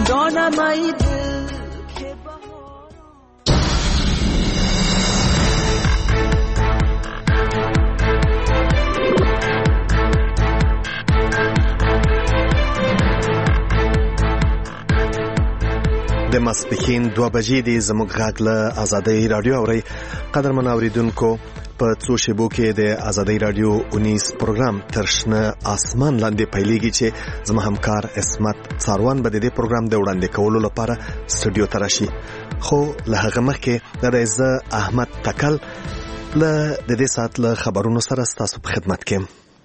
دانم ای دل د ماسپښین 2 بجې دي. زموږ غږ له آزادۍ رادیو اورئ. قدرمن اوریدونکو، په څو شیبو کې د آزادۍ رادیو 19 پروګرام تر شنه آسمان لاندې پیلېږي چې زما همکار اسمت څاروان به د دې پروګرام د وړاندې کولو لپاره سټوډیو ته راشي. خو له هغه مخکې د زه احمد تکل له د دې ساعت له خبرونو سره ستاسو په خدمت کې.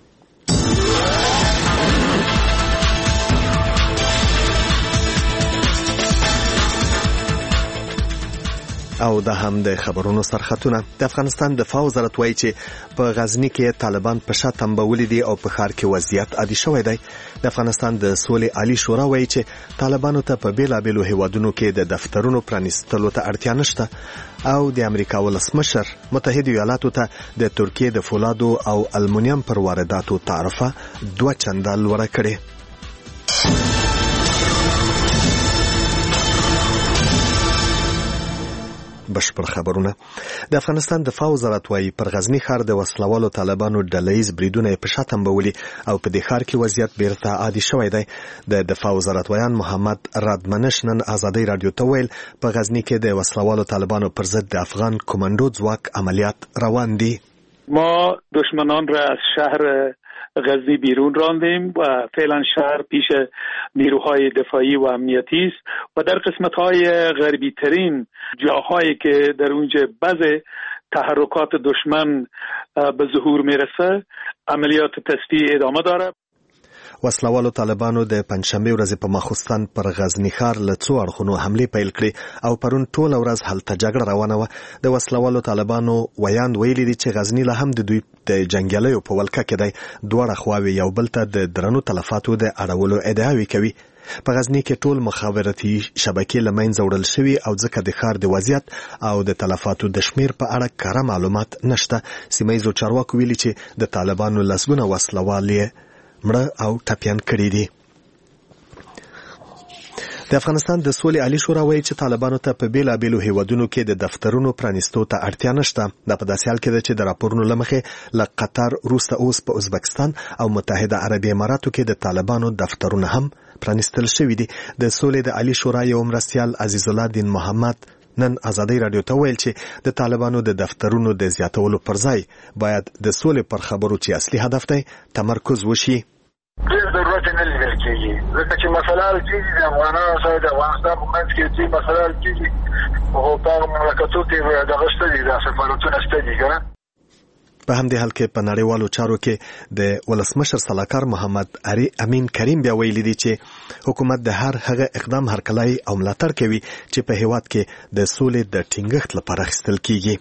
او دا هم د خبرونو سرخطونه. د افغانستان دفاع وزارت وایي چې په غزنی کې طالبان په شا تنبولي دي او په ښار کې وضعیت عادي شوی دی. د افغانستان د سولې عالی شورا وایي چې طالبانو ته په بیلابیلو هیوادونو کې د دفترونو پرانیستلو ته اړتیا نشته. او د امریکا ولسمشر متحده ایالاتو ته د ترکیې د فولادو او المونیم پر وارداتو تعرفه 2 چنده لوړه کړې. بشپړ خبرونه. د افغانستان دفاع وزارت وایي پر غزنی ښار د وسلوالو طالبانو ډلهیز بریدونه په شا تنبولي او په دې ښار کې وضعیت بیرته عادي شوی دی. د دفاع وزارت ویان محمد رادمنش نن آزادۍ رادیو ته ویل په غزنی کې د وسلوالو طالبانو پر ضد د افغان کمانډو ځواک عملیات روان دي. ما دشمنان را از شهر غزنی بیرون راندیم و فعلا شهر پیش نیروهای دفاعی و امنیتی است و در قسمت‌های غربی ترین جاهایی که در اونجا بعض تحرکات دشمن به ظهور میرسه عملیات تسلیح ادامه داره. وسلوالو طالبانو د پنځشنبه ورځې په ماخوستن پر غزنی ښار له څو اړخونو حمله پیل کړې او پرون ټول ورځ هلته جګړه روانه و. د وسلوالو طالبانو ویاند ویلي دي چې غزنی له هم د دوی د جنگیالیو په ولکه کې دی. دواړه خواوې یو بل ته د درنو تلفاتو د اړولو ادعاوې کوي. په غزنی کې ټول مخابراتي شبکې له منځه وړل شوي او ځکه د ښار د وضعیت او د تلفاتو د شمیر په اړه کره معلومات نشته. سیمه ییزو چارواکو ویلي چې د طالبانو لسګونه وسلوال مړه او ټپیان کړي دي. د افغانستان د سولې عالی شورا وایي چې طالبانو ته په بیلابیلو هیوادونو کې د دفترونو پرانیستو ته اړتیا نشته. دا په داسې حال کې ده چې د راپورونو له مخې له قطر وروسته اوس په ازبکستان او متحده عربي اماراتو کې د طالبانو دفترونه هم پرانیستل شوي دي. د سولې د عالی شورا یو مرستیال عزیز الله دین محمد نن آزادۍ رادیو ته ویل چې د طالبانو د دفترونو د زیاتولو پر ځای باید د سولې پر خبرو چې اصلي هدف دی تمرکز وشي. ډېر ضرورت نه لیدل کېږي ځکه چې مسله حل کېږي د افغانانو سره د افغانستان په منځ کې چې مسله حل کېږي او په هغه مملکتو کې دغه شته دي د سفارتونه شته دي که نه. په همدې حال کې په نړیوالو چارو کې د ولسمشر سلاکار محمد امین کریم بیا ویلي دي چې حکومت د هر هغه اقدام هرکلی او ملاتړ کوي چې په هیواد کې د سولې د ټینګښت لپاره اخیستل کېږي.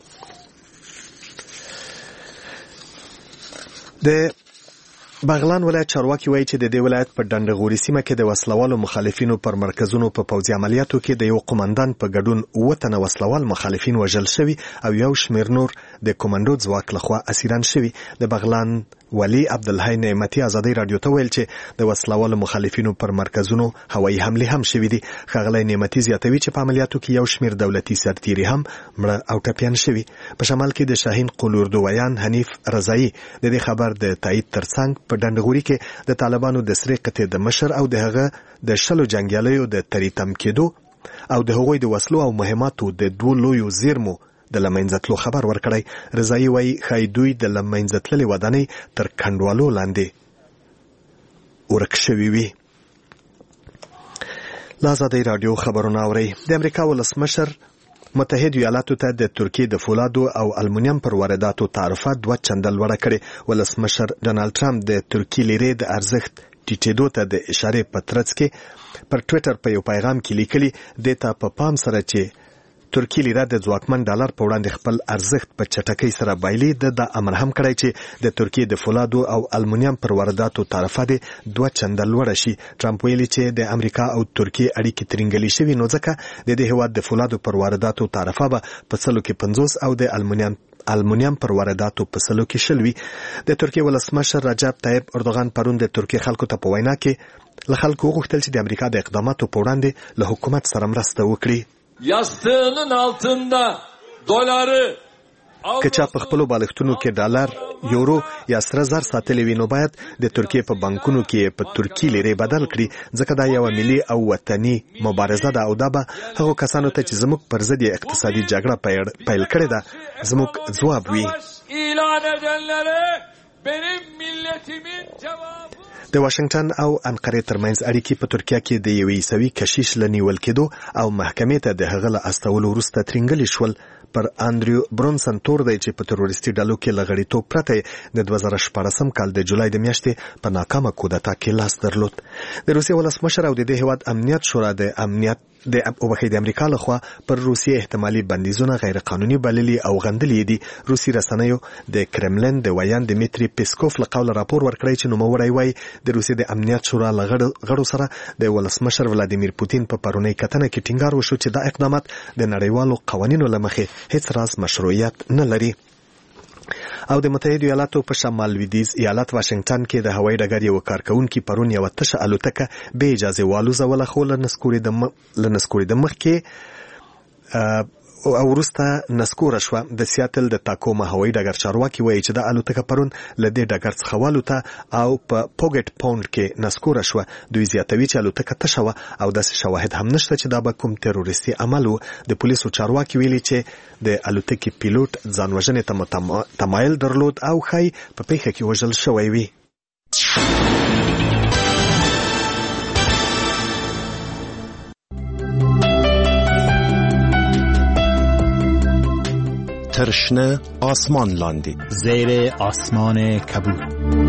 د بغلان ولایت چارواکي وایي چې د دې ولایت په ډنډغوري سیمه کې د وسلوالو مخالفینو پر مرکزونو په پوځي عملیاتو کې د یو قومندان په ګډون 9 تنه وسلوال مخالفین وژل شوي او یو شمیر نور د کمانډو ځواک لخوا اسیران شوي. د بغلان ولی عبدالحی نعمتي آزادۍ رادیو ته ویل چې د وسلوالو مخالفینو پر مرکزونو هوایي حمله هم شوې دي. ښاغلی نعمتي زیاتوي چې په عملیاتو کې یو شمیر دولتي سرتیري هم مړه او ټپیان شوي. په شمال کې د شاهین قلوردو ویان حنیف رضایي د دې خبر د تایید ترڅنګ په ډنډغوري کې د طالبانو د سرې قطې د مشر او د هغه د 10 جنگیالیو د تریتم کېدو او د هغوی د وسلو او مهماتو د 2 لویو زیرمو د لمنځتلو خبر ورکړی. رضایي وایي ښایي دوی د لمنځتللې ودانۍ تر کنډوالو لاندې ورک شوي وي. له آزادۍ رادیو خبرونه اورئ. د امریکا ولسمشر متحده ایالاتو ته د ترکیې د فولادو او المونیم پر وارداتو تعرفه 2 چنده لوړه کړې. ولسمشر ډونالد ټرمپ د ترکیې لیرې د ارزښت ټیټېدو ته د اشارې په ترڅ کې پر ټویټر په یو پیغام کې لیکلي دې ته په پام سره چې ترکیې لیره د ځواکمن ډالر په وړاندې خپل ارزښت په چټکۍ سره بایلي. د امر هم کړی چې د ترکیې د فولادو او المونیم پر وارداتو تعرفه د 2 چنده لوړه شي. ټرمپ ویلي چې د امریکا او ترکیې اړیکې ترنګلې شوي نو ځکه د دې هیواد د فولادو پر وارداتو تعرفه به په 50 او د المونیم پر وارداتو په سلو کې شلوي. د ترکیه ولسمشر رجب طیب اردوغان پرون د ترکیه خلکو ته په وینا کې له خلکو وغوښتل چې د امریکا د اقداماتو په وړاندې له حکومت سره مرسته وکړي. یاستığının altında دلارı که چا په خپلو بالښتونو کې ډالر، یورو یا سره زر ساتلی وي نو باید د ترکیې په بانکونو کې په ترکي لیرې بدل کړي، ځکه دا یوه ملي او وطني مبارزه ده او دا به هغو کسانو ته چې زموږ پر ضد یې اقتصادي جګړه پیل کړې ده زموږ ځواب وي. د واشنگټن او انقرې ترمنځ اړیکې په ترکیه کې د یوې عیسوي کشیش له نیول کېدو او محکمې ته د هغه له استولو وروسته ترینګلې شول. پر اندریو برونسن تور دی چې په تروریستي ډلو کې له غړیتوب پرته د 2014 کال د جولای د میاشتې په ناکامه کودتا کې لاس درلود. د روسیې ولسمشر او د دې هېواد امنیت شورا د امریکا لخوا پر روسیې احتمالي بندیزونه غیر قانوني بللي او غندلي دي. روسي رسنیو د کرملن د ویان دمیتری پیسکوف له قوله راپور ورکړی چې نوموړی وایي د روسیې د امنیت شورا له غړو سره د ولسمشر ولادیمیر پوتین په پرونی کتنه کې ټینګار وشو چې دا اقدامات د نړیوالو قوانینو له مخې هیڅ راز مشروعیت نه لري. او د متحده ایالاتو په شمال لویدیځ ایالت واشنگټن کې د هوایي ډګر یو کارکونکي پرون یوه تشه الوتکه بې اجازې والوزوله، خو له نسکورېده مخکې او وروسته نسکوره شوه. د سیاتل د تاکوما هوایي ډګر چارواکي وایي چې دا الوتکه پرون له دې ډګر څخه والوته او په پوګټ پاونډ کې نسکوره شوه. دوی زیاتوي چې الوتکه تشه وه او داسې شواهد هم نشته چې دا به کوم تروریستي عمل و. د پولیسو چارواکي ویلي چې د الوتکې پیلوټ ځان وژنې ته تمایل درلود او ښایي په پیښه کې وژل شوی وي. ترشنه آسمان لاندی زیر آسمان کبود.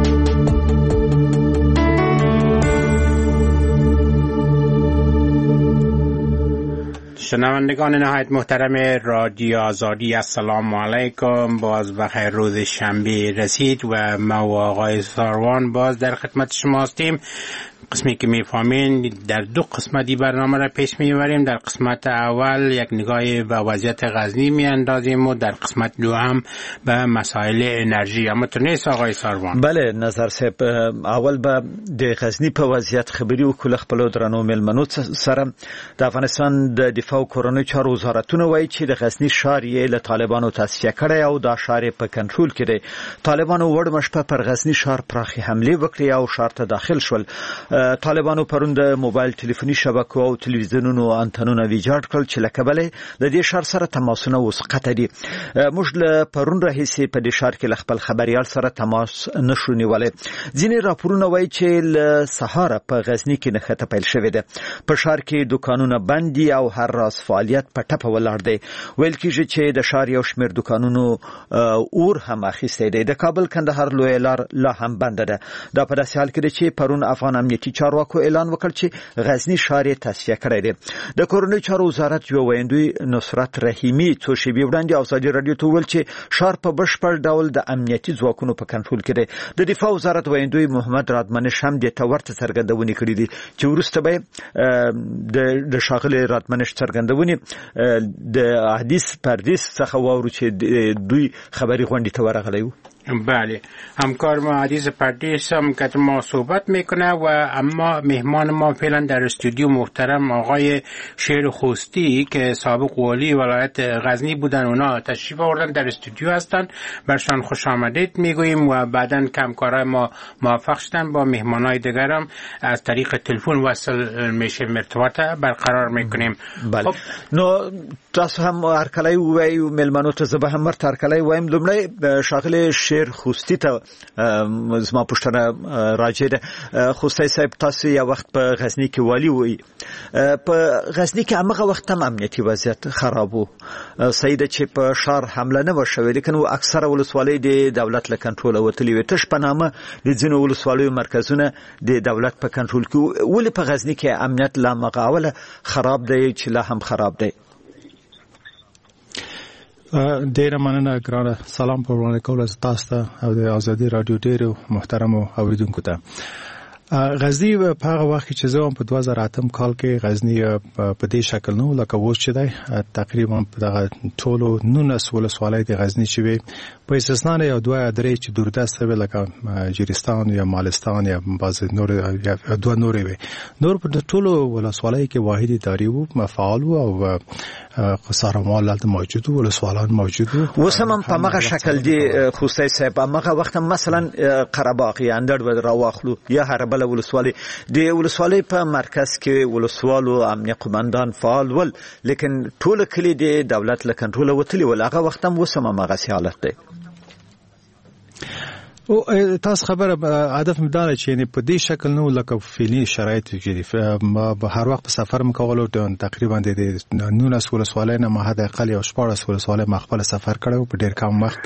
شنوندگان نهایت محترم رادیو آزادی، السلام علیکم. باز بخیر روز شنبه رسید و ما و آقای ساروان باز در خدمت شما هستیم. قسمی که میفهمین در دو قسمتی برنامه را پیش میبریم. در قسمت اول یک نگاهی به وضعیت غزنی میاندازیم و در قسمت دوم به مسائل انرژی. اما تو نیست آقای ساروان؟ بله نظر صاحب، اول به د غزنی په وضعیت خبري وکړو. خپل درنو ملمنو سره د افغانستان د دفاع او کورنۍ چارو وزارتونه وایي چې د غزنی ښار یې له طالبانو تصفیه کړی او دا ښار په کنټرول کې دی. طالبانو وړ مشپه پر غزنی ښار پراخي حمله وکړې او ښار ته داخل شول. طالبانو پرون د موبایل ټلیفوني شبکو او تلویزیونونو انټنونه ویجاړ کړل چې له کبله د دې ښار سره تماسونه اوس قطع دي. موږ له پرون راهیسې په دې ښار کې له خپل خبريال سره تماس نشو نیولای. ځینې راپورونه وایي چې له سهار په غزنی کې نښته پیل شوې ده. په ښار کې دکانونه بند دي او هر راز فعالیت په ټپه ولاړ دی. ویل کېږي چې د ښار یو شمېر دکانونو اور هم اخیستی دی. د کابل کندهار لویه لار لا هم بنده ده. دا په داسې حال کې ده چې پرون افغان امنیتي چارواکو اعلان وکړ چې غزنی ښار یې تصفیه کړی دی. د کورنۍ چارو وزارت یو ویندوی نصرت رحیمی څو شېبې وړاندې ازادي راډیو ته وویل چې ښار په بشپړ ډول د امنیتي ځواکونو په کنټرول کې دی. د دفاع وزارت ویندوی محمد رادمنش هم دې ته ورته څرګندونې کړې دي چې وروسته به د ښاغلي رادمنش څرګندونې د حدیث پردیس څخه واورو چې دوی خبري غونډې ته ورغلی و. بله، همکار ما عزیز پردیس هم که ما صحبت میکنه و اما مهمان ما فعلا در استودیو محترم آقای شیر خوستی که سابق والی ولایت غزنی بودن، اونا تشریف آوردن در استودیو هستن. برشان خوش آمدید میگوییم و بعداً کمکارای ما موفق شدن با مهمانای دیگرم از طریق تلفن وصل میشه، ارتباط برقرار میکنیم. بله. خب نو تاسو هم هرکلی وایو ملمنو ته زبه هم مرته هرکلی وایم. لومړی شاغل شیر خوستی ته زما پوښتنه راځي ده. خوستی صاحب، تاسو یو وخت په غزنی کې والی وای. په غزنی کې هغه وخت هم امنیتي وضعیت خراب و. صحیح ده چې په ښار حمله نه وشوي، لیکن اکثره ولسوالۍ د دولت له کنټروله وتلې وي. تش په نامه د ځینو ولسوالیو مرکزونه د دولت په کنټرول کې. ولې په غزنی کې امنیت لا مقاوله خراب دی چې لا هم خراب دی؟ ډیره مننه ګرانه. سلام په وړاندې کول از تاسو ته او د ازادي رادیو ډیرو محترمو اوریدونکو ته. غزنی په هغه وخت کې چې زه په 2008 کال کې غزنی په دې شکل نو لکه اوس چې دی تقریبا په دغه ټولو 19 ولسوالۍ د غزنی چې وي په استثنا یو دوه درې چې دوردسته وي لکه جیرستان یا مالستان یا بعض نور یا دوه نورې وي نور په ټولو ولسوالۍ کې واحد اداري وو فعال او قصارمال دلته موجود وو ولسوالان موجود وو وسم په مغه شکل دی خوستی صاحب مغه وخت مثلا قرهباغ یا اندر و راواخلو یا هربل ولسوالۍ د ولسوالۍ په مرکز کې ولسوالو امنیه قومندان فعال ول لیکن ټول کلی د دولت له کنټرول وتلی ول هغه وخت هم وسم مغه حالت دی او تاسو خبره هدف مدار چې نه په دې شکل نو لکه فعلی شرایط کې ما به هر وخت په سفر مکولو تقریبا د 19 ولسوالۍ نه ما حد اقل یو 14 ولسوالۍ مخبل سفر کړو په ډیر کم وخت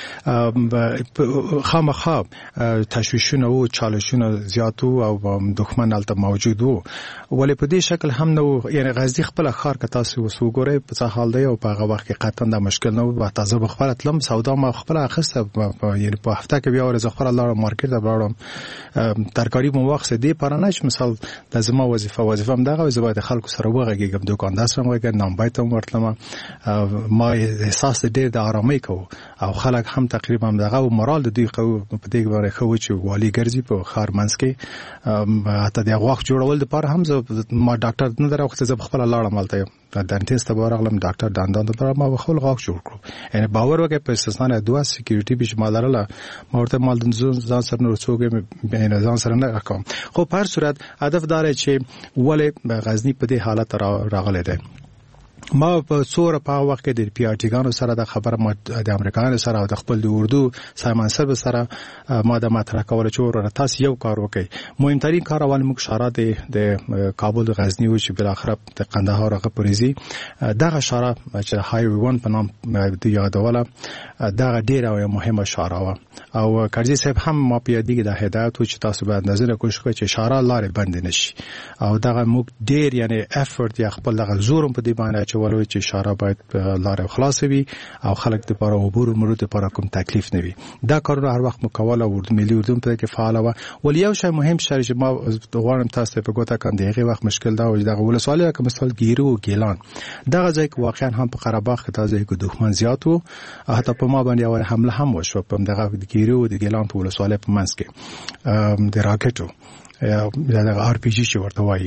کې خامخا تشویشونه او چالشونه زیات او دښمن الته موجود وو ولې په دې شکل هم نو یعنی غزنی خپل خار که تاسو وسوګورئ په څه حال دی او په هغه وخت کې قطعا د مشکل نو به تازه بخبر اتلم سودا ما خپل اخسته یعنی په هفته کې بیا ورځ خپل الله مارکیټ ته بلاړم ترکاری مو وخت دی پرانش مثال د زما وظیفه هم دغه زباید خلکو سره وغږیږم دکاندار سره وغږیږم نامبایت هم ورتلم ما احساس ډیر د آرامۍ کو او خلک هم تقریبا دغه مورال د دوی قو په دې باندې خو چې والی ګرځي په خار منځ کې حتی د وخت جوړول د پر هم ما ډاکټر نه درو وخت زه خپل لاړم مالته دانټیست بارغلم ډاکټر داندان د پر ما خپل غاښ جوړ کړو یعنی باور وکړ په استثنا دوه سکیورټي بش مالره مورته مال ځان سره نور څوګه به ځان سره نه راکوم خو په هر صورت هدف دار چې ولې غزنی په دې حالت راغلی دی ما په څوره په وخت کې د پی آر ټی ګانو سره د خبره ما د امریکایانو سره او د خپل د اردو سایمن سب سره ما د مطرح کول چې ور تاسو یو کار وکړي مهمترین کار اول موږ شاره د کابل غزنی او چې بل اخر د قندهار هغه پریزي دغه شاره چې هایوي 1 په نام د یادوله دغه ډیره مهمه شاره و او کرزي صاحب هم ما پیادي د هدایت چې تاسو باید نظر کوشش وکړئ چې شاره لارې بند نشي او دغه موږ ډیر یعنی افورت یا خپل دغه زورم په دې باندې چې ولوي چې شاره باید لارې خلاص وي او خلک د لپاره عبور مرود لپاره کوم تکلیف نه وي دا کارونه هر وخت مکواله ورد ملي اردو په کې فعال و ول یو شی مهم شری چې ما غواړم تاسو په ګوته کاندې هغه وخت مشکل دا و چې دغه ولسوالۍ کوم مثال ګیرو او ګیلان دغه ځای کې واقعا هم په قرهباغ کې تاسو کې دښمن زیات وو حتی په ما باندې اور حمله هم وشو په دغه ګیرو او ګیلان په ولسوالۍ په منځ کې د راکټو یا د ار پی جی چې ورته وایي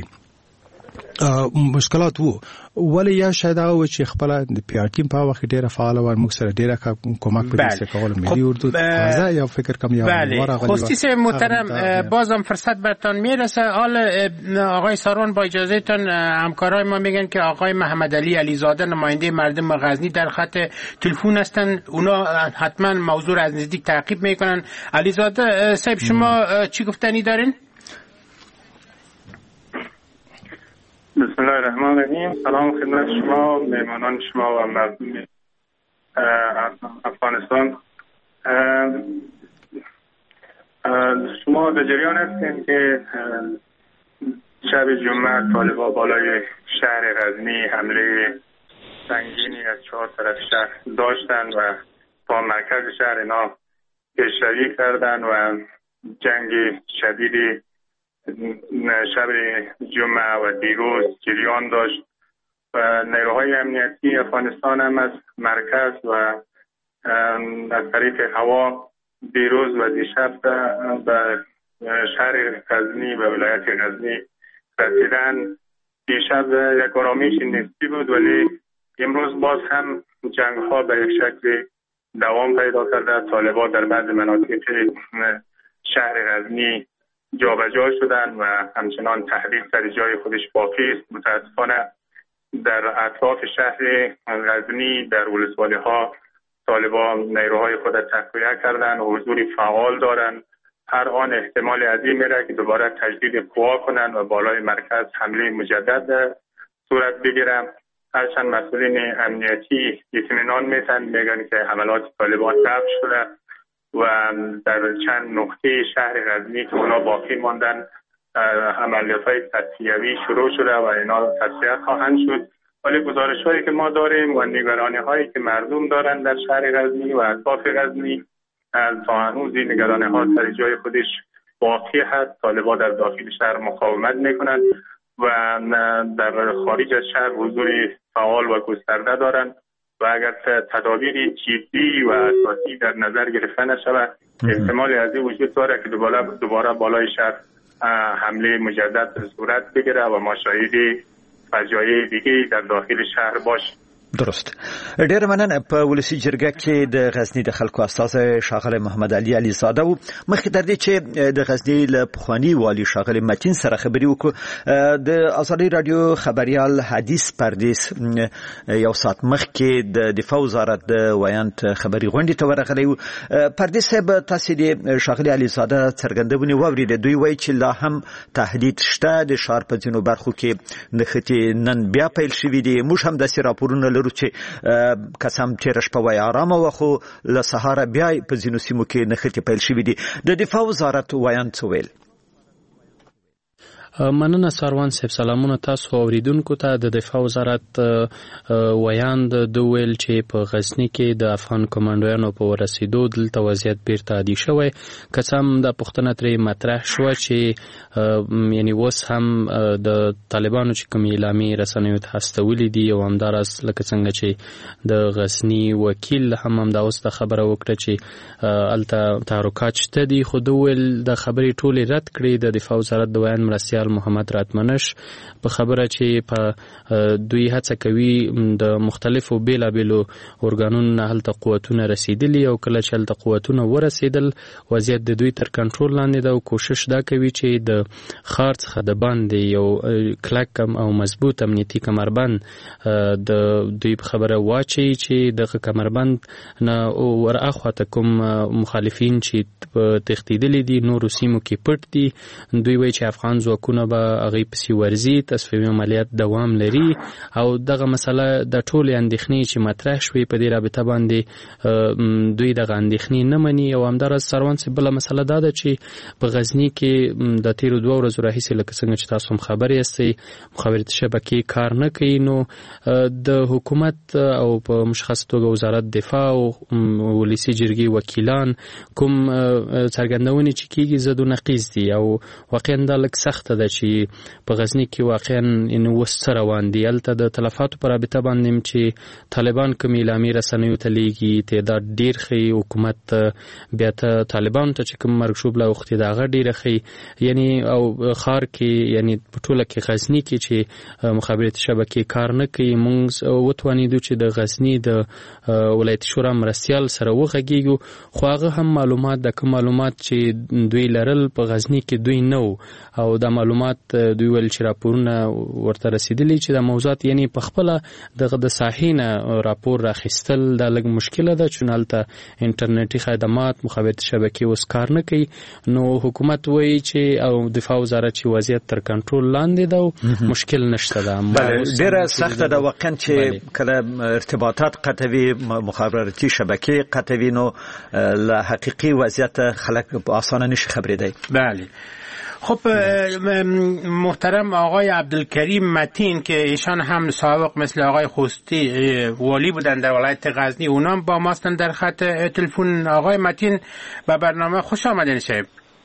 مشکلات وو ولی یا شاید هغه چې خپل د پی آر ټیم په وخت ډیره فعال و موږ سره ډیره کومک پدې کول ملي اردو تازه یا فکر کم یا بله خوستیس محترم بازم فرصت برتان میرسه حال آقای سارون با اجازهتون همکارای ما میگن که آقای محمد علی علیزاده نماینده مردم غزنی در خط تلفن هستن اونا حتما موضوع از نزدیک تعقیب میکنن علیزاده صاحب شما چی گفتنی دارین؟ بسم الله الرحمن الرحیم. سلام خدمت شما مهمانان شما و مردم افغانستان. شما در جریان هستین که شب جمعه طالبان بالای شهر غزنی حمله سنگینی از 4 طرف شهر داشتن و تا مرکز شهر اینا پیشروی کردن و جنگ شدیدی شب جمعه و دیروز جریان داشت و نیروهای امنیتی افغانستان هم از مرکز و از طریق هوا دیروز و دیشب به شهر غزنی و ولایت غزنی رسیدن. دیشب یک آرامش نسبی بود ولی امروز باز هم جنگ ها به یک شکل دوام پیدا کرده. طالبان در بعض مناطق شهر غزنی جابجا شدن و همچنان تهدید سر جای خودش باقی است. متاسفانه در اطراف شهر غزنی در ولسوالی ها طالبان نیروهای خود تقویه کردن و حضور فعال دارند. هر آن احتمال عظیم میره که دوباره تجدید قوا کنند و بالای مرکز حمله مجدد صورت بگیرن. هرچند مسئولین امنیتی اطمینان میتن میگن که حملات طالبان دفع شده و در چند نقطه شهر غزنی که اونا باقی ماندن عملیات‌های تصفیه‌ای شروع شده و اینا تصفیه خواهند شد. ولی گزارش‌هایی که ما داریم و نگرانی‌هایی که مردم دارن در شهر غزنی و اطراف غزنی تا هنوز این نگرانی‌ها سر جای خودش واقعی هست. طالبا در داخل شهر مقاومت میکنند و در خارج از شهر حضور فعال و گسترده دارند و اگر تدابیر جدی و اساسی در نظر گرفته نشود احتمال از این وجود دارد که دوباره بالای شهر حمله مجدد صورت بگیره و ما شاهد فجایع دیگه در داخل شهر باشیم. درست. ډیر مننه. په ولسی جرګه کې د غزنی د خلکو استاد شاغله محمد علي علي زاده و مخکې تر دې چې د غزنی له پخوانی والی شاغله متین سره خبري وکړو د ازادي رادیو خبريال حدیث پردیس یو سات مخکې د دفاع وزارت د ویانت خبري غونډې ته ورغلی و. پردیس صاحب تاسو د شاغله علي زاده څرګندونه وورید دوی وایي چې لا هم تهدید شته د شهر په ځینو برخو کې نختی نن بیا پیل شوې دي. موږ هم د راپورونو لرو چې قسم تیر شپه وای آرام او خو له سهار بیا په ځینو سیمو کې نختی پیل شوې دي. د دفاع وزارت ویان څه ویل؟ مننه سروان صاحب. سلامونه تاسو اوریدونکو ته. د دفاع وزارت ویان د ویل چې په غزنی کې د افغان کمانډویانو په ورسېدو دلته وضعیت بیرته عادي شوی. قسم د پښتنه ترې مطرح شو چې یعنی وس هم د طالبانو چې کوم اعلامي رسنیو ته هستولې دي او همدارس لکه څنګه چې د غزنی وکیل هم دا اوس د خبره وکړه چې الته تحرکات شته دي. خو د ویل د خبرې ټولې رد کړې. د دفاع وزارت د ویان مرستیال محمد راتمنش په خبره چې په دوی هڅه کوي د مختلفو بیلابیلو ارګانونو نه هلته قوتونه رسیدلی او کله چې هلته قوتونه ورسیدل وضعیت د دوی تر کنټرول لاندې ده او کوشش دا کوي چې د ښار څخه د باندې یو کلک او مضبوط امنیتي کمربند د دوی په خبره واچي چې د کمربند نه ورأخوا ته کوم مخالفین چې تښتیدلي دي نورو سیمو کې پټ دي. دوی وایي چې افغان ځواکونه به هغه پسې ورزي تصفیه عملیات دوام لري او دغه مسله د ټولې اندېښنې چې مطرح شوې په دې رابطه باندې دوی دغه اندېښنې نه مني. او همدارس سروان صاحب بله مسله دا ده چې په غزنی کې د تیرو 2 ورځو راهیسې لکه څنګه چې تاسو هم خبر یاستئ مخابراتي شبکې کار نه کوي. نو د حکومت او په مشخص توګه وزارت دفاع او ولسی جرګې وکیلان کوم څرګندونې چې کیږي زد و نقیض دي او واقعا دا لږ سخته ده چې په غزنی کې واقعا وس روان دي. هلته د تلفاتو په رابطه باندې چې طالبان کوم اعلامي رسنیو ته لیږي تعداد ډیر ښي. حکومت بیا ته طالبانو ته چې کوم مرګشوب لا وختي دا غ ډیر ښي یعنی او خار کې یعنی په ټوله کې غزنی کې چې مخابراتي شبکې کار نه کوي. موږ وتوانیدو چې د غزنی د ولایتي شورا مرستیال سره وغږیږو خو هغه هم معلومات د کوم معلومات چې دوی لرل په غزنی کې دوی نو او د معلومات دوی ول چې راپورونه ورته رسیدلی چې د موضوعات یعنی په خپل دغه د ساحینه راپور راخستل د لږ مشکله ده چې نالته انټرنیټي خدمات مخابراتي شبکې اوس کار نه کوي. نو حکومت وایي چې او دفاع وزارت چې وضعیت تر کنټرول لاندې ده او مشکل نشته ده. ډیره سخته ده واقعا چې کله ارتباطات قطعي مخابراتي شبکې قطعي نو له حقيقي وضعیت خلک په اسانه نشي خبرېدای. بله. خب محترم آقای عبدالکریم متین که ایشان هم سابق مثل آقای خوستی والی بودن در ولایت غزنی اونام با ماستن در خط تلفن. آقای متین به برنامه خوش آمدین شب.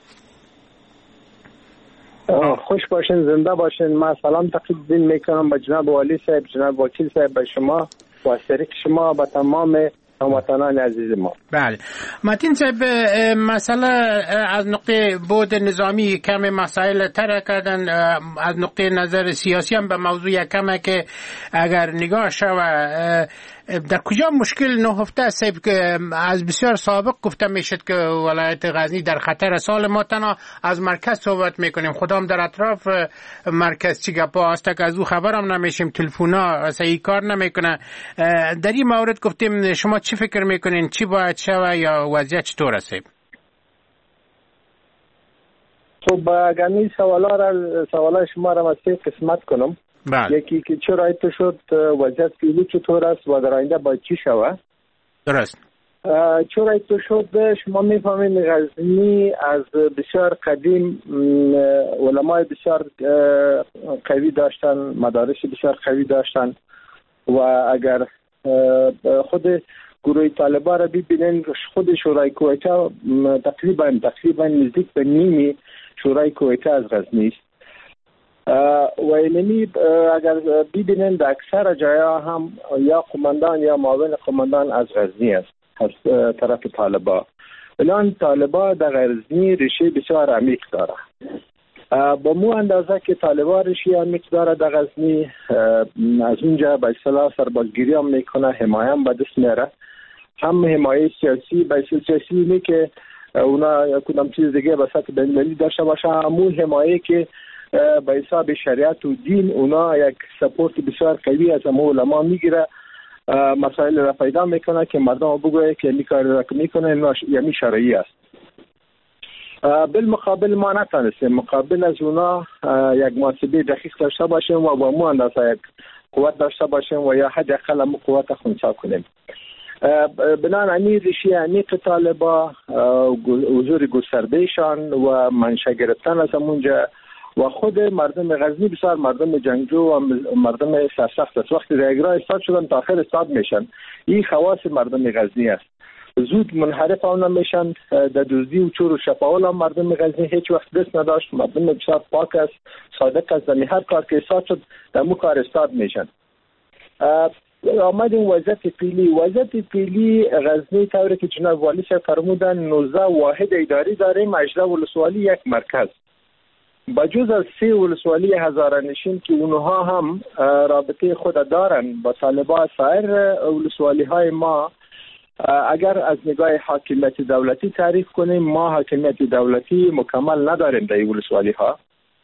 خوش باشین زنده باشین. من سلام تقدیم میکنم به جناب والی صاحب جناب وکیل صاحب به شما و شریک شما به تمام هموطنان عزیز ما. بله متین صاحب مسئله از نقطه بود نظامی کم مسائل تر کردن از نقطه نظر سیاسی هم به موضوع کمه که اگر نگاه شود در کجا مشکل نهفته است که از بسیار سابق گفته میشد که ولایت غزنی در خطر سال ما تنها از مرکز صحبت میکنیم خودم در اطراف مرکز چی گپا است که از او خبرم نمیشیم تلفونا صحیح کار نمیکنه. در این مورد گفتیم شما چی فکر میکنین چی باید شوه یا وضعیت چطور است؟ خب اگر این سوالا شما را مسئله قسمت کنم. بله. یکی که چرا ایتو شد وضعیت فعلی چطور است و در آینده باید چی شود؟ درست. چرا ایتو شد شما میفهمید غزنی از بسیار قدیم علمای بسیار قوی داشتن مدارس بسیار قوی داشتن و اگر خود گروه طالبان را ببینین خود شورای کویته تقریبا نزدیک به نیمی شورای کویته از غزنی است و اینمی اگر ببینین در اکثر جایا هم یا قماندان یا معاون قماندان از غزنی است از طرف طالبان. الان طالبان در غزنی ریشه بسیار عمیق داره. با مو اندازه که طالبان ریشه عمیق داره در غزنی، از اونجا به اصطلاح سربازگیری هم میکنه، حمایه هم به دست میاره. هم حمایه سیاسی به سیاسی اینه که اونا کدام چیز دیگه به سطح بین‌المللی داشته باشه، همون حمایه که به حساب شریعت و دین اونا یک سپورت بسیار قوی از علما میگیره، مسائل را پیدا میکنه که مردم بگویه که این کار را میکنه یعنی شرعی است. بالمقابل ما نتونستیم مقابل از اونا یک محاسبه دقیق داشته باشیم و با مو اندازه یک قوت داشته باشیم و یا حداقل هم قوت خونسا کنیم. بنابراین ریشه عمیق طالبان، حضور گستردهشان و منشأ گرفتن از اونجا و خود مردم غزنی بسیار مردم جنگجو و مردم سرسخت است. وقتی در اجرا استاد شدن تا آخر استاد میشن، این خواص مردم غزنی است. زود منحرف هم نمیشن، در دزدی و چور و شپاول هم مردم غزنی هیچ وقت دست نداشت. مردم بسیار پاک است، صادق است، هر کار که استاد شد در مو کار استاد میشن. آمدیم وضعیت فعلی غزنی طوری که جناب والی صاحب فرمودن 19 واحد اداری داریم، 18 ولسوالی یک مرکز. بجز از 3 ولسوالی هزارانشین که اونها هم رابطه خود دارن با طالبان، سایر ولسوالی های ما اگر از نگاه حاکمیت دولتی تعریف کنیم، ما حاکمیت دولتی مکمل نداریم در این ولسوالی ها.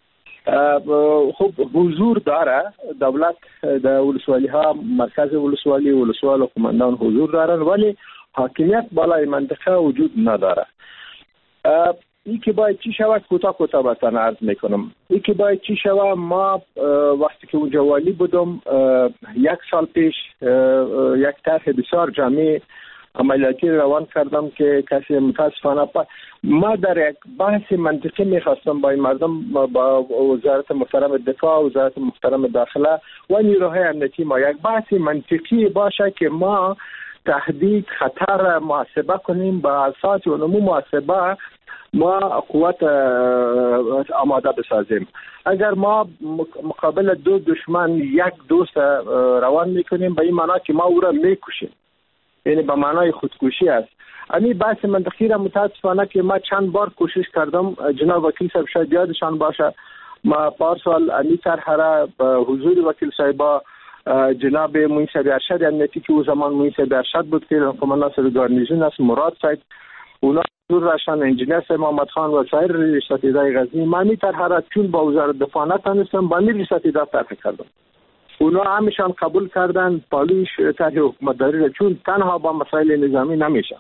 خب حضور داره دولت در ولسوالی ها، مرکز ولسوالی و قماندان حضور دارن، ولی حاکمیت بالای منطقه وجود نداره. این که باید چی شود کوتاه باتن عرض میکنم. این که باید چی شود، ما وقتی که اونجا والی بودم 1 سال پیش یک طرح بسیار جامع عملیاتی روان کردم که کسی متاسفانه ما در یک بحث منطقی میخواستم با این مردم، با وزارت محترم دفاع، وزارت محترم داخله و نیروهای امنیتی ما یک بحث منطقی باشه که ما تهدید خطر محاسبه کنیم، با اساس اونمو محاسبه ما قوت آماده بسازیم. اگر ما مقابل 2 دشمن 1 دوست روان میکنیم، به این معنی که ما او را میکشیم، یعنی به معنای خودکشی است. امی بحث منطقی را متاسفانه که ما چند بار کوشش کردم، جناب وکیل صاحب شاید یادشان باشه، ما پارسال امی طرح را به حضور وکیل صاحب جناب معین صاحب ارشد امنیتی که او زمان معین صاحب ارشد بود که قماندان صد گارنیزون است، مراد صاحب، اونا حضور راشن، انجینیر صاحب محمد خان و سایر ریاست اداره غزنی، ما امی طرح را چون با وزارت دفاع نتونستم با ریاست اداره طرح کردم. اونا همشان قبول کردن، پالوش طرح حکومتداری را چون تنها با مسائل نظامی نمیشه.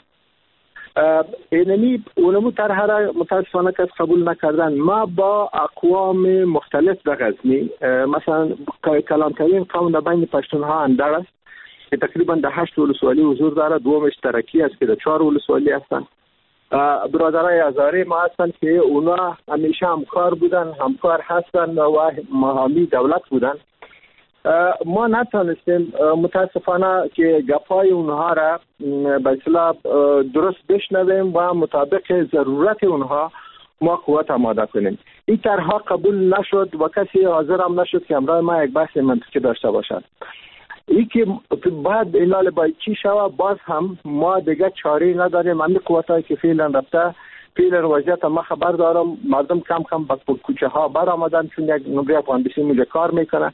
اینمی اونمو طرح را متاسفانه کس قبول نکردن. ما با اقوام مختلف در غزنی، مثلا کلانترین قوم در بین پشتونها اندر است که تقریبا در 8 ولسوالی حضور داره، 2 اشتراکی است که در 4 ولسوالی هستن. برادرای هزاره ما هستن که اونا همیشه همکار بودن، همکار هستن و حامی دولت بودن. ما نتونستیم متاسفانه که گپای اونها را به اصطلاح درست بشنویم و مطابق ضرورت اونها ما قوت آماده کنیم. این طرحها قبول نشد و کسی حاضر هم نشد که همراه ما یک بحث منطقی داشته باشد. این که بعد علال باید چی شود، باز هم ما دیگه چاره نداریم. همین قوتایی که فعلا رفته، فعلا وضعیت ما خبر دارم، مردم کم کم به کوچه ها بر آمدن چون یک نمره مهندسی اونجا کار میکنه.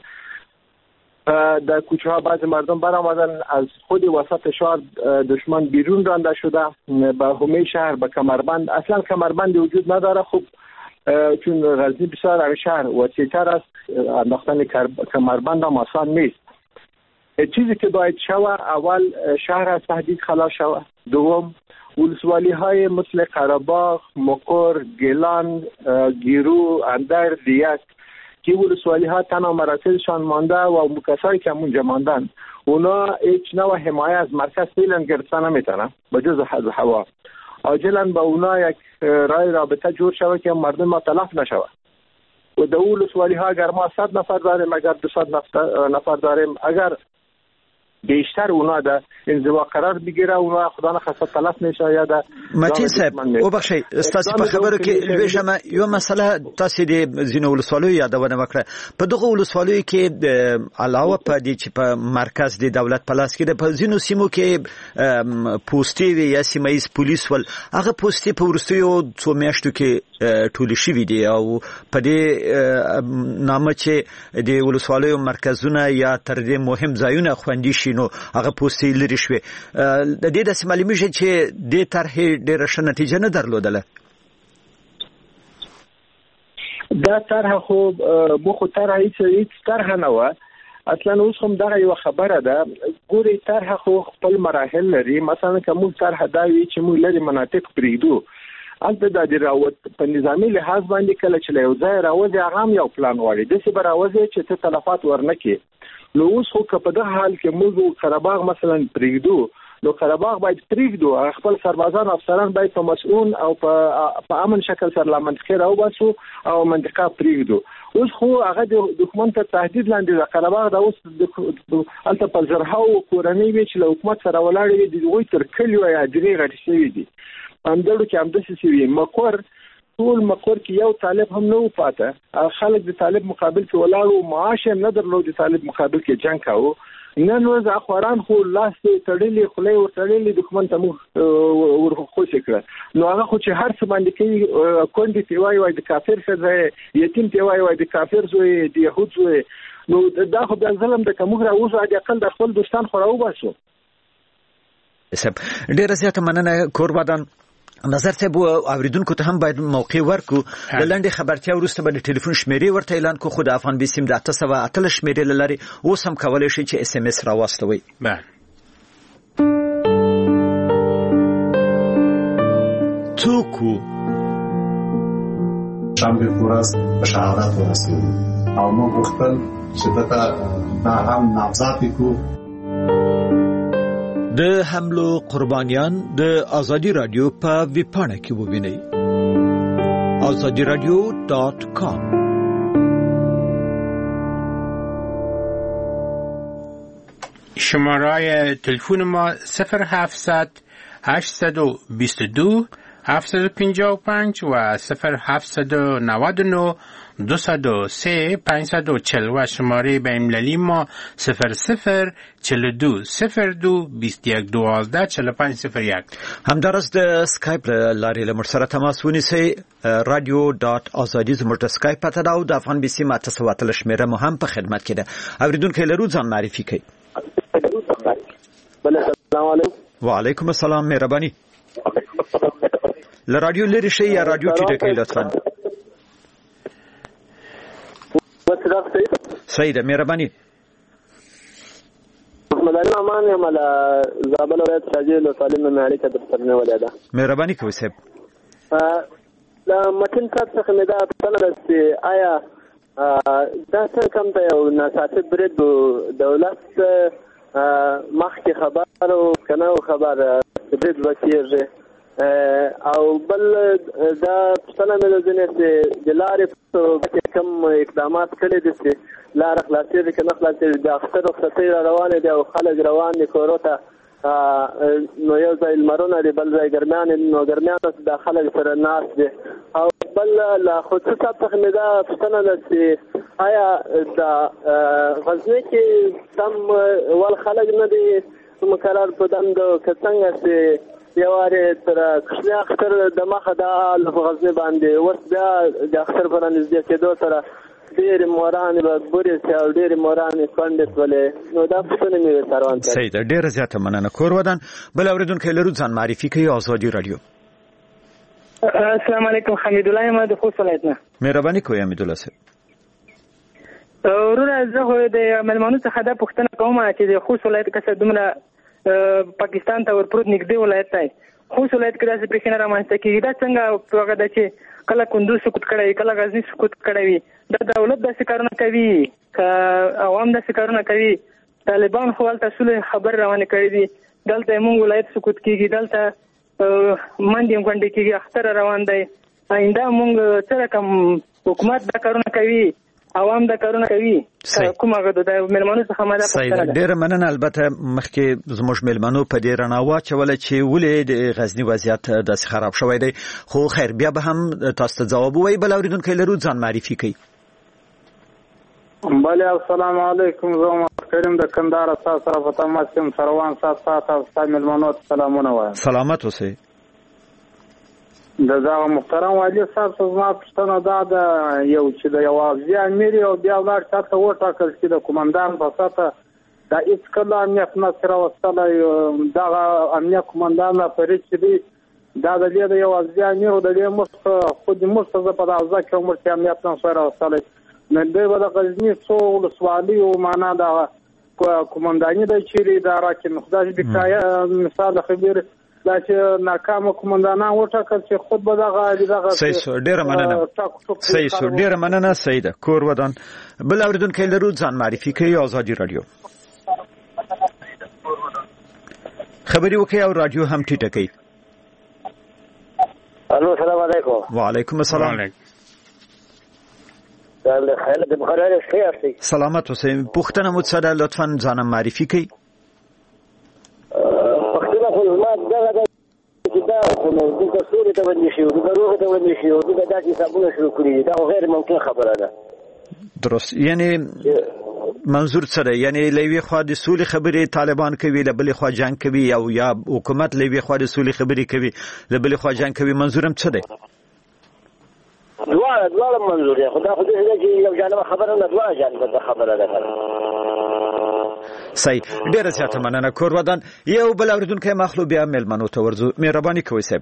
در کوچه ها بعض مردم بر آمدن، از خود وسط شهر دشمن بیرون رانده شده به همه شهر، به کمربند. اصلا کمربند وجود نداره. خب چون غزنی بسیار شهر وسیع‌تر است، انداختن کمربند هم آسان نیست. چیزی که باید شوه، اول شهر از تهدید خلاص شوه، دوم ولسوالی های مثل قره‌باغ، مقر، گیلان، گیرو، اندر، دیک که ولسوالی ها تنها مراکزشان مانده و کسایی که اونجا ماندن اونا هیچ نوع حمایت از مرکز فعلا گرفتن نمیتونن بجز حذف هوا. عاجلا با اونا یک راه رابطه جور شوه که مردم ما تلف نشوه. و در ولسوالی ها اگر ما 100 نفر داریم، اگر 200 نفر داریم، اگر بیشتر اونا در انزوا قرار بگیره اونا خدا نخواسته تلف میشه یا در متین صاحب وبخښئ استاسو په خبرو کې لویشمه یو مسله تاسو د زینو ولسوالیو یادونه وکړه په دغه ولسوالیو کې علاوه په دې چې په مرکز د دولت په لاس کې د په زینو سیمو کې پوسټي یا سیمایي پولیس ول هغه پوسټي په ورستیو څو میاشتو کې ټول شي دي او په دې نامه چې د ولسوالیو مرکزونه یا تر دې مهم ځایونه خوندي شي نو هغه پوسټي لري شوی د دې د معلومه چې د طرح ډېر ښه نتیجه نه درلودله دا طرح خو مخ طرح هیڅ طرح نه و اصلا اوس هم دا یو خبره ده ګوري طرح خو خپل مراحل لري مثلا کوم طرح دا وی چې موږ لري مناطق پریږدو البته د راوت په نظامی لحاظ باندې کله چې یو ځای راوځي هغه یو پلان وړي د څه براوځي چې ته تلفات ورنکې نو اوس خو په دغه حال کې موږ قرهباغ مثلا پریږدو نو قرهباغ باید پریږدو خپل سربازان افسران باید په مسؤل او په امن شکل سره لا منطقه راوباسو او منطقه پریږدو اوس خو هغه د حکومت ته تهدید لاندې د قرهباغ د اوس البته په زرهاو کورنۍ وی چې له حکومت سره ولاړ دي دوی تر کلیو یا درې غټ شوی دي همدلته کې هم د سیوی مکور ټول مکور کې یو طالب هم نه پاته خلک د طالب مقابل کې ولاړو معاش نه درلود د طالب مقابل کې جنگ کاوه نن ورځ اخواران خو لاس تړلې خلې ورتړلې دښمن ته ورخوشي کړ نو هغه خو چې هر څه باندې کې کندې تی وای د کافر څخه یتیم تی وای د کافر زوی د يهود زوی نو دا خو د ظلم د کومه راوځي د اقل د خپل دوستان خراو باسو ډېر زیاته مننه کوربادان نظر ته اوریدونکو ته هم باید موقع ورکو د لنډه خبرتیا وروسته به ټلیفون شمیرې ورته اعلان کو خود افغان بي سیم د 808 شمیرې لري اوس هم کولای شي چې اس ام اس راوستوي توکو شنبه فورس به شهادت ورسید او ما غوښتل چې دا هم نامزد کو د حملو قربانیان د آزادی رادیو په ویبپاڼه کې ووینئ azadiradio.com شماره تلفن ما 0700 822 755 و 0799 203 540 و شماره بین‌المللی ما 00 42 02 21 12 45 01 همدارس د اسکایپ لارې له مرسته تماس ونیسئ radio.azadi زموږ د اسکایپ پته دا او د افغان بي سي ماته سواتل شمیره مو هم په خدمت کې ده اوریدونکو لرو ځان معرفي کړئ السلام علیکم وعلیکم السلام مهرباني له رادیو لري شي یا رادیو ټیټه کې لطفا صحیح ده مهرباني محمد علي امان یم له زابل ولایت شاجي له سالم معالي ته درنه ولاده مهرباني کوي صاحب لا متن تاسو څخه مې دا پوښتنه ده چې آیا دا څنګه کوم ته یو ناڅاپي برید دولت مخکې خبر او کنه خبر برید وکړي او بل دا پوښتنه مې ده چې د لارې په کوم اقدامات کړي دي چې لار خلاصې دي کنه خلاصې د اختر رخصتۍ روانې دي او خلک روان دي کورو ته نو یو ځای لمرونه دي بل ځای ګرمیان نو ګرمیان ته د خلک سره ناست دي او بل لا خصوصا څخه مې دا پوښتنه ده چې آیا د غزني کې سم ول خلک نه دي مقرر په دند کڅنګ چې یواره تر کښنه اختر د مخه د غزني باندې اوس بیا د اختر پر نږدې کېدو سره ډېر موران به بوري او ډېر موران کندې ولې نو دا څه نه روان دي صحیح ده ډېر زیاته مننه کورودان بل اوریدونکو لرو ځان معرفي کوي آزادي رادیو السلام علیکم حمید الله احمد خوست ولایتنا مهرباني کوي حمید الله صاحب ورونه زه د ملمنو څخه دا پوښتنه کوم چې د خوست ولایت کې دومره پاکستان ته ورپروت نږدې ولایت دی خوست ولایت کې داسې برېښنا رامنځته کېږي دا څنګه هغه ده چې کله کندوز سقوط کړی کله غزني سقوط کړی وي دا دولت داسې کارونه کوي عوام داسې کارونه کوي طالبان خو هلته صلح خبر روانې کړي دي دلته موږ ولایت سقوط کېږي دلته منډې غونډې کېږي اختر روان دی آینده موږ څه رقم حکومت دا کارونه کوي عوام د کارونه کوي کومه د ملمنو څخه ماده پښتنه ډیر مننه. البته مخکې زموږ ملمنو په دې رڼاوا چول چې ولې د غزنی وضعیت داسې خراب شوی دی، خو خیر بیا به هم تاسو ته جواب وایي. بل اوریدونکو لرو ځان معرفي کړئ. بله السلام علیکم، زه کریم د کندهار اساس سره په تماس کې سروان سات تاسو ملمنو سلامونه وایم. سلامت اوسئ. دغه محترم والی صاحب زما پښتنه دا د یو چې د یو ځای امیر او بیا ولر تاسو وټاکل چې د کمانډان په ساته دا هیڅ کله امنیت نه سره وصله دا امنیت کمانډان په ریچ دی دا د دې یو ځای امیر او د دې مخ خو د مرتضی په دغه ځکه عمر چې امنیت نه سره وصله نه دی د غزنی څو سوالي او معنا دا کمانډاني د چيري دا راکې مخداج بکای مثال خبر دا چې ناکام کمانډانان وټاکل چې خود به دغه صحیح ډیر مننه. صحیح ډیر مننه سیده کور ودان. بل اوریدونکو لرو ځان معرفي کوي. آزادي رادیو خبري وکي او رادیو هم ټیټه کوي. الو السلام علیکم. وعلیکم السلام. خیرت بخیر خیر. سلامت اوسئ. پښتنه مو څه ده لطفا ځان معرفي کوي. ما دغه چې دا کومه د تصویر ته ونی شو د روغ ته ونی شو د داسې حسابونه شروع کړی دا غیر ممکن خبره ده. درست. یعنی منظور څه دی؟ یعنی لوی خوا د سولې خبرې طالبان کوي، لبلې خوا جنگ کوي، او یا حکومت لوی خوا د سولې خبرې کوي، لبلې خوا جنگ کوي. منظورم څه دی؟ دواړه منظور دی. خدا خو دې چې یو جانب خبره نه دواړه جانب خبره ده. صحیح ډیره زیاته مننه کور ودان. یو بل اوریدونکو مخلو بیا ملمنو ته ورځو. مهرباني کوئ صاحب.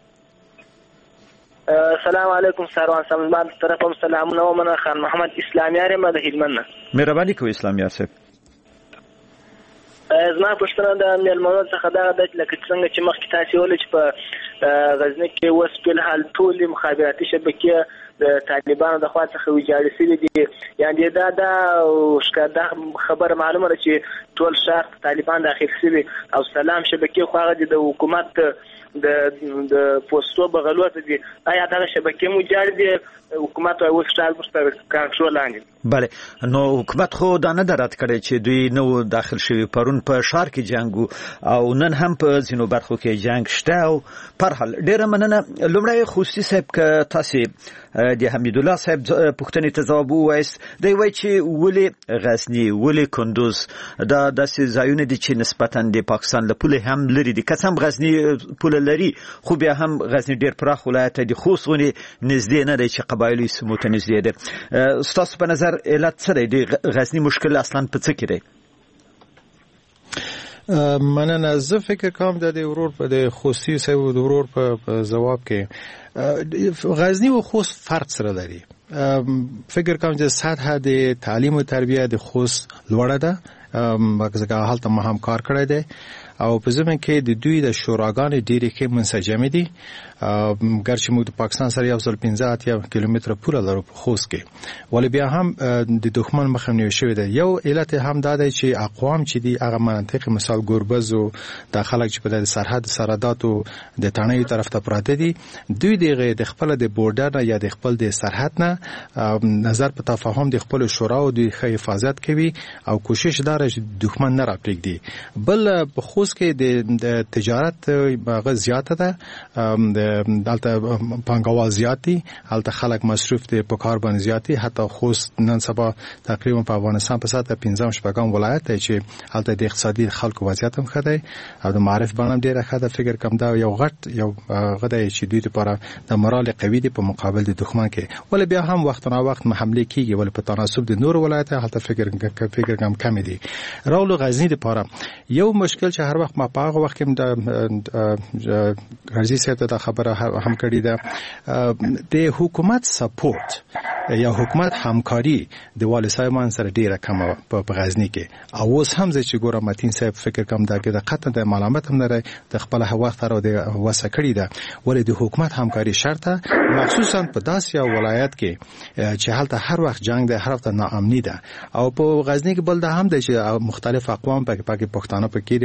السلام علیکم سروان صاحب، ما طرفم سلامونه ومنه خان محمد اسلامیار ما د هلمند. مهرباني کوئ اسلامیار صاحب. زما پښتنه د ملمنو څخه دا د لکه څنګه چې مخکې تاسو ول چې په غزنی کې اوس په حال ټول مخابراتي شبکې د طالبانو د خوا څخه ویجاړې شوې دي. یعنی دا ښکاره خبر معلومه ده چې ټول شهر طالبان داخل شوي او سلام شبکې خو هغه د حکومت د پوسټو بغلوت دي. آیا دا شبکې مو جوړ دي حکومت او وسټال پر کنټرول لاندې؟ بله، نو حکومت خو دا نه درات کړی چې دوی نو داخل شوي. پرون په ښار کې جنگ او نن هم په ځینو برخو کې جنگ شته. او پر حال ډیره مننه. لومړی خوستی صاحب که تاسو د حمید الله صاحب پوښتنې ته ځواب ووایست، دی وایي چې ولې غزنی ولې کندوز دا داسې ځایونه دي چې نسبتا د پاکستان له پولې هم لري دي. قسم غزنی پوله لري خو بیا هم غزنی ډیر پراخ ولایت دی، خو څونه نږدې نه دی چې قبایلي سیمو ته نږدې دی. ستاسو په نظر علت څه دی؟ د غزنی مشکل اصلا په څه کې دی؟ مننه. زه فکر کوم د ورور په د خوستی صاحب د ورور په جواب کې غزنی او خوست فرق سره لري. فکر کوم چې سطح د تعلیم او تربیه د خوست لوړه ده، ځکه هلته ما هم کار کړی دی او په زمين کې د دوی د شوراګانې ډېرې کې منسجمې دي. ګرچې موږ د پاکستان سره 150 کیلومتره پوله لرو په خوست کې، ولی بیا هم د دښمن مخه نیول شوې ده. یو علت هم دا دی چې اقوام چې دي هغه منطقه مثال ګوربز او د خلک چې په د سرحد سرحداتو د تڼۍ طرف ته پراته دي، دوی د خپل د بورډر یا د خپل د سرحد نه نظر په تفاهم د خپل شورا او د حفاظت کوي او کوشش دار چې دښمن نه راپریږدي. بل په خوست کې د تجارت هغه زیاته ده، دلته پانګوال زیات دي، هلته خلک مصروف دي، په کار باندې زیات دي. حتی خوست نن سبا تقریبا په افغانستان په ساته 15 شپږم ولایت دی چې هلته د اقتصادي خلکو وضعیت هم ښه دی او د معرف باندې ډیره ښه ده. فکر کوم دا یو غدای چې دوی لپاره د مورال قوي دي په مقابل د دښمن کې. ولې بیا هم وخت نه وخت حمله کیږي، ولې په تناسب د نور ولایت هلته فکر کم دي. راول غزنی لپاره یو مشکل چې هر وخت ما په هغه وخت کې د غزنی صاحب ته خبره هم کړی ده، د حکومت سپورت یا حکومت همکاري د والي صاحب سره ډیره کمه په غزنی کې. او اوس هم چې ګورم متین صاحب فکر کوم دا کې د قطن د معلومات هم لري د خپل وخت راو د وسه کړی ده، ولې د حکومت همکاري شرطه مخصوصا په داسې ولایت کې چې هلته هر وخت جنگ ده، هر وخت ناامني ده. او په غزنی کې بل ده هم ده چې مختلف اقوام پکې پښتانه پکې دي، هزاره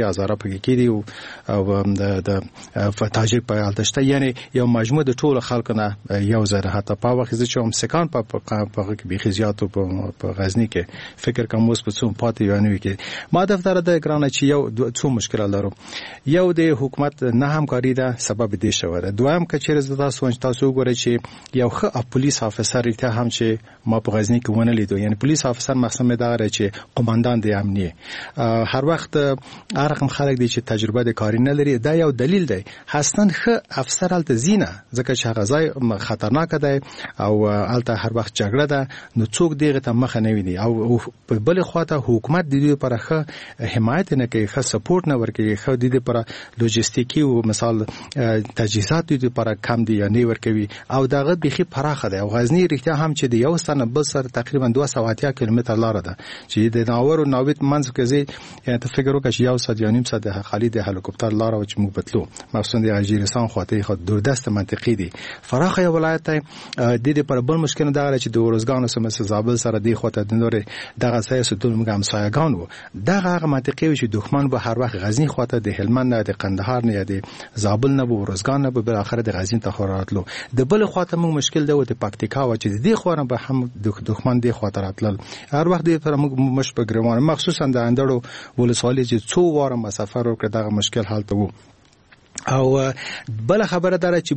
پکې کېدي او د تاجر په حالتشته یعنی یو مجموعه د ټولو خلکو نه یو ځای حتی په وخت چې هم سکان په کې به خزيات په غزنی کې فکر کوم اوس په څوم پاتې یو کې ما دفتر د ګرانه چې یو څو مشکلات لرو یو د حکومت نه همکاري ده سبب دې شوه دویم که چیرې تاسو وګورئ چې یو ښه پولیس افسر ریته هم چې ما په غزنی کې ونه لیدو یعنی پولیس افسر مقصد داره چې قوماندان د امنیه هر وخت رقم خلک دي چې تجربه د کاری نه لري دا یو دلیل دی هستن ښه افسر الته زینه ځکه چې هغه ځای خطرناک دی او الته هر وخت جګړه ده نو څوک دیغه ته مخ نه ویني او په بل خواته حکومت د دې لپاره ښه حمایت نه کوي ښه سپورټ نه ورکوي ښه د دې لپاره لوجستیکي او مثال تجهیزات د دې لپاره کم دي یا نه ورکوي او دغه بيخي پراخه ده او غزنی رښتیا هم چې د یو سنه بل سره تقریبا 280 کیلومتر لار ده چې د ناور او ناوید منځ کې زی یعنی ته فکر وکړه یو ساعت یا نیم ساعت خالی د هلیکوپټر لار او چې موږ بتلو مخصوصا د اجیرستان خواته خو دوردست منطقي دي فراخه یو ولایت د دې پر بل مشکل ده چې د ورزګانو سم زابل سره دی خواته د نور دغه سیاست ټول موږ هم سایګان وو دغه منطقي چې دښمن به هر وخت غزنی خواته د هلمند نه د قندهار نه د زابل نه به ورزګان نه به بل اخر د غزنی ته خوراتلو د بل خواته موږ مشکل ده د پکتیکا او چې د دې خورم به هم دښمن دی خواته راتلل هر وخت دې پر موږ مش په ګرمان مخصوصا د اندړو ولسوالۍ چې څو واره مسافر وکړه دغه مشکل حل ته وو او بل خبره داره چې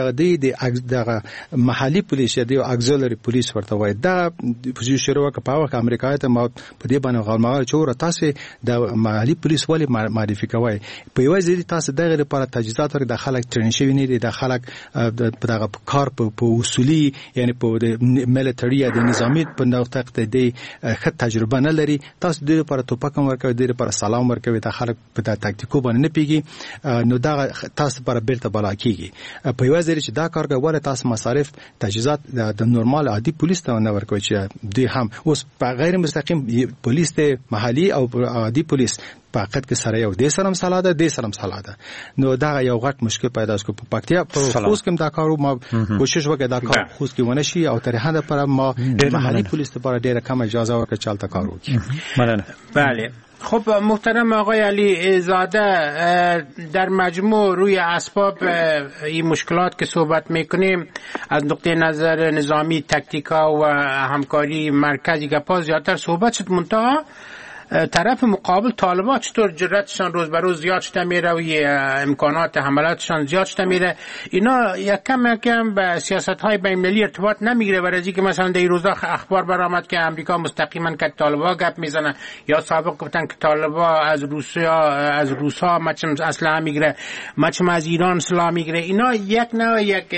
د محلي پولیس دی او اگزیلری پولیس ورته وای دا پوزیشن شروع په وخت امریکا ته ما په دې باندې غلمغه چور تاسو د محلي پولیس ولی معرفي کوي په یوه ځای تاسو دغه لپاره تجهیزات ور د خلک ټرین شوی نه دي د خلک په دغه کار په اصولي یعنی په ملټری د نظامی په نقطه د ښه تجربه نه لري تاسو د لپاره توپک ورکوي د لپاره سلام ورکوي د خلک په تاکتیکو باندې نه پیږي نو دا تاسو پر بیرته بالا کیږي په یوه ځای چې دا کارګر ول تاسو مصارف تجهیزات د نورمال عادي پولیس ته نه ورکوي چې دوی هم اوس په غیر مستقیم پولیس ته محلي او عادي پولیس په حقیقت کې سره یو د سلام سلاده د سلام سلاده نو دا یو غټ مشکل پیدا شو په پکتیا په خوست کې دا کارو ما کوشش وکړ دا کار خوست کې ونه شي او تر هغه پر ما محلي پولیس ته پر ډیره کم اجازه ورکړه چالت کارو مننه بله خب محترم آقای علی زاده در مجموع روی اسباب این مشکلات که صحبت میکنیم از نقطه نظر نظامی تکتیکا و همکاری مرکزی گپا زیادتر صحبت شد منتها طرف مقابل طالبان چطور جرأتشان روز به روز زیاد شده میره و امکانات حملاتشان زیاد شده میره اینا یک کم به سیاست‌های بین‌المللی ارتباط نمیگیره برای که مثلا در این روزا اخبار برآمد که امریکا مستقیما که طالبان گپ میزنه یا سابق گفتن که طالبان از روسا مچم اسلحه میگیره مچم از ایران سلاح میگیره اینا یک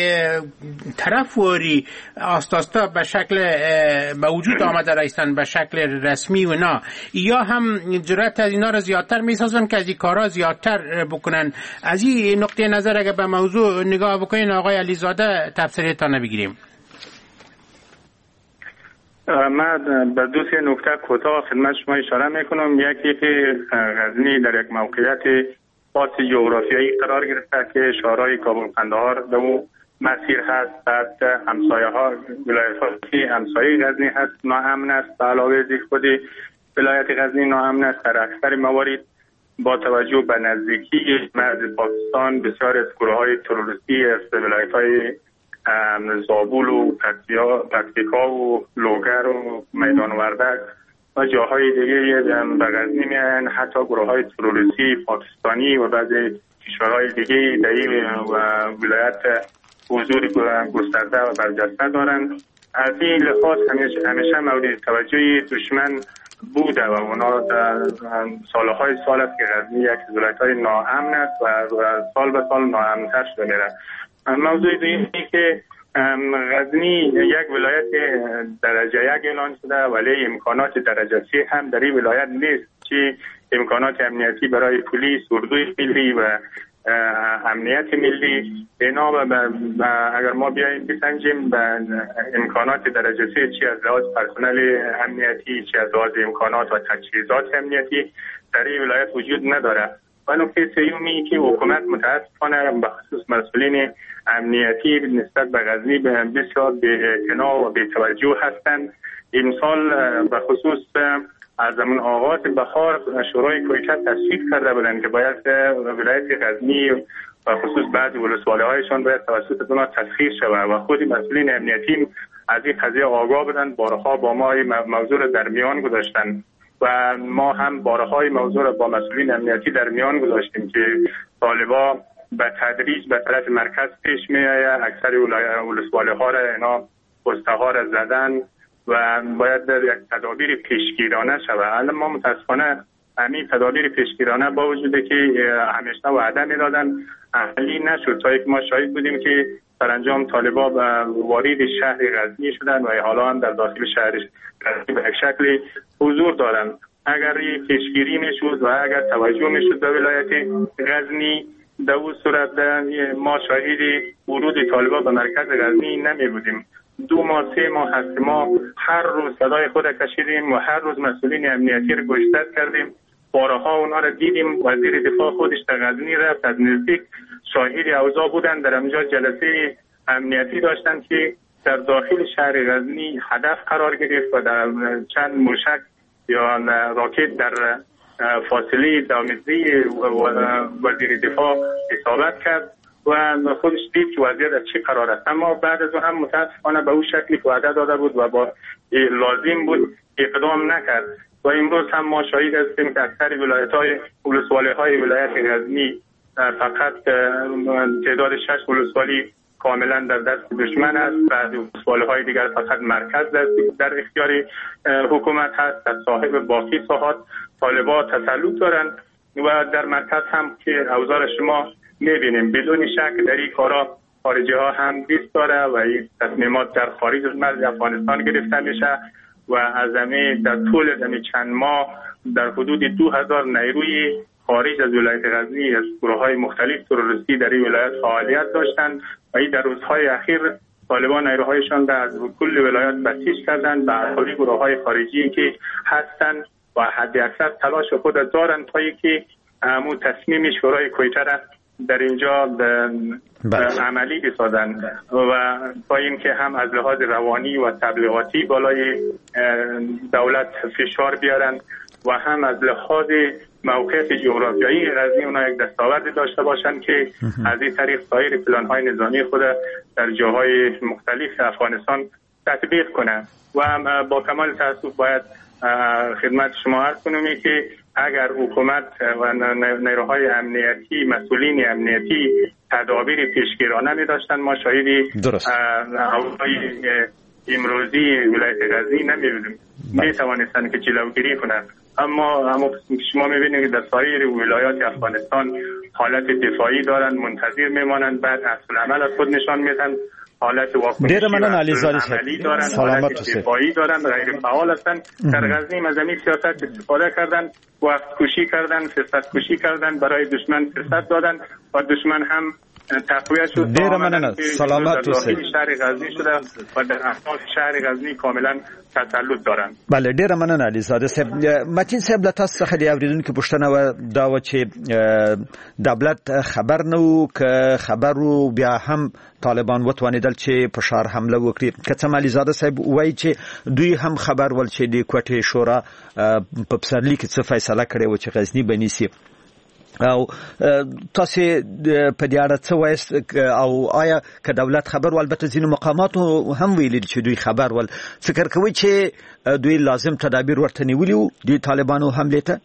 طرفواری آستاستا به شکل به وجود آمده رایستن به شکل رسمی و نه یا هم جرأت از اینا رو زیادتر میسازن که از این کارا زیادتر بکنن از این نقطه نظر اگه به موضوع نگاه بکنین آقای علیزاده تفسیرتان بگیریم من به دو سه نکته کوتاه خدمت شما اشاره میکنم یکی که غزنی در یک موقعیت خاص جغرافیایی قرار گرفته که شهرهای کابل قندهار در اون مسیر هست بعد همسایه ها ولایت همسایه غزنی هست ناامن است به علاوه خود ولایت غزنی ناامن است در اکثر موارد با توجه به نزدیکی مرز پاکستان بسیار از گروه‌های تروریستی از ولایت‌های زابل و پکتیکا و لوگر و میدان وردک و جاهای دیگه به غزنی میان حتی گروه‌های تروریستی پاکستانی و بعضی کشورهای دیگه در این ولایت حضور گسترده و برجسته دارند از این لحاظ همیشه مورد توجه دشمن بوده و اونا در سالهای سال است که غزنی یک از ولایت‌های ناامن است و سال به سال ناامن‌تر شده میره. موضوع دیگه که غزنی یک ولایت درجه یک اعلان شده ولی امکانات درجه 3 هم در این ولایت نیست که امکانات امنیتی برای پلیس اردوی ملی و امنیت ملی اینا اگر ما بیاییم بسنجیم به امکانات درجه 3 چی از لحاظ پرسنل امنیتی چی از لحاظ امکانات و تجهیزات امنیتی در این ولایت وجود نداره و نکته سومی که حکومت متاسفانه به خصوص مسئولین امنیتی نسبت به غزنی بسیار بی‌اعتنا و بی‌توجه هستند. امسال به خصوص از زمان آغاز بهار شورای کویته تصویب کرده بودند که باید ولایت غزنی و خصوص بعضی ولسوالی‌هایشان باید توسط دونا تسخیر شود و خود مسئولین امنیتی از این قضیه آگاه بودند. بارها با ما موضوع را در میان گذاشتند و ما هم بارهای موضوع را با مسئولین امنیتی در میان گذاشتیم که طالبا به تدریج به طرف مرکز پیش می آید. اکثر ولسوالی‌ها را اینا پست‌ها را زدن و باید یک تدابیر پیشگیرانه شود. الان ما متاسفانه همین تدابیر پیشگیرانه با وجود که همیشه وعده میدادن عملی نشد تا یک ما شاهد بودیم که سرانجام طالبا وارد شهر غزنی شدن و حالا هم در داخل شهر غزنی به یک شکل حضور دارن. اگر پیشگیری میشد و اگر توجه میشد به ولایت غزنی در اون صورت ما شاهد ورود طالبا به مرکز غزنی نمی بودیم. 2 ماه 3 ماه هست ما هر روز صدای خود کشیدیم و هر روز مسئولین امنیتی رو گشتت کردیم. بارها اونا رو دیدیم. وزیر دفاع خودش در غزنی رفت، از نزدیک شاهد اوضاع بودن. در اونجا جلسه امنیتی داشتن که در داخل شهر غزنی هدف قرار گرفت و در چند موشک یا راکت در فاصله 2 متری وزیر دفاع اصابت کرد و خودش دید که وضعیت از چی قرار است. اما بعد از اون هم متاسفانه به اون شکلی که وعده داده بود و با لازم بود اقدام نکرد و امروز هم ما شاهد هستیم که اکثر ولسوالی‌های ولایت غزنی فقط تعداد 6 ولسوالی کاملا در دست دشمن است. بعضی ولسوالی‌های دیگر فقط مرکز در اختیار حکومت هست. در صاحب باقی ساحات طالبا تسلط دارند و در مرکز هم که اوضاع شما می‌بینیم بدون شک در این کارا خارجی ها هم دست داره و این تصمیمات در خارج از مرز افغانستان گرفته میشه و از در طول چند ماه در حدود 2000 نیروی خارج از ولایت غزنی از گروه‌های مختلف تروریستی در این ولایت فعالیت داشتند و این در روزهای اخیر طالبان نیروهایشان را از کل ولایات بسیج کردند به اهالی گروه‌های خارجی که هستند و حد اکثر تلاش خود دارند تا اینکه همون تصمیم شورای کویته را در اینجا عملی بسازند و با اینکه هم از لحاظ روانی و تبلیغاتی بالای دولت فشار بیارند و هم از لحاظ موقعیت جغرافیایی غزنی اونا یک دستاورد داشته باشند که از این طریق سایر پلان‌های نظامی خود در جاهای مختلف افغانستان تطبیق کنند. و با کمال تأسف باید خدمت شما عرض کنم که اگر حکومت و نیروهای امنیتی مسئولین امنیتی تدابیر پیشگیرانه می داشتن ما شاهدی اوضاع امروزی ولایت غزنی نمی بودیم. می توانستن که جلوگیری کنند. اما شما می بینید که در سایر ولایات افغانستان حالت دفاعی دارند، منتظر میمانند، بعد اصل عمل از خود نشان میدن، حالت واکنشی عملی دارند، حالت دفاعی دارند، غیر فعال هستند. در غزنی از این سیاست استفاده کردند، وقت کشی کردند، فرصت کشی کردند، برای دشمن فرصت دادند و دشمن هم تقویت شد. ډیر مننه. سلامت اوسئ. شهر غزنی شده و در اطراف شهر غزنی کاملا تسلط دارند. بله ډیر مننه علیزاده صاحب. متین صاحب له تاسو څخه د اوریدونکو پوښتنه و دا و چې دولت خبر نه و که خبرو بیا هم طالبان وتوانیدل چې په شهر حمله وکړي. که څه علیزاده صاحب وایي چې دوی هم خبر ول چې د کوټې شورا په پسرلي کې څه فیصله کړې و چې غزنی بنیسي او تاسو په دې اړه څه وایست او آیا که دولت خبر ول البته ځینو مقاماتو هم ویلي چې دوی خبر ول فکر کوي چې دوی لازم تدابیر ورته نیولي وو د طالبانو حمله ته؟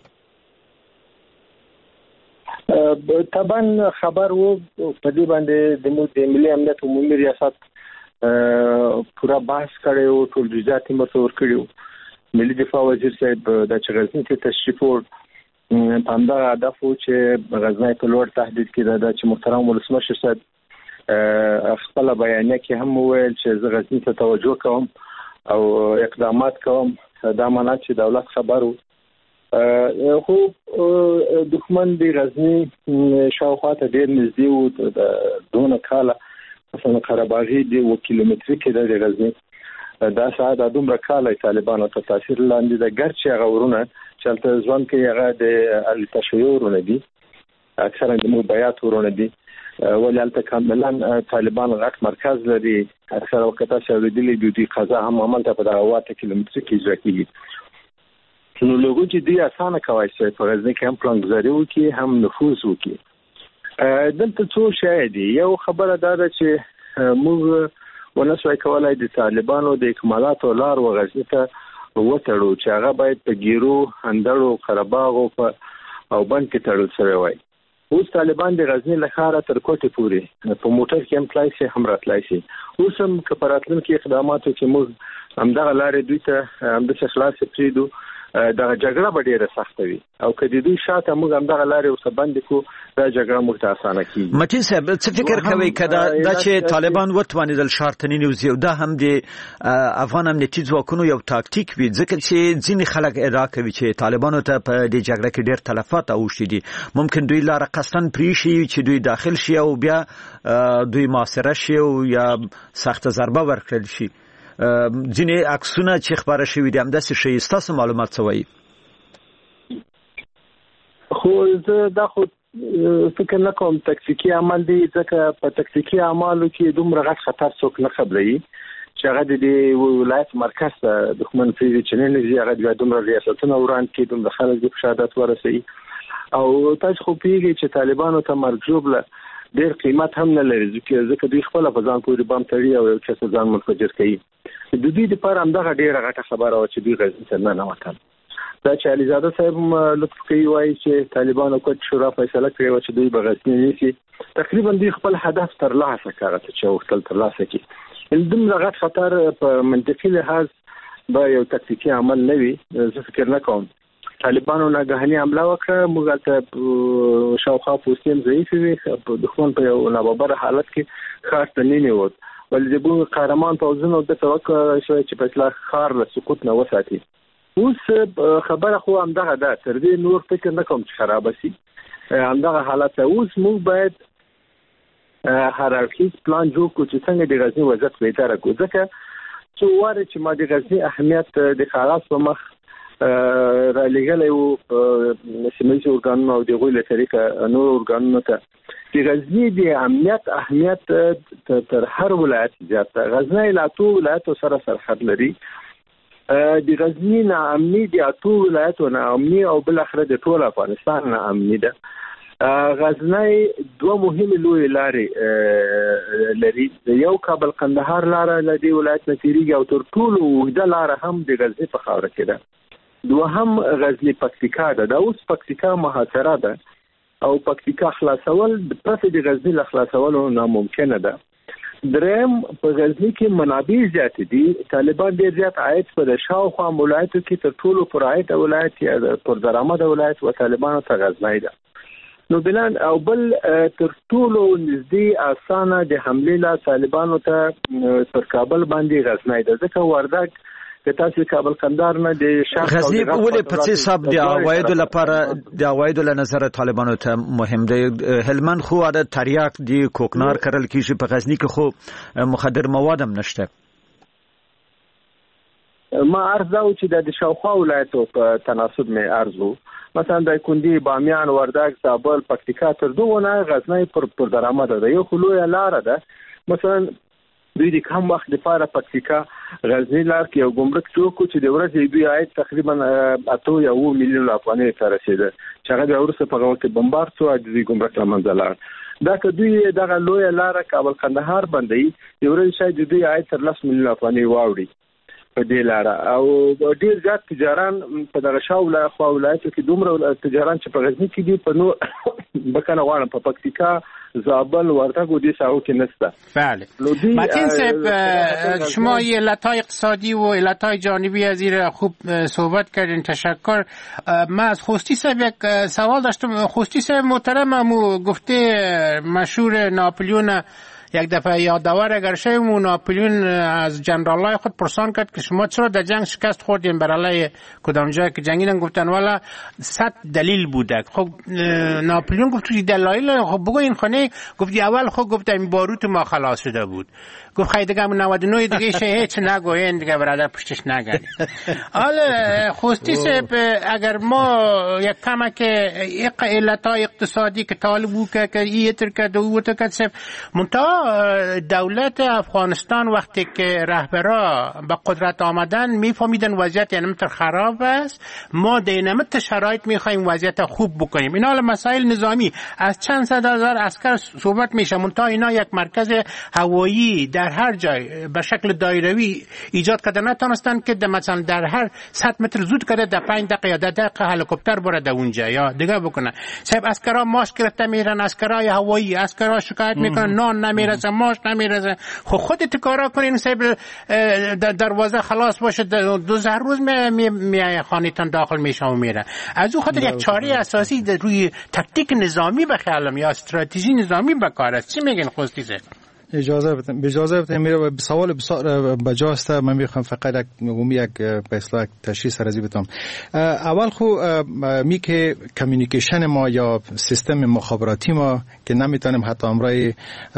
طبعا خبر وو په دې باندې د ملي امنیت عمومي ریاست پورا بحث کړی او ټول جزئیات متصور کړی. ملي دفاع وزیر صاحب د غزنی ته تشریف ور په همدغه هدف و چې غزنی په لوړ تهدید کې دا چې محترم ولسمشر صاحب خپل بیانیه کې هم وویل چې زه غزنی ته توجه کوم او اقدامات کوم. دا معنی چې دولت خبر وو خو دښمن دی غزنی شاوخوا ته ډېر نږدې وو د دونه کاله مثلا قرهباغي دی و کیلومتري کې د غزنی دا ساعت د دومره کاله طالبانو ته تاثیر لاندې د ګرچې هغه ورونه چلته ځوان کې هغه د التشیورونه دي اکثرا د موبایات ورونه دي ولالته کاملا طالبان غټ مرکز لري. اکثر وخت تاسو ورېدلې دي قضا هم عمل ته په 8 کیلومتر کې اجرا کیږي نو لوګو چې دوی اسانه کوي چې په غزنی کې هم پلانګزاري وکړي هم نفوذ وکړي. دلته څو شی دي. یو خبره دا ده چې موږ ونسوي کولای د طالبانو د اکمالاتو لار و غزنی ته وتړو چې هغه باید په ګیرو، اندړو، قرهباغ او بند کې تړل شوی وای. اوس طالبان د غزنی له ښاره تر کوټې پورې په موټر کې هم تلای شي، هم راتلای شي. اوس هم که په راتلونکي اقداماتو کې موږ همدغه لارې دوی ته همداسې خلاصې پرېږدو، دغه جګړه به ډېره سخته وي، او که د دوی شاته موږ همدغه لارې ورته بندې کړو، دا جګړه موږ ته اسانه کېږي. متین صاحب څه فکر کوئ که دا چې طالبان وتوانېدل ښار ته ننوځي، او دا هم د افغان امنیتي ځواکونو یو تاکتیک وي، ځکه چې ځینې خلک ادعا کوي چې طالبانو ته په دې جګړه کې ډېر تلفات اوښتي دي. ممکن دوی لاره قصداً پرېښي چې دوی داخل شي او بیا دوی محاصره شي او یا سخته ضربه ورکړل شي. ځینې عکسونه چې خبره شوي دي همداسې ښیي. ستاسو معلومات څه وایي؟ خو زه دا خو فکر نه کوم تکتیکي عمل دی، ځکه په تکتیکي اعمالو کې دومره غټ خطر څوک نه قبلوي چې هغه د ولایت مرکز ته دښمن پرېږدي چې ننوځي، هغه بیا دومره ریاستونه وران کړي، دومره خلک د فشادت ورسوي. او تاسو خو پوهېږئ چې طالبانو ته مرګ ژوبله ډېر قیمت هم نه لري، ځکه دوی خپله په ځان پورې بم تړي او یو چا ته ځان منفجر کوي. د دوی دپاره همدغه ډېره غټه خبره وه چې دوی غزني ته ننوتل. دا چې عليزاده صاحب لطف کوي وایي چې طالبانو کوټ شورا فیصله کړې وه چې دوی به غزني نیسي. تقریبا دوی خپل هدف ترلاسه کړی چې غوښتل ترلاسه کړي. دومره غټ خطر په منطقي لحاظ به یو تکتیکي عمل نه وي. زه فکر نه کوم. طالبانو ناګهاني حمله وکړه، موږ هلته شاوخوا پوستې هم ضعیفې وې، دښمن په یو ناببره حالت کې ښار ته ننوت، ولې د قهرمان پوځونو دته وکړی شوی چې په اصلاح ښار له سقوط نه وساتي. اوس خبره خو همدغه ده، تر دې نور فکر نه کوم چې خرابه شي همدغه حالت ته. اوس موږ باید هرارکیز پلان جوړ کړو چې څنګه د غزني وضعیت بهتره کړو، ځکه څو واره چې ما د غزني اهمیت د کاغذ په مخ را لېږلی و سیمهییز ارګانونو او د هغوی له طریقه نور ارګانونو ته، د غزني د امنیت اهمیت تر هر ولایت زیات ده. غزني له 8 ولایتو سره سرحد لري. د غزني ناامني د 8 ولایتو ناامني او بل اخره د ټول افغانستان ناامني ده. غزني دوه مهمه لوی لارې لري. یو کابل قندهار لاره له دې ولایت نه تیریږي او تر ټولو اوږده لاره هم د غزني په خاوره کې ده. دوهم غزني پکتیکا ده. دا اوس پکتیکا محاصره ده او پکتیکا خلاصول پرته د غزني له خلاصولو ناممکنه ده. دریم په غزني کې منابع زیات دي. طالبان ډېر زیات عاید په شاوخوا ولایتو کې تر ټولو پر عاید ولایت یا پر درآمد ولایت و طالبانو ته غزني ده. نو بلان او بل تر ټولو نږدې اسانه د حمله لا طالبانو ته پر کابل باندې غزني ده، ځکه وردګ که تاسو کابل قندهار نه د غزني ولې په څه حساب د عوایدو لپاره د عوایدو له نظر طالبانو ته مهم دی؟ هلمند خو د تریاک دی کوکنار کرل کیږي، په غزني کې خو مخدر مواد هم نشته. ما عرض او چې د شاوخوا ولایتو په تناسب مې عرضو، مثلا د کندی، بامیان، وردګ، زابل، پکتیکا تر دوه نه غزني پر درآمد ده. یو خلوی لار ده. مثلا دوی د کم وخت لپاره پکتیکا غزني لار کې یو ګمرک چوک چې د ورځې دوی عاید تقریبا 8 میلیون افغانۍ ته رسیده، چې هغه د ورسره په وخت کې بمبار شو د ګمرک لمنځه لاړ. دا که دوی دغه لوی لار کابل قندهار باندې د ورځې شاید دوی عاید تر 10 میلیون افغانۍ واوړي په دې لار. او ډیر زیات تجاران په دغه شاوله خو ولایتو کې دومره تجاران چې په غزني کې دي په نو بکنه غواړم په پکتیکا، زابل، وردګ و دې ساحو کې نشته. بله. متین صاحب شما یه علتهای اقتصادی و علتهای جانبی از این خوب صحبت کردین، تشکر. من از خوستی صاحب یک سوال داشتم. خوستی صاحب محترم گفته مشهور ناپلیون یک دفعه یادآور اگر شویم و ناپلیون از جنرالای خود پرسان کرد که شما چرا در جنگ شکست خوردین بر علیه کدام جای که جنگیدن، گفتن والا 100 دلیل بوده. خب ناپلیون گفت توی دلایل خب بگو این خانه، گفتی اول خب گفت این باروت ما خلاص شده بود، گفت خیلی دیگه 99 دیگه شه هیچ نگوین دیگه برادر پشتش نگردی. حالا خوستی صاحب اگر ما یک کمک علتای اقتصادی که طالبو که این ترکد و ترکد صاحب منتها دولت افغانستان وقتی که رهبرا به قدرت آمدن میفهمیدن وضعیت اینمتر خراب است، ما در اینمتر شرایط میخوایم وضعیت خوب بکنیم. اینا حالا مسائل نظامی از چند صد هزار عسکر صحبت میشه، منتها اینا یک مرکز هوایی در هر جای به شکل دایروی ایجاد کرده نتونستن که مثلا در هر 100 متر زود کرده در 5 دقیقه یا 10 دقیقه هلیکوپتر بره در اونجا یا دیگه بکنه. صاحب عسکرا ماش گرفته میرن، عسکرای هوایی عسکرا شکایت میکنن نان نمیرسه، ماش نمیرسه. خودت کارا کنین صاحب دروازه خلاص باشه 12 روز می خانه‌تان داخل میشه و میره. از اون خاطر یک چاره اساسی روی تکتیک نظامی به خیالم یا استراتژی نظامی به کار است. چی میگین خوستی صاحب؟ اجازه بدید میره سوال بسیار بجاست. من میخوام فقط یک به اصطلاح تشخیص ارزی بدم. اول خو می که کمیونیکیشن ما یا سیستم مخابراتی ما که نمیتونیم حتی امرای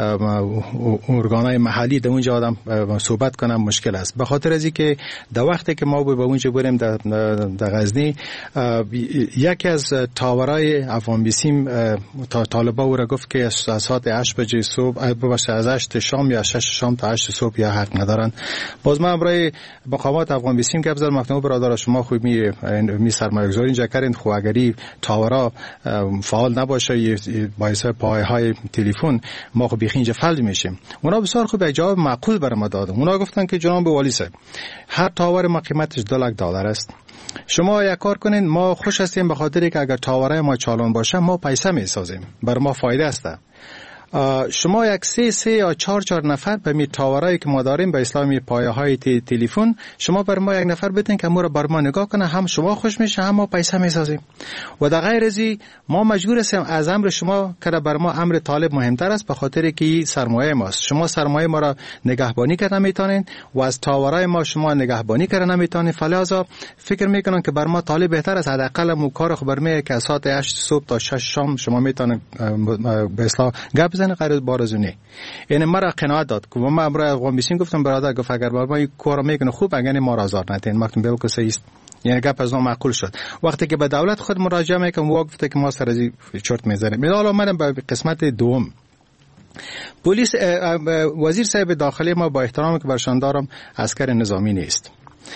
ارگانای محلی در اونجا آدم صحبت کنم مشکل است، به خاطر از اینکه در وقتی که ما به اونجا بریم در غزنی یکی از تاورای افغان بیسیم طالبا او را گفت که از ساعت 8 بجه صبح باشه از 8 شام یا 6 شام تا 8 صبح یا حق ندارن. باز من برای مقامات افغان بیسیم که افضل مفتوح برادر شما خوب می سرمایه‌گذاری اینجا کردین، خو اگری تاورا فعال نباشه باعث پایه‌های تلفن ما خو بیخ اینجا فلج میشیم. اونا بسیار خوب جواب معقول برام دادن. اونا گفتن که جناب والی صاحب هر تاور ما قیمتش $2 است. شما یک کار کنین، ما خوش هستیم به خاطر که اگر تاورای ما چالان باشه ما پیسه میسازیم، بر ما فایده است. شما یک 3 یا 4 نفر به می تاورایی که ما داریم به اسلامی پایه های تلفن شما بر ما یک نفر بتین که ما رو بر ما نگاه کنه، هم شما خوش میشه هم ما پیسه میسازیم. و در غیر ازی ما مجبور هستیم از امر شما که بر ما امر طالب مهمتر است، به خاطر که سرمایه ماست. شما سرمایه ما را نگهبانی کردن نمیتونین و از تاورای ما شما نگهبانی کردن نمیتونین، فلذا فکر میکنن که بر ما طالب بهتر است. حداقل مو کار خبر می که از ساعت 8 صبح تا 6 شام شما میتونین به اصطلاح گپ قرار بارزونه. یعنی مرا قناعت داد که ما امروز افغان بیسیم گفتم برادر گفت اگر بر ما این کارو میکنه خوب، اگر ما را آزار ندین. مکتوم بالکل صحیح است. یعنی گپ از ما معقول شد. وقتی که به دولت خود مراجعه میکنم و گفته که ما سر از چرت میزنیم. حالا من به قسمت دوم پلیس وزیر صاحب داخلی ما با احترامی که برشان دارم عسکر نظامی نیست.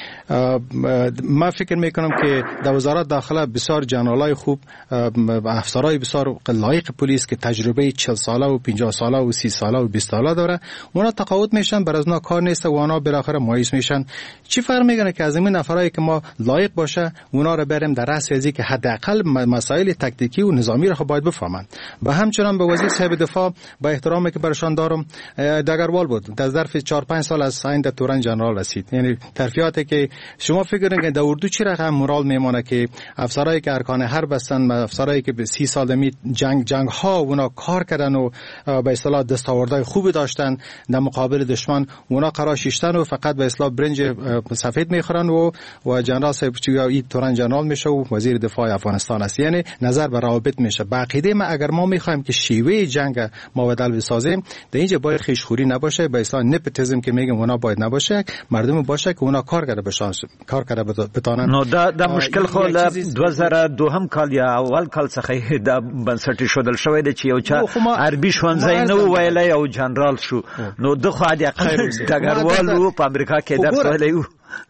من فکر میکنم که در وزارت داخله بسیار جنرالای خوب، افسرای بسیار لایق پلیس که تجربه 40 ساله و 50 ساله و 30 ساله و 20 ساله داره، اونا تقاعد میشن، بر از اونا کار نیست و اونا بالاخره مایوس میشن. چی فرق میکنه که از این نفرایی که ما لایق باشه اونا رو بریم در رأس ازی که حداقل مسائل تکتیکی و نظامی رو باید بفهمن. و همچنان به وزیر صاحب دفاع با احترامی که برشان دارم دگروال بود، در ظرف 4-5 سال از سایند تورن جنرال رسید. یعنی ترفیعاتی که شما فکر کنید در اردو چی رقم مورال میمونه که افسرایی که ارکان حرب هستن، افسرایی که به 30 سال می جنگ ها اونا کار کردن و به اصطلاح دستاوردهای خوبی داشتن در مقابل دشمن، اونا قرار شیشتن و فقط به اصطلاح برنج سفید میخورن و جنرال صاحب این تورن جنرال میشه و وزیر دفاع افغانستان است. یعنی نظر به روابط میشه. عقیده ما اگر ما میخوایم که شیوه جنگ ما بدل بسازیم، در اینجا باید خوشخوری نباشه، به اصطلاح نپوتیزم که میگم اونا باید نباشه، مردم باشه که اونا کار کرده باشن، کار کرده بتانن. نو دا مشکل خو له 2002 کال یا اول کال څخه دا بنسټ شودل شوی دی چې یو چا عربي شونځای نو ویلای او جنرال شو، نو د خو د ډګروالو په امریکا کې درس ویلی.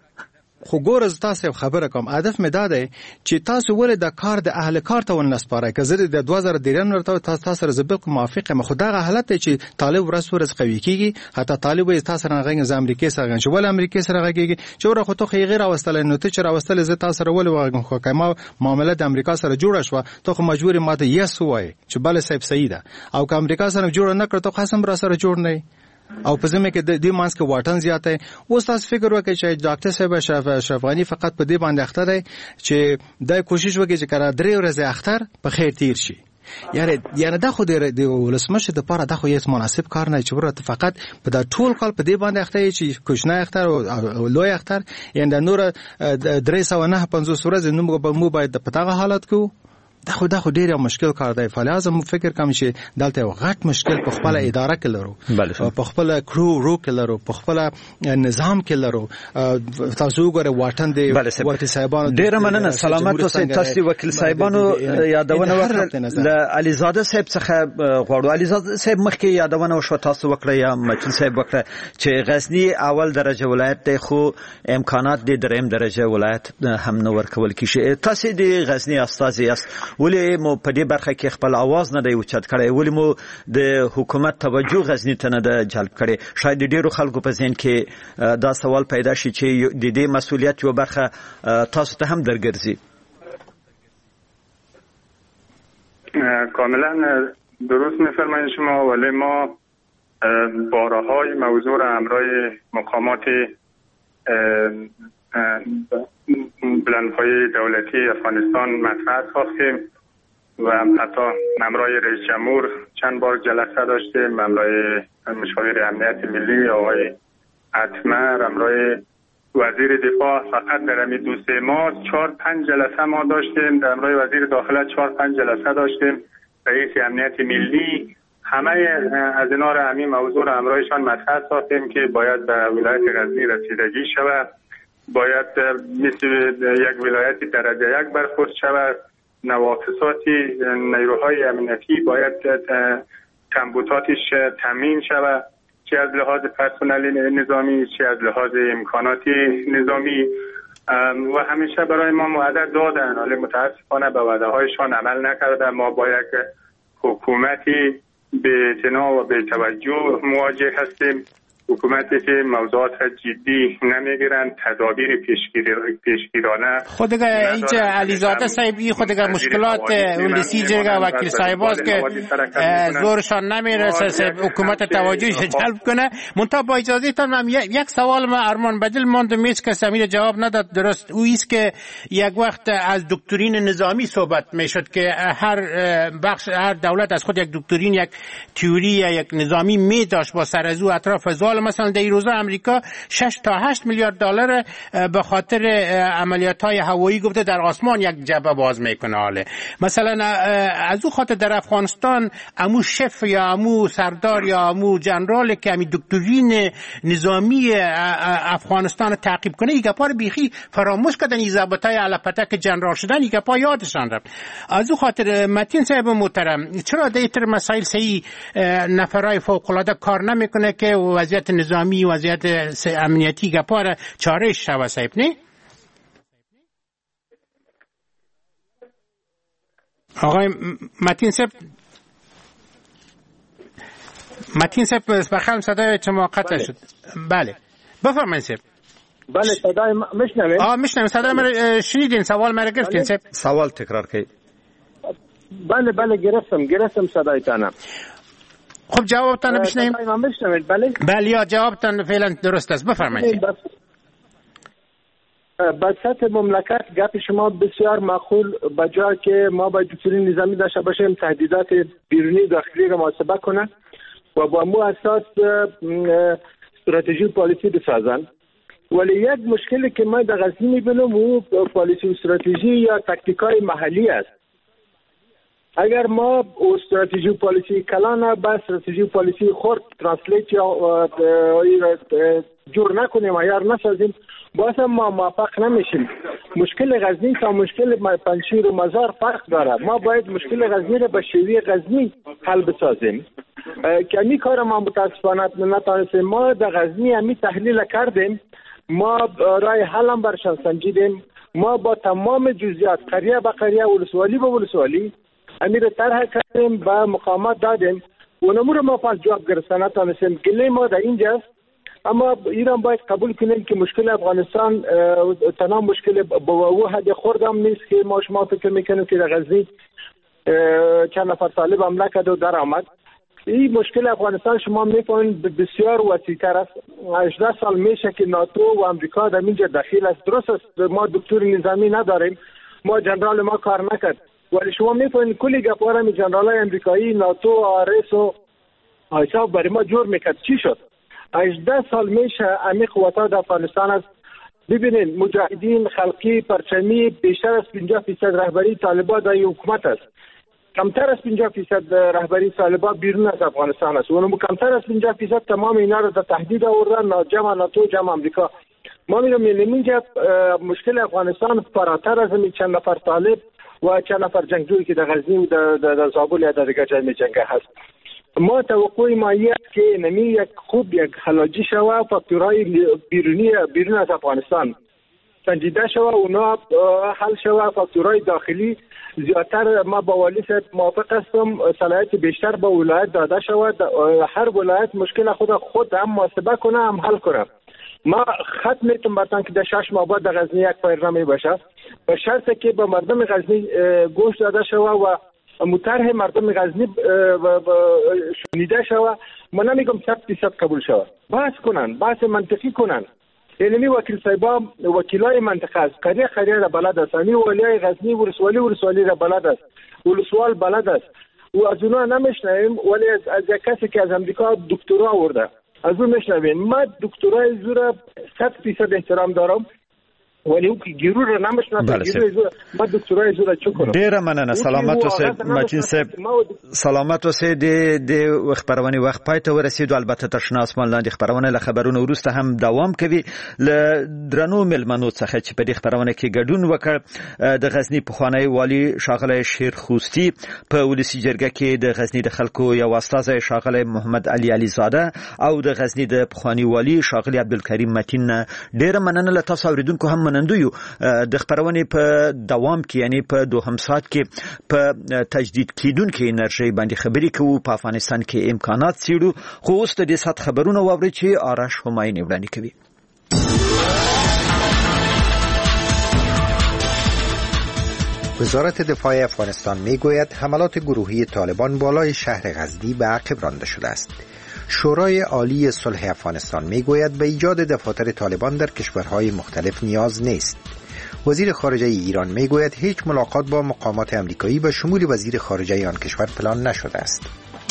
خو ګور از تاسو خبره کوم، هدف مې دا دی چې تاسو ولې د کار د اهل کار ته ونسپاره که زه د 2013 ورته تاسو سره زبق موافقه مخ دا حالت چې طالب ورس قوي کیږي، حتی طالب تاسو رنګ ز امریکای سره چې ول امریکای سره غږیږي چې ور خو ته غیر اوستل نو ته چې راوستل ز تاسو سره ول واغم خو کما معاملې د امریکا سره جوړه شو، ته خو مجبور ماته یس وای چې بل صاحب صحیح ده، او که امریکا سره جوړ نه کړ ته قسم را سره جوړ نه او په زمه کې د دې مانس کې واټن زیاته. اوس تاسو فکر وکړئ چې ډاکټر صاحب شفغانی فقط په دې باندې اخته دی چې د کوشش وکړي چې کړه 3 ورځې اختر په خیر تیر شي. یعنی دا خو د ولسمشه د پاره د خو یې مناسب کار نه چې ورته فقط په د ټول کال په دې باندې اخته چې کوشنه اختر او لوی اختر، یعنی د نور 350 ورځې نو مو باید په تاغه حالت کو دا خو ډیر مشکل کار دی. فلازم فکر کوم چې دلته یو غټ مشکل په خپل اداره کې لرو، په خپل کرو کې لرو، په خپل نظام کې لرو. تاسو ګوره واټن دی وکیل صاحبانو ډیر مننه. سلامت اوسئ. تاسو وکیل صاحبانو یادونه وکړه ل علیزاده صاحب څخه غواړو. علیزاده صاحب مخکې یادونه وشو تاسو وکړه یا مچل صاحب وکړه چې غزنی اول درجه ولایت دی خو امکانات د دریم درجه ولایت هم نو ورکول کیږي. تاسو د غزنی استازي یاست، ولی مو په دې برخه کې خپل आवाज نه دی اوچت کړی، ولی مو د حکومت توجه غزنی ته نه ده جلب کړي؟ شاید ډیرو خلکو په ذهن کې دا سوال پیدا شي چې د دې مسولیت یو برخه تاسو ته هم درګرځي. کاملا درست می‌فرمایید شما، ولی ما بارهای موضوع را همراه مقامات بلندپایه دولتی افغانستان مطرح ساختیم و حتی همراه رئیس جمهور چند بار جلسه داشتیم، همراه مشاور امنیت ملی آقای اتمر، همراه وزیر دفاع. فقط در همین 2-3 ماه 4-5 جلسه ما داشتیم، در همراه وزیر داخله 4-5 جلسه داشتیم، رئیس امنیت ملی. همه از اینا را همین موضوع را همراهشان مطرح ساختیم که باید به ولایت غزنی رسیدگی شود، باید مثل یک ولایت درجه 1 برخورد شود، نواقصات نیروهای امنیتی باید کمبوداتش تامین شود، چه از لحاظ پرسنل نظامی چه از لحاظ امکانات نظامی، و همیشه برای ما وعده دادن، ولی متاسفانه به وعده هایشان عمل نکردن. ما با یک حکومتی به اعتنا و به توجه مواجه هستیم، حکومتی که موضوعات جدی نمیگیرن، تدابیر پیشگیرانه. خودگاه اینجا علیزاده صاحبی خودگاه مشکلات ولسی جرگا وکیل صاحباست که زورشان نمیرسه حکومت توجهش جلب کنه. منتها با اجازهتان من یک سوال ما ارمان بدل ماندم هیچ کس امیر جواب نداد. درست او است که یک وقت از دکترین نظامی صحبت میشد که هر بخش هر دولت از خود یک دکترین یک تئوری یا یک نظامی می داشت با سر از او اطراف زال. مثلا در این روزا امریکا 6 تا 8 میلیارد دلار به خاطر عملیات‌های هوایی گفته در آسمان یک جبهه باز میکنه. حاله مثلا از او خاطر در افغانستان امو شف یا امو سردار یا امو جنرال که امی دکترین نظامی افغانستان تعقیب کنه یک پار بیخی فراموش کردن. این ضابطای علپتک جنرال شدن یک پار یادشان رفت. از او خاطر متین صاحب محترم چرا در این مسائل صحیح نفرای فوق العاده کار نمیکنه که وضعیت نظامی وضعیت امنیتی گپار چارش شوه صاحب نه؟ آقای متین صاحب بخیر صدای شما قطع شد. بله بفرمایید صاحب. بله صدای میشنوید؟ میشنوید. صدای من شنیدین؟ سوال مرا گرفتین صاحب؟ سوال تکرار کنید. بله گرفتم صدایتان. خب جوابتان بشنویم. بله یا جوابتان فعلا درست است. بفرمایید. به سطح مملکت گپ شما بسیار معقول، بجای که ما باید دکترین نظامی داشته باشیم تهدیدات بیرونی داخلی را محاسبه کنه و با مو اساس استراتژی پالیسی بسازن. ولی یک مشکلی که ما در غزنی میبینم او پالیسی و استراتژی یا تاکتیکای محلی است. اگر ما استراتژی پالیسی کلان با استراتژی پالیسی خورد ترنسلیت یا جور نکنیم و یار نسازیم باز ما موفق نمیشیم. مشکل غزنی تا مشکل پنجشیر و مزار فرق داره. ما باید مشکل غزنی را به شیوه غزنی حل بسازیم که امی کار ما متاسفانه نتانستیم. ما در غزنی امی تحلیل کردیم، ما رای حل هم برشان سنجیدیم، ما با تمام جزئیات قریه به قریه ولسوالی به ولسوالی امیر طرح کردیم با مقامات دادیم و نمور ما پاس جواب گرفتن نتانستیم. گله ما در اینجاست، اما ایران باید قبول کنیم که مشکل افغانستان تنها مشکل با حد خوردم نیست که ما شما فکر میکنیم که در غزنی چند نفر طالب حمله کرد و در آمد. این مشکل افغانستان شما میفهمید بسیار وسیع‌تر است. 18 سال میشه که ناتو و امریکا در اینجا دخیل است. درست است ما دکتر نظامی نداریم، ما جنرال ما کار نکرد، ولی شما میفهمید کلی گپواره می جنرالای امریکایی ناتو و آرس و آیسا برای ما جور میکرد. چی شد؟ 18 سال میشه امی قوتا در افغانستان است. ببینید مجاهدین خلقی پرچمی بیشتر از 50% رهبری طالبان در حکومت است. کمتر از 50% رهبری طالبان بیرون از افغانستان است. اونم کمتر از 50% تمام اینا رو در تهدید آوردن، جمع ناتو، جمع امریکا. ما میگم اینجا مشکل افغانستان فراتر از این چند نفر طالب و چند نفر جنگجویی که در غزنی و در زابل یا در دیگر جای می‌جنگه هست. ما توقع ما است که نمی یک حلاجی شوه فاکتورهای بیرون از افغانستان سنجیده شوه، اونا حل شوه، فاکتورهای داخلی زیادتر. ما با والی صاحب موافق هستم صلاحیت بیشتر به ولایت داده شود، هر ولایت مشکل خود هم محاسبه کنه، هم حل کنه. ما خط میتونم براتون که در 6 ماه بعد در غزنی یک برنامه باشه، به شرطی که به مردم غزنی گوش داده شوه و مطرح مردم غزنی شنیده شوه. ما نمیگم 100% قبول شوه، بحث کنن، بحث منطقی کنن. یعنی وکیل صاحبا وکیلای منطقه است، قریه را بلد است، یعنی ولیای غزنی ولسوالی را بلد است، ولسوال بلد است و از اونا نمیشنویم. ولی از کسی که از امریکا دکترا آورده از اون میشنویم. ما دکترای زورا 100% احترام دارم، ولی او که گیرو را نمیشناسه. ما دکترای زورا چه کنم؟ ډیره مننه. سلامت اوسئ متین صاحب، سلامت اوسئ. د خبرونه وخت پای ته ورسېدو. البته تر شنه اسمان لاندې خبرونه له خبرونو وروسته هم دوام کوي. له درنو ملمنو څخه چې په دې خبرونه کې ګډون وکړ د غزنی پخوانی والی شاغله شیر خوستی په ولسی جرګه کې د غزنی د خلکو یو استاد شاغله محمد علي علیزاده او د غزنی د پخوانی والی شاغله عبدالکریم متین ډیره مننه. له تاسو اوریدونکو هم منندویو. د خبرونه په دوام کې یعنی په دوهم ساعت کې په تجدید کیدونکو انرژي باندې خبرې کوو. په افغانستان کې امکانات سیړو، خو اوس د دې سات خبرونه واوري چې آرش هماینی وړاندې کوي. وزارت دفاع افغانستان میگوید حملات گروهی طالبان بالای شهر غزنی به عقب رانده شده است. شورای عالی صلح افغانستان میگوید به ایجاد دفاتر طالبان در کشورهای مختلف نیاز نیست. وزیر خارجه ایران میگوید هیچ ملاقات با مقامات آمریکایی به شمول وزیر خارجه آن کشور پلان نشده است.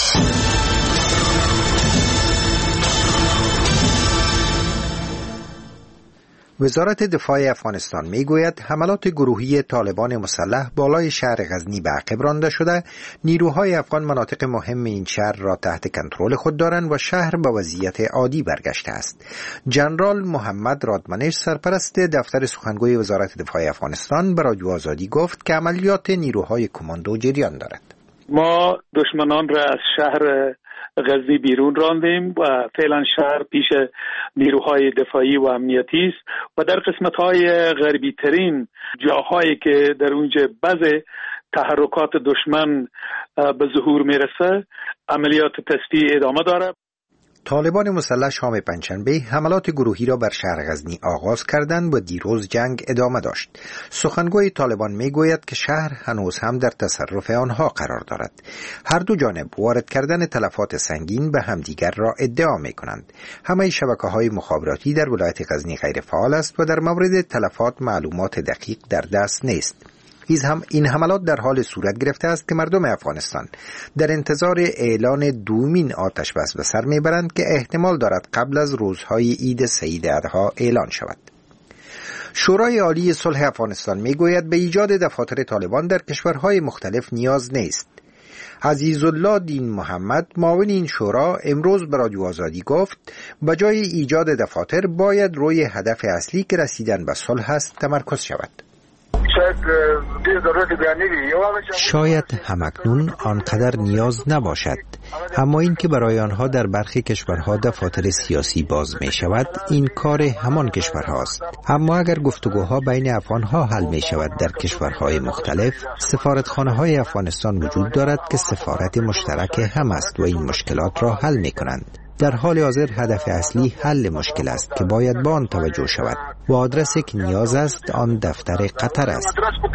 وزارت دفاع افغانستان میگوید حملات گروهی طالبان مسلح بالای شهر غزنی به عقب رانده شده. نیروهای افغان مناطق مهم این شهر را تحت کنترل خود دارند و شهر به وضعیت عادی برگشته است. جنرال محمد رادمنش سرپرست دفتر سخنگوی وزارت دفاع افغانستان به رادیو آزادی گفت که عملیات نیروهای کماندو جریان دارد. ما دشمنان را از شهر غزنی بیرون راندیم و فعلا شهر پیش نیروهای دفاعی و امنیتی است و در قسمت‌های غربی ترین جاهایی که در اونجا بعض تحرکات دشمن به ظهور میرسه عملیات تصفیه ادامه داره. طالبان مسلح شام پنجشنبه حملات گروهی را بر شهر غزنی آغاز کردند و دیروز جنگ ادامه داشت. سخنگوی طالبان میگوید که شهر هنوز هم در تصرف آنها قرار دارد. هر دو جانب وارد کردن تلفات سنگین به همدیگر را ادعا میکنند. همه شبکه‌های مخابراتی در ولایت غزنی غیر فعال است و در مورد تلفات معلومات دقیق در دست نیست. این حملات در حال صورت گرفته است که مردم افغانستان در انتظار اعلان دومین آتش بس به سر میبرند که احتمال دارد قبل از روزهای عید سعید اضحی اعلان شود. شورای عالی صلح افغانستان میگوید به ایجاد دفاتر طالبان در کشورهای مختلف نیاز نیست. عزیزالله دین محمد معاون این شورا امروز به رادیو آزادی گفت به جای ایجاد دفاتر باید روی هدف اصلی که رسیدن به صلح است تمرکز شود. شاید همکنون آنقدر نیاز نباشد، اما این که برای آنها در برخی کشورها دفاتر سیاسی باز می شود این کار همان کشورهاست. اما اگر گفتگوها بین افغانها حل می شود در کشورهای مختلف، سفارتخانه های افغانستان وجود دارد که سفارت مشترک هم است و این مشکلات را حل می کنند. در حال حاضر هدف اصلی حل مشکل است که باید با آن توجه شود و آدرسی که نیاز است آن دفتر قطر است.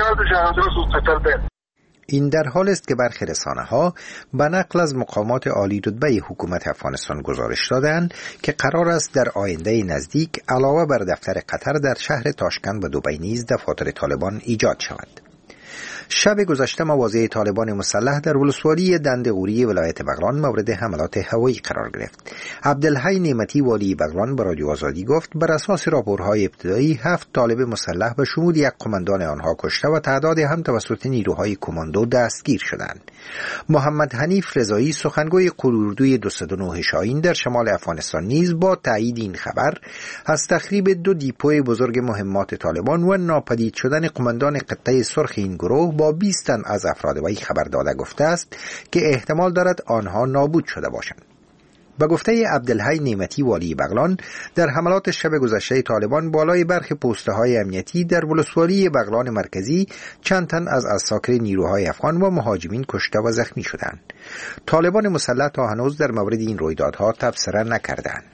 این در حال است که برخی رسانه‌ها به نقل از مقامات عالی رتبه حکومت افغانستان گزارش دادند که قرار است در آینده نزدیک علاوه بر دفتر قطر در شهر تاشکند و دبی نیز دفاتر طالبان ایجاد شود. شب گذشته مواضع طالبان مسلح در ولسوالی دندغوری ولایت بغلان مورد حملات هوایی قرار گرفت. عبدالحی نعمتی والی بغلان به رادیو آزادی گفت بر اساس راپورهای ابتدایی 7 طالب مسلح به شمول یک قماندان آنها کشته و تعداد هم توسط نیروهای کماندو دستگیر شدند. محمد حنیف رضایی سخنگوی قراردوی 209 شاهین در شمال افغانستان نیز با تایید این خبر از تخریب 2 دیپوی بزرگ مهمات طالبان و ناپدید شدن قماندان قطعه سرخ این گروه با 20 تن از افراد وی خبر داده گفته است که احتمال دارد آنها نابود شده باشند. به گفته عبدالحی نعمتی والی بغلان در حملات شب گذشته طالبان بالای برخی پوسته های امنیتی در ولسوالی بغلان مرکزی چند تن از اساکر نیروهای افغان و مهاجمین کشته و زخمی شدند. طالبان مسلح تا هنوز در مورد این رویدادها تبصره نکردند.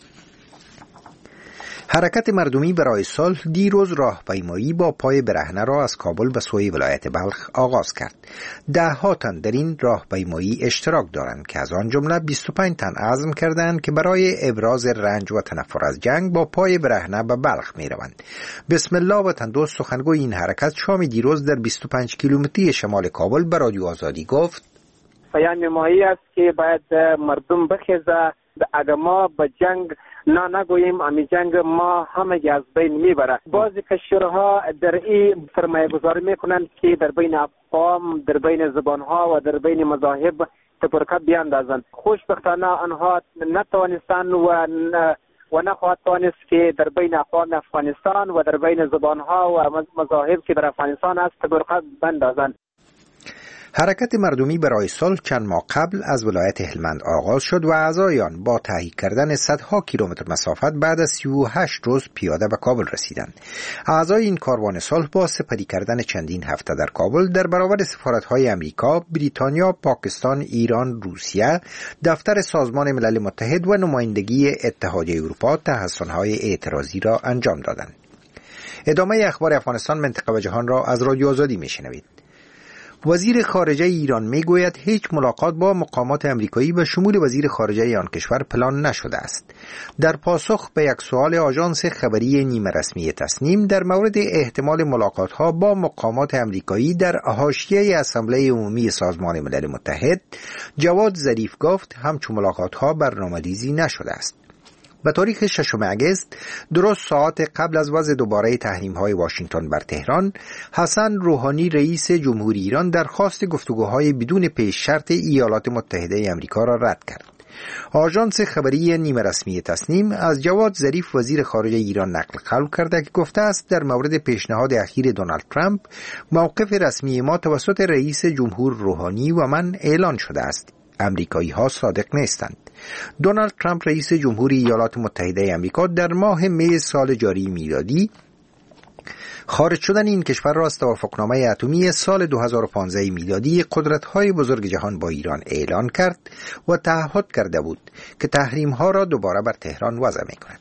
حرکت مردمی برای صلح دیروز راهپیمایی با پای برهنه را از کابل به سوی ولایت بلخ آغاز کرد. 10 تن در این راهپیمایی اشتراک دارند که از آن جمله 25 تن عزم کردند که برای ابراز رنج و تنفر از جنگ با پای برهنه به بلخ می روند. بسم الله و تندوست سخنگوی این حرکت شام دیروز در 25 کیلومتری شمال کابل به رادیو آزادی گفت بیان مایی است که باید مردم بخیزه اگر ما به جنگ نگوییم امی جنگ ما همه از بین میبره. بعضی کشورها در این سرمایه گذاری میکنند که در بین اقوام، در بین زبانها و در بین مذاهب تفرقه بیاندازند. خوشبختانه آنها نتوانستند و نخواهد توانست که در بین اقوام افغانستان و در بین زبانها و مذاهب که در افغانستان است تفرقه بندازند. حرکت مردمی برای صلح چند ماه قبل از ولایت هلمند آغاز شد و اعضای آن با تحریک کردن صدها کیلومتر مسافت بعد از 38 روز پیاده به کابل رسیدند. اعضای این کاروان صلح با سپری کردن چندین هفته در کابل در برابر سفارت‌های امریکا، بریتانیا، پاکستان، ایران، روسیه، دفتر سازمان ملل متحد و نمایندگی اتحادیه اروپا تحصن‌های اعتراضی را انجام دادند. ادامه اخبار افغانستان، منطقه و جهان را از رادیو آزادی میشنوید. وزیر خارجه ایران میگوید هیچ ملاقات با مقامات امریکایی به شمول وزیر خارجه آن کشور پلان نشده است. در پاسخ به یک سوال آژانس خبری نیمه رسمی تسنیم در مورد احتمال ملاقات‌ها با مقامات امریکایی در حاشیه اسامبله عمومی سازمان ملل متحد، جواد ظریف گفت همچون ملاقات‌ها برنامه‌ریزی نشده است. به تاریخ 6 اگست، درست ساعت قبل از وضع دوباره تحریم‌های واشنگتن بر تهران، حسن روحانی رئیس جمهوری ایران درخواست گفتگوهای بدون پیش شرط ایالات متحده آمریکا را رد کرد. آژانس خبری نیمه رسمی تسنیم از جواد ظریف وزیر خارجه ایران نقل قول کرده که گفته است در مورد پیشنهاد اخیر دونالد ترامپ موقف رسمی ما توسط رئیس جمهور روحانی و من اعلان شده است. امریکایی ها صادق نیستند. دونالد ترامپ رئیس جمهوری ایالات متحده آمریکا در ماه می سال جاری میلادی خارج شدن این کشور را از توافقنامه اتمی سال 2015 میلادی قدرت‌های بزرگ جهان با ایران اعلان کرد و تعهد کرده بود که تحریم‌ها را دوباره بر تهران وضع می‌کند.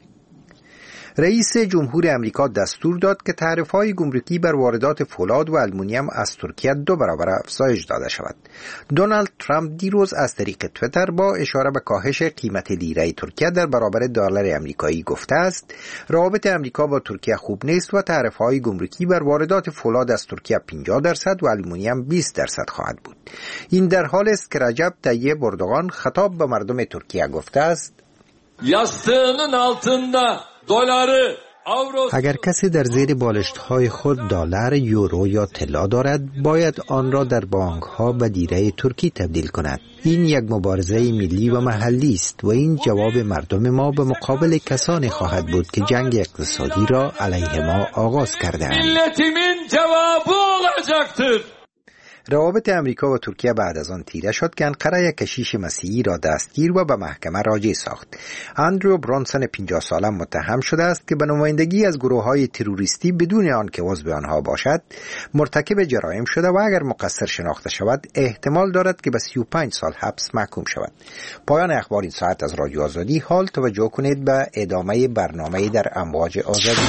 رئیس جمهور امریکا دستور داد که تعرفه‌های گمرکی بر واردات فولاد و آلومینیوم از ترکیه 2 برابر افزایش داده شود. دونالد ترامپ دیروز از طریق توییتر با اشاره به کاهش قیمت لیره ترکیه در برابر دلار آمریکایی گفته است روابط امریکا با ترکیه خوب نیست و تعرفه‌های گمرکی بر واردات فولاد از ترکیه 50% و آلومینیوم 20% خواهد بود. این در حالی است که رجب طیب اردوغان خطاب به مردم ترکیه گفته است yastığının altında doları اگر کسی در زیر بالشت‌های خود دلار، یورو یا طلا دارد، باید آن را در بانک‌ها به لیره ترکی تبدیل کند. این یک مبارزه ملی و محلی است و این جواب مردم ما به مقابل کسانی خواهد بود که جنگ اقتصادی را علیه ما آغاز کرده‌اند. milletimin cevabı olacaktır. روابط امریکا و ترکیه بعد از آن تیره شد که انقره یک کشیش مسیحی را دستگیر و به محکمه راجع ساخت. اندرو برانسون 50 ساله متهم شده است که به نمایندگی از گروه‌های تروریستی بدون آنکه عضو آنها باشد مرتکب جرایم شده و اگر مقصر شناخته شود احتمال دارد که به 35 سال حبس محکوم شود. پایان اخبار این ساعت از رادیو آزادی. حال توجه کنید به ادامه برنامه در امواج آزادی.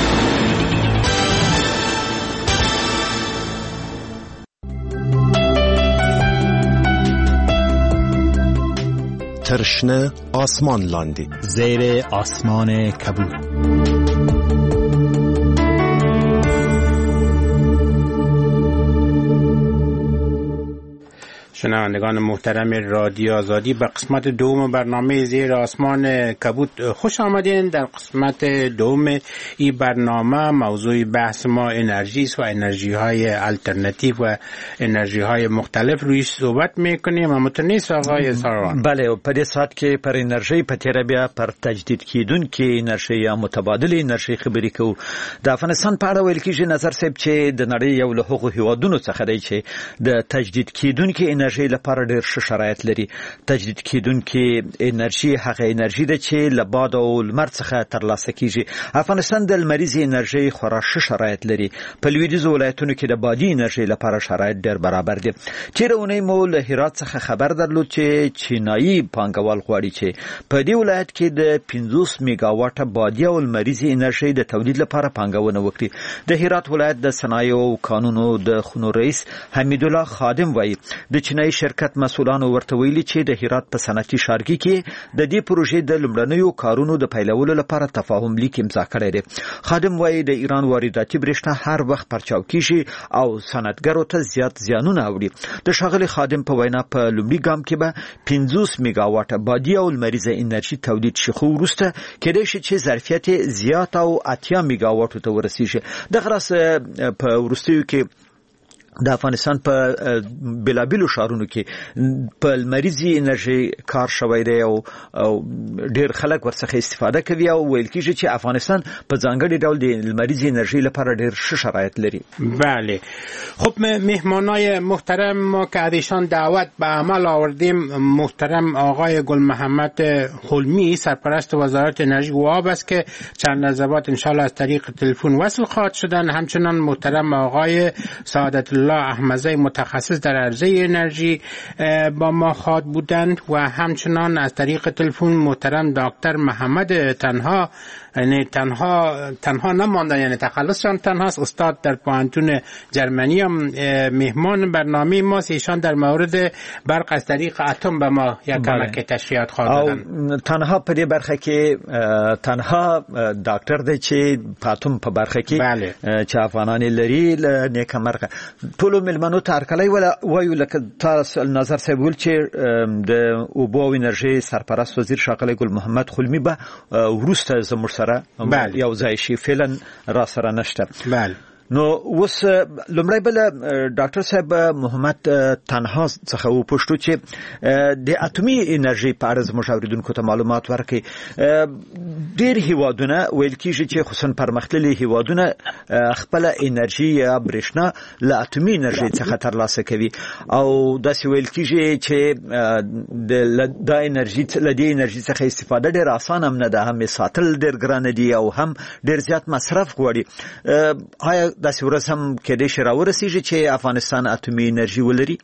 ترشنه آسمان لاندی زیر آسمان کبود. شنوندگان محترم رادیو آزادی، به قسمت دوم برنامه زیر آسمان کبود خوش آمدین. در قسمت دوم این برنامه موضوع بحث ما انرژی است و انرژی های الटरनेटिव و انرژی های مختلف روی صحبت میکنیم. متنیس آقای ساروان. بله، په دې ساعت کې پر انرژي په تیر بیا پر تجدید کیدونکې انرژي یا متبادل انرژي خبرې کوو. د افغانستان په اړه ویل کېږي نظر صاحب چې د نړۍ یو له هغو هیوادونو څخه دی چې د تجدید کیدونکې انرژي لپاره ډېر ښه شرایط لري. تجدید کیدونکې انرژي هغه انرژي ده چې له باد او لمر څخه ترلاسه کیږي. افغانستان د لمریزې انرژي خورا ښه شرایط لري. په لویدیځو ولایتونو کې د بادي انرژي لپاره شرایط ډېر برابر دي. تېره اونۍ مو له هرات څخه خبر درلود چې چینایي پانګوال غواړي چې په دې ولایت کې د 50 میگاواټه بادي او لمریزې انرژي د تولید لپاره پانګونه وکړي. د هرات ولایت د صنایع او قانونو د خونو رئیس حمیدالله خادم وایي د چینایي شرکت مسؤلانو ورته ویلي چې د هرات په صنعتي ښارګي کې د دې پروژې د لومړنیو کارونو د پیلولو لپاره تفاهم لیک امضا کړی دی. خادم وایي د ایران وارداتي برېښنا هر وخت پرچاو کیږي او صنعتګرو ته زیات زیانونه اوري. د ښاغلي خادم په وینا په لومړي ګام کې به 50 میگاواټه بادي او لمریزه انرژي تولید شي، خو وروسته کېدای شي چې ظرفیت زیات او 80 میگاواټو ته ورسیږي. دغه راس په وروستیو کې د افغانستان په بلابلو ښارونو کې په لمریزي انرژي کار شوی دی او ډېر خلک ورڅخه استفاده کوي او ویل کېږي چې افغانستان په ځانګړي ډول د لمریزي انرژي لپاره ډېر ښه شرایط لري. بله، خب مهمانای محترم ما که ازشان دعوت به عمل آوردیم، محترم آقای گل محمد خلمی سرپرست وزارت انرژی و آب است که چند لحظات انشالله از طریق تلفن وصل خواهد شدن. همچنان محترم آقای سعادت الله احمدزی متخصص در عرصه انرژی با ما خواهد بودند و همچنان از طریق تلفن محترم دکتر محمد تنها، یعنی تنها نمانده، یعنی تخلصشان تنهاست، استاد در پوهنتون جرمنی هم مهمان برنامه ماست. ایشان در مورد برق از طریق اتم به ما یک کمک تشریحات خواهد دادن. تنها په دې برخه کې تنها ډاکټر دی چې په اتم په برخه کې چې افغانان لري نیک مرغه. ټولو ملمنو ته هرکلی وایو. لکه تاسو نظر صاحب ویل چې د اوبو او انرژي سرپرست وزیر ښاغلی ګل محمد خلمی به وروسته زموږ سره یو ځای شي، فعلا را سره نشته. بله، نو اوس لومړی بل ډاکټر صاحب محمد تنها څخه وپوښتو چې د اټومي انرژي په اړه زموږ اوریدونکو ته معلومات ورکړي. ډېر هیوادونه ویل کېږي چې خصوصا پرمختللي هیوادونه خپله انرژي یا برېښنا له اټومي انرژي څخه ترلاسه کوي او داسې ویل کېږي چې دا انرژي له دې انرژي څخه استفاده ډېر اسانه هم نه ده، هم ساتل ډېر ګرانه دي او هم ډېر زیات مصرف غواړي. آیا داسې ورځ هم کېدای شي راورسیږي چې افغانستان اټومي انرژي ولري؟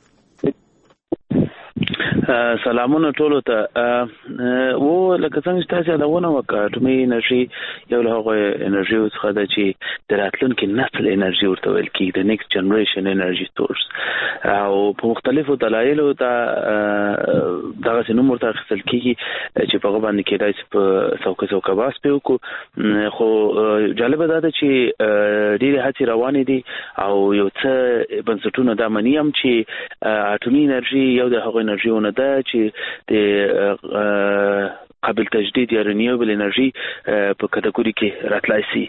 سلامونه ټولو ته. و لکه څنګه چې تاسو یادونه وکړه، اټومي انرژي یو له هغو انرژیو څخه ده چې د راتلونکي نسل انرژي ورته ویل کېږي، د نیکسټ جنریشن انرژي سورس، او په مختلفو دلایلو دغسې نوم ورته اخیستل کېږي چې په هغه باندې کېدای شي په څوکه بحث پرې وکړو. خو جالبه دا ده چې ډېرې هڅې روانې دي او یو څه بنسټونه دا مني هم چې اټومي انرژي یو د هغو انرژیونه ده چې د قابل تجدید یا رینیوبل انرژي په کټګوري کې راتلای شي.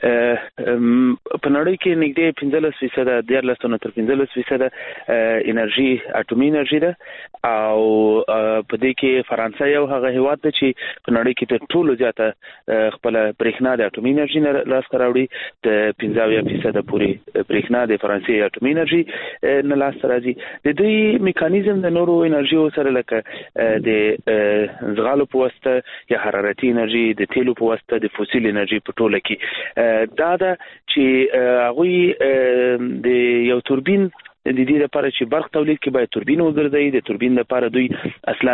په نړۍ کې نږدې 15% 14 تر 15% انرژي اټومي انرژي ده او په دې کې فرانسه یو هغه هیواد ده چې په نړۍ کې تر ټولو زیاته خپل برېښنا د اټومي انرژي نه لاسته راوړي. د 15% پورې برېښنا د فرانسې اټومي انرژي نه لاسته راځي. د دوی میکانیزم د نورو انرژیو سره لکه د زغالو په واسطه یا حرارتي انرژي، د تیلو په واسطه، د فوسیل انرژي په ټوله کې دا ده چې هغوی د یو توربین د دې لپاره چې برق تولید کې باید توربین وګرځي. د توربین لپاره دوی اصلا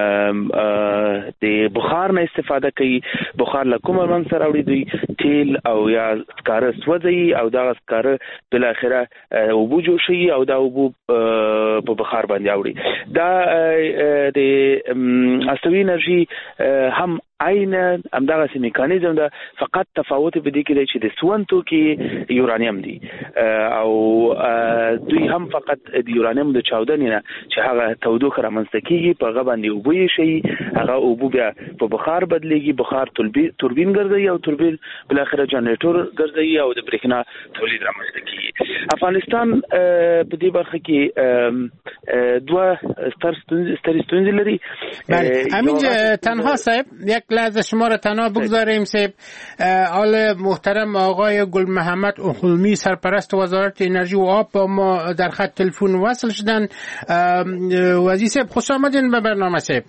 د بخار نه استفاده کوي. بخار له کومه منځ سره راوړي؟ دوی تیل او یا سکاره سوځي او دا سکاره بل اخره اوبو جوړ شي او دا اوبو په بخار باندې اوړي. دا د استوي انرژي هم عین همدغه سي میکانیزم ده، فقط تفاوت به دې کې دی چې د سون توکي یورانیم دي او دوی هم فقط د یورانیم د چاودنې نه چې هغه تودوخه رامنځته کیږي په هغه باندې اوبه یې شي، هغه اوبه بیا په بخار بدلیږي، بخار توربین ګرځي او توربین بل اخر جنریټور ګرځي او د برېښنا تولید رامنځته کیږي. افغانستان په دې برخه کې دوه ستر ستونزې لري. همین تنها صاحب یک لحظه شما را تنها بگذاریم صاحب. آل محترم آقای گل محمد اخلمی سرپرست وزارت انرژی و آب با ما در خط تلفن وصل شدن. وزیر صاحب خوش آمدین به برنامه صاحب.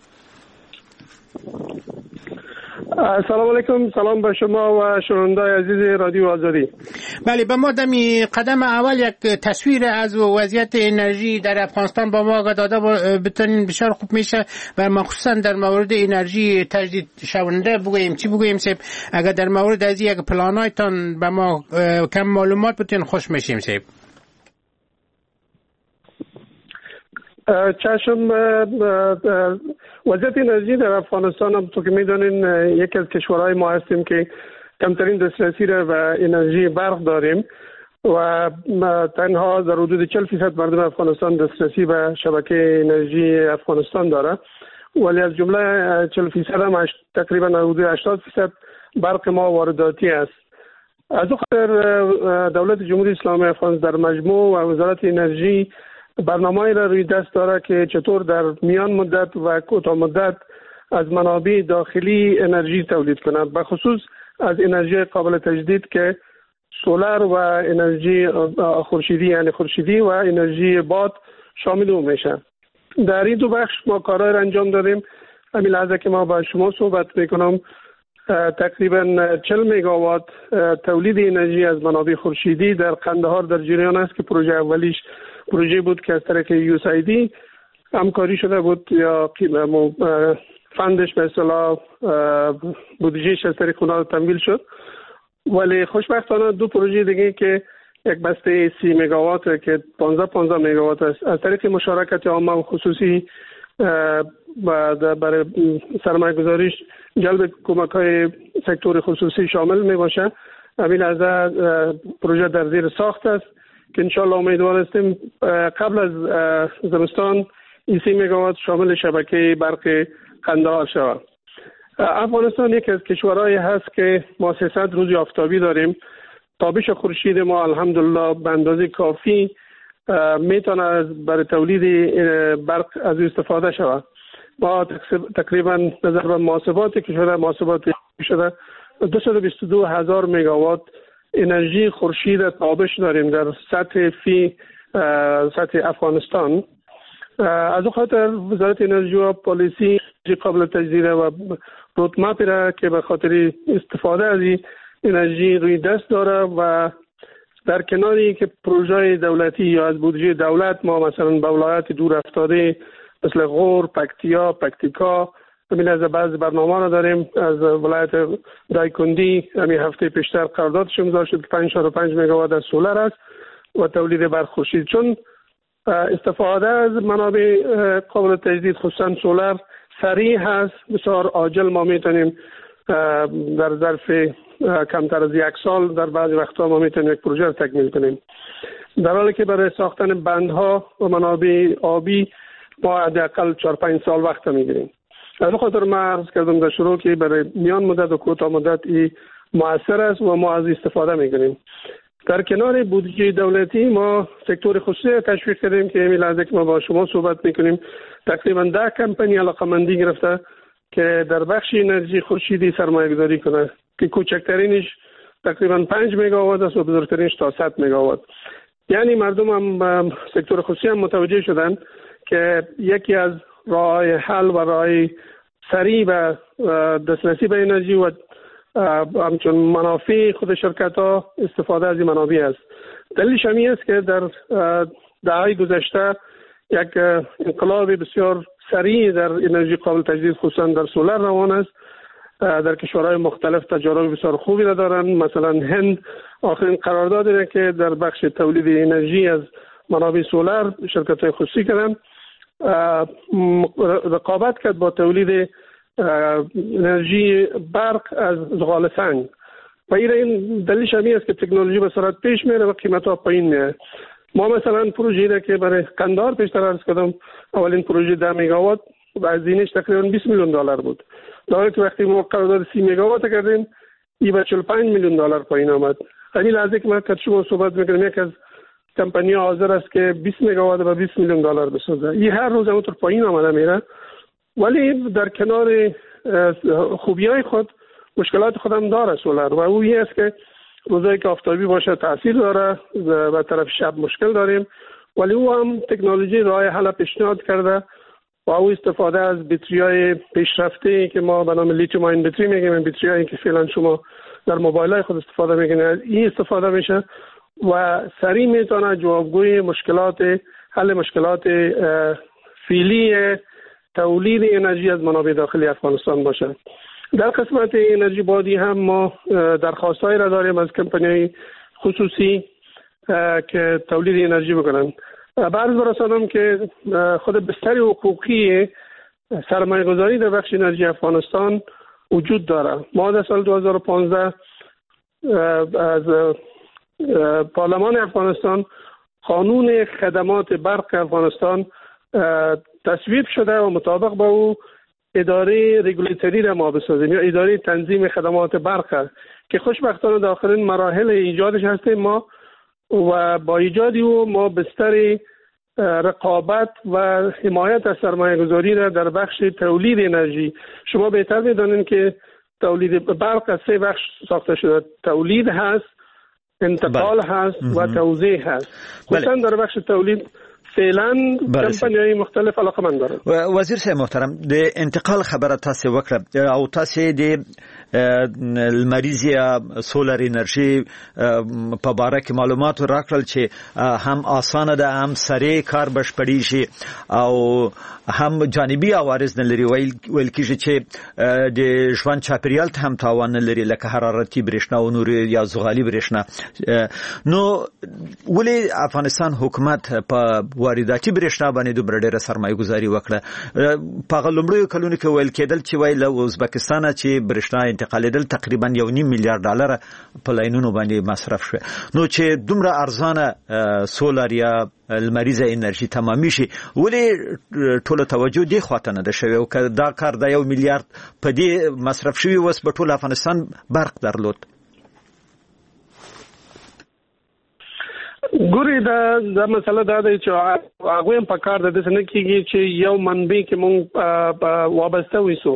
سلام علیکم، سلام به شما و شنوندای عزیز رادیو آزادی. بله، به ما دمی قدم اول یک تصویر از وضعیت انرژی در افغانستان با ما داده بتونین بسیار خوب میشه و مخصوصا در مورد انرژی تجدید شونده بگوییم. چی بگوییم صاحب؟ اگر در مورد از یک پلانایتان به ما کم معلومات بتونین خوش میشیم صاحب. چشم. وضعیت انرژی در افغانستان هم تو که میدونین یکی از کشورهای ما هستیم که کمترین دسترسی به انرژی برق داریم و تنها در حدود 40% مردم افغانستان دسترسی به شبکه انرژی افغانستان داره، ولی از جمله 40% هم تقریبا حدود 80% برق ما وارداتی است. از اون خاطر دولت جمهوری اسلامی افغانستان در مجموع و وزارت انرژی برنامه‌ای را روی دست داره که چطور در میان مدت و کوتاه مدت از منابع داخلی انرژی تولید کنه، به خصوص از انرژی قابل تجدید که سولار و انرژی خورشیدی یعنی خورشیدی و انرژی باد شامل او میشه. در این دو بخش ما کارهای را انجام دادیم. همین لحظه که ما با شما صحبت میکنم تقریبا 40 مگاوات تولید انرژی از منابع خورشیدی در قندهار در جریان است که پروژه اولیش پروژه بود که از طریق USAID همکاری شده بود یا فندش به اصطلاح بودجهش از طریق اونا تمویل شد، ولی خوشبختانه دو پروژه دیگه که یک بسته 30 مگاوات که 15 مگاوات است از طریق مشارکت عامه و خصوصی برای سرمایه گذاریش جلب کمک های سکتور خصوصی شامل می باشه. همین از پروژه در زیر ساخت است که انشالله امیدوار هستیم قبل از زمستان 30 مگاوات شامل شبکه برق قندهار شود. افغانستان یکی از کشورهایی هست که ما 300 روز آفتابی داریم. تابش خورشید ما الحمدلله به اندازه کافی میتونه برای تولید برق از استفاده شود. ما تقریبا نظر به محاسباتی که شده، محاسبات شده 222,000 مگاوات انرژی خورشید تابش داریم در سطح افغانستان. از اون خاطر وزارت انرژی و پالیسی قابل تجدید و رودمپی را که به خاطر استفاده از این انرژی روی دست داره و در کناری که پروژه دولتی یا از بودجه دولت ما مثلا به ولایت دور افتاده مثل غور، پکتیکا همین از بعض برنامه را داریم. از ولایت دایکندی همین هفته پیشتر قراردادش امضا شد که 5.5 مگاوات از سولر است و تولید برق خورشید. چون استفاده از منابع قابل تجدید خصوصا سولر سریع هست، بسیار عاجل ما میتونیم در ظرف کمتر از 1 سال در بعضی وقتها ما میتونیم یک پروژه را تکمیل کنیم، در حالی که برای ساختن بندها و منابع آبی ما حداقل 4-5 سال وقت میگیریم. از خاطر ما عرض کردم در شروع که برای میان مدت و کوتاه مدت این مؤثر است و ما از استفاده میکنیم. در کنار بودجه دولتی ما سکتور خصوصی تشویق کردیم که همین لحظه که ما با شما صحبت میکنیم تقریبا 10 کمپانی علاقه‌مندی گرفته که در بخش انرژی خورشیدی سرمایه گذاری کنه که کوچکترینش تقریبا 5 مگاوات است و بزرگترینش تا 100 مگاوات. یعنی مردم هم سکتور خصوصی هم متوجه شدن که یکی از راه حل و راه سریع و دسترسی به انرژی و همچون منافع خود شرکت ها استفاده از این منابع است. دلیلش همین است که در دهه گذشته یک انقلاب بسیار سریع در انرژی قابل تجدید خصوصا در سولر روان است. در کشورهای مختلف تجارب بسیار خوبی را دارند. مثلا هند آخرین قراردادی را که در بخش تولید انرژی از منابع سولر شرکت‌های خصوصی کردن رقابت کرد با تولید انرژی برق از زغال سنگ و این دلیلش همین است که تکنولوژی به سرعت پیش میره و قیمت‌ها پایین میاد. ما مثلا پروژه‌ای را که برای قندهار پیشتر عرض کردم، اولین پروژه 10 مگاوات و هزینه‌اش تقریبا 20 میلیون دلار بود. در حالی که وقتی ما قرارداد 30 مگاوات کردیم این به 45 میلیون دلار پایین آمد. همین لحظه که ما شما صحبت می‌کنیم یک از کمپانی حاضر است که 20 مگاوات به 20 میلیون دلار بسازه. این هر روز همونطور پایین آمده میره، ولی در کنار خوبی‌های خود مشکلات خودم داره سولر و او این است که روزایی که آفتابی باشه تاثیر داره و طرف شب مشکل داریم، ولی او هم تکنولوژی راه حل پیشنهاد کرده و او استفاده از بطری‌های پیشرفته که ما به نام لیتیوم آیون بطری میگیم، بطری‌هایی که فعلا شما در موبایل‌های خود استفاده میکنید، این استفاده میشه و سریع میتونه جوابگوی حل مشکلات فعلی تولید انرژی از منابع داخلی افغانستان باشه. در قسمت انرژی بادی هم ما درخواست‌هایی را داریم از کمپانی‌های خصوصی که تولید انرژی بکنن. بعض برسانم که خود بستر حقوقی سرمایه‌گذاری در بخش انرژی افغانستان وجود داره. ما در سال 2015 از پارلمان افغانستان قانون خدمات برق افغانستان تصویب شده و مطابق با او اداره رگولیتوری را ما بسازیم یا اداره تنظیم خدمات برق که خوشبختانه داخل مراحل ایجادش هستیم ما و با ایجاد او ما بستر رقابت و حمایت از سرمایه‌گذاری را در بخش تولید انرژی. شما بهتر می‌دانید که تولید برق از 3 بخش ساخته شده: تولید هست، انتقال هست و توزیع هست. مثلا در بخش تولید فعلا کمپانی‌های مختلف علاقمند دارن. وزیر صاحب محترم، د انتقال خبره تاسو وکړه او تاسو د المریض یا سولر انرژي په باره کې معلومات راکړل چې هم اسانه ده، هم سریع کار بشپړیږي او هم جانبي عوارض نه لري. ویل کېږي چې د ژوند چاپیریال ته هم تاوان نه لري لکه حرارتي برېښنا او نور یا زغالي برېښنا. نو ولې افغانستان حکومت په وارداتي برېښنا باندې دومره ډېره سرمایه ګزاري وکړه؟ په لومړیو کلونو کې ویل کېدل چې وای له ازبکستان چې برېښنا انتقالېدل تقریبا 1.5 میلیارډ ډالر په لاینونو باندې مصرف شو. نو چې دومره ارزانه سولر یا المریضه انرژي تمامي شي، ولې ټول توجه دی خواته نه ده شوی او که دا کار د 1 میلیارډ په دې مصرف شوی وس په ټول افغانستان برق درلود؟ ګوري دا مسله دا ده چې هغه هم په کار د دې نه کیږي چې یو منبع کې مونږ وابسته وېسو.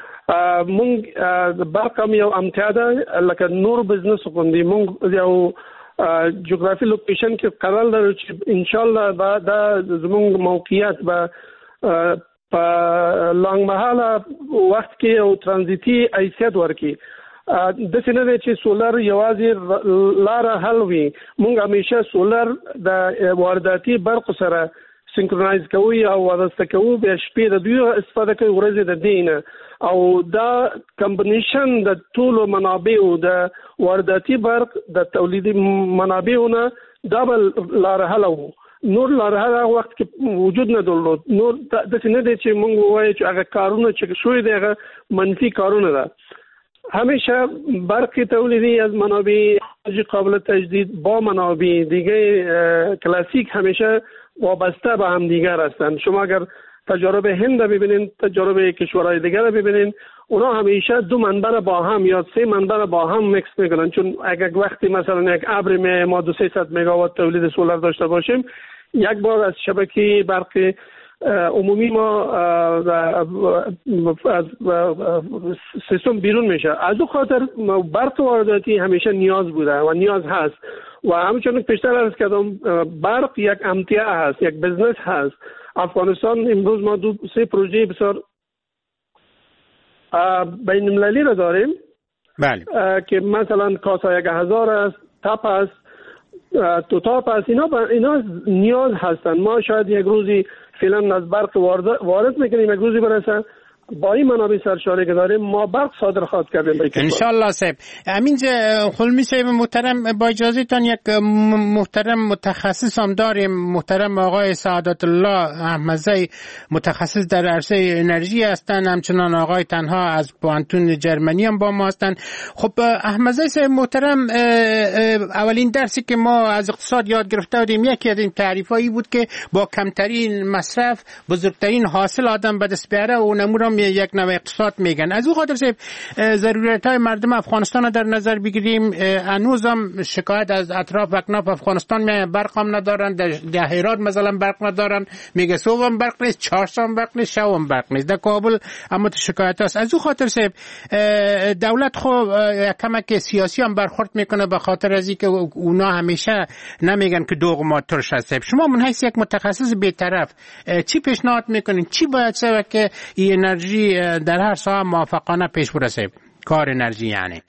مونږ برق هم یو امتیاز لکه نور بزنس غوندي مونږ یو جغرافي لوکیشن کې قرار لرو چې ان شاء الله دا زموږ موقعیت به په لانګ مهاله وخت کې او ترانزیتي حیثیت ورکړي. د څه نه چې سولر یوازې لار حل وي. مونږ همیشه سولر د وارداتي برق سره سینکرونایز کوي او وابسته کوي، به شپې د دوی استفاده کوي، ورځې د دینه، او دا کمبینیشن د ټول منابعو د وارداتي برق د تولیدي منابعونه دا بل لار حل وو. نور لار حل وخت کې وجود نه درلود. نور د څه نه چې مونږ وایو چې هغه کارونه چې شوی دی هغه منفي کارونه ده. همیشه برق تولیدی از منابع قابل تجدید با منابع دیگه کلاسیک همیشه وابسته به هم دیگر هستند. شما اگر تجارب هند ببینید، تجارب کشورهای دیگر رو ببینید، اونا همیشه 2 منبع با هم یا 3 منبع با هم میکس میکنن. چون اگر وقتی مثلا یک ابر ما 200-300 مگاوات تولید سولر داشته باشیم، یک بار از شبکه برق عمومی ما از سیستم بیرون میشه. از اون خاطر برق وارداتی همیشه نیاز بوده و نیاز هست و همچنین که پیشتر عرض کردم برق یک امتیاز هست، یک بزنس هست. افغانستان امروز ما 2-3 پروژه بسیار بین المللی را داریم. بله. که مثلا کاسا 1000 است، تاپ است، توتاپ است. اینا نیاز هستند. ما شاید یک روزی فعلا از برق وارد میکنیم، یک روزی برسه با این منابع سرشاری که داریم ما برق صادر خواهد کردیم انشالله صاحب. امین خلمی صاحب محترم، با اجازه تان یک محترم متخصص هم داریم، محترم آقای سعادت الله احمدزی، متخصص در عرصه انرژی هستند، همچنان آقای تنها از پوهنتون جرمنی هم با ما هستند. خب احمدزی صاحب محترم، اولین درسی که ما از اقتصاد یاد گرفته بودیم یکی از این تعریفایی بود که با کمترین مصرف بزرگترین حاصل آدم به دست بیاره و اونم یک نوع اقتصاد میگن. از او خاطر صاحب ضرورت های مردم افغانستان رو در نظر بگیریم. هنوز هم شکایت از اطراف و اکناف افغانستان میگه برق هم ندارن، در هرات مثلا برق ندارن، میگه صبح هم برق نیست، چهارشنبه هم برق نیست، شب هم برق نیست. در کابل اما شکایت است. از او خاطر صاحب دولت خو کمک سیاسی هم برخورد میکنه به خاطر از اینکه اونا همیشه نمیگن که دوغ ترش است. شما من حیث یک متخصص بی‌طرف چی پیشنهاد میکنین؟ چی باید شه که این انرژی در هر ساحه موافقانه پیش برسه؟ کار انرژی یعنی.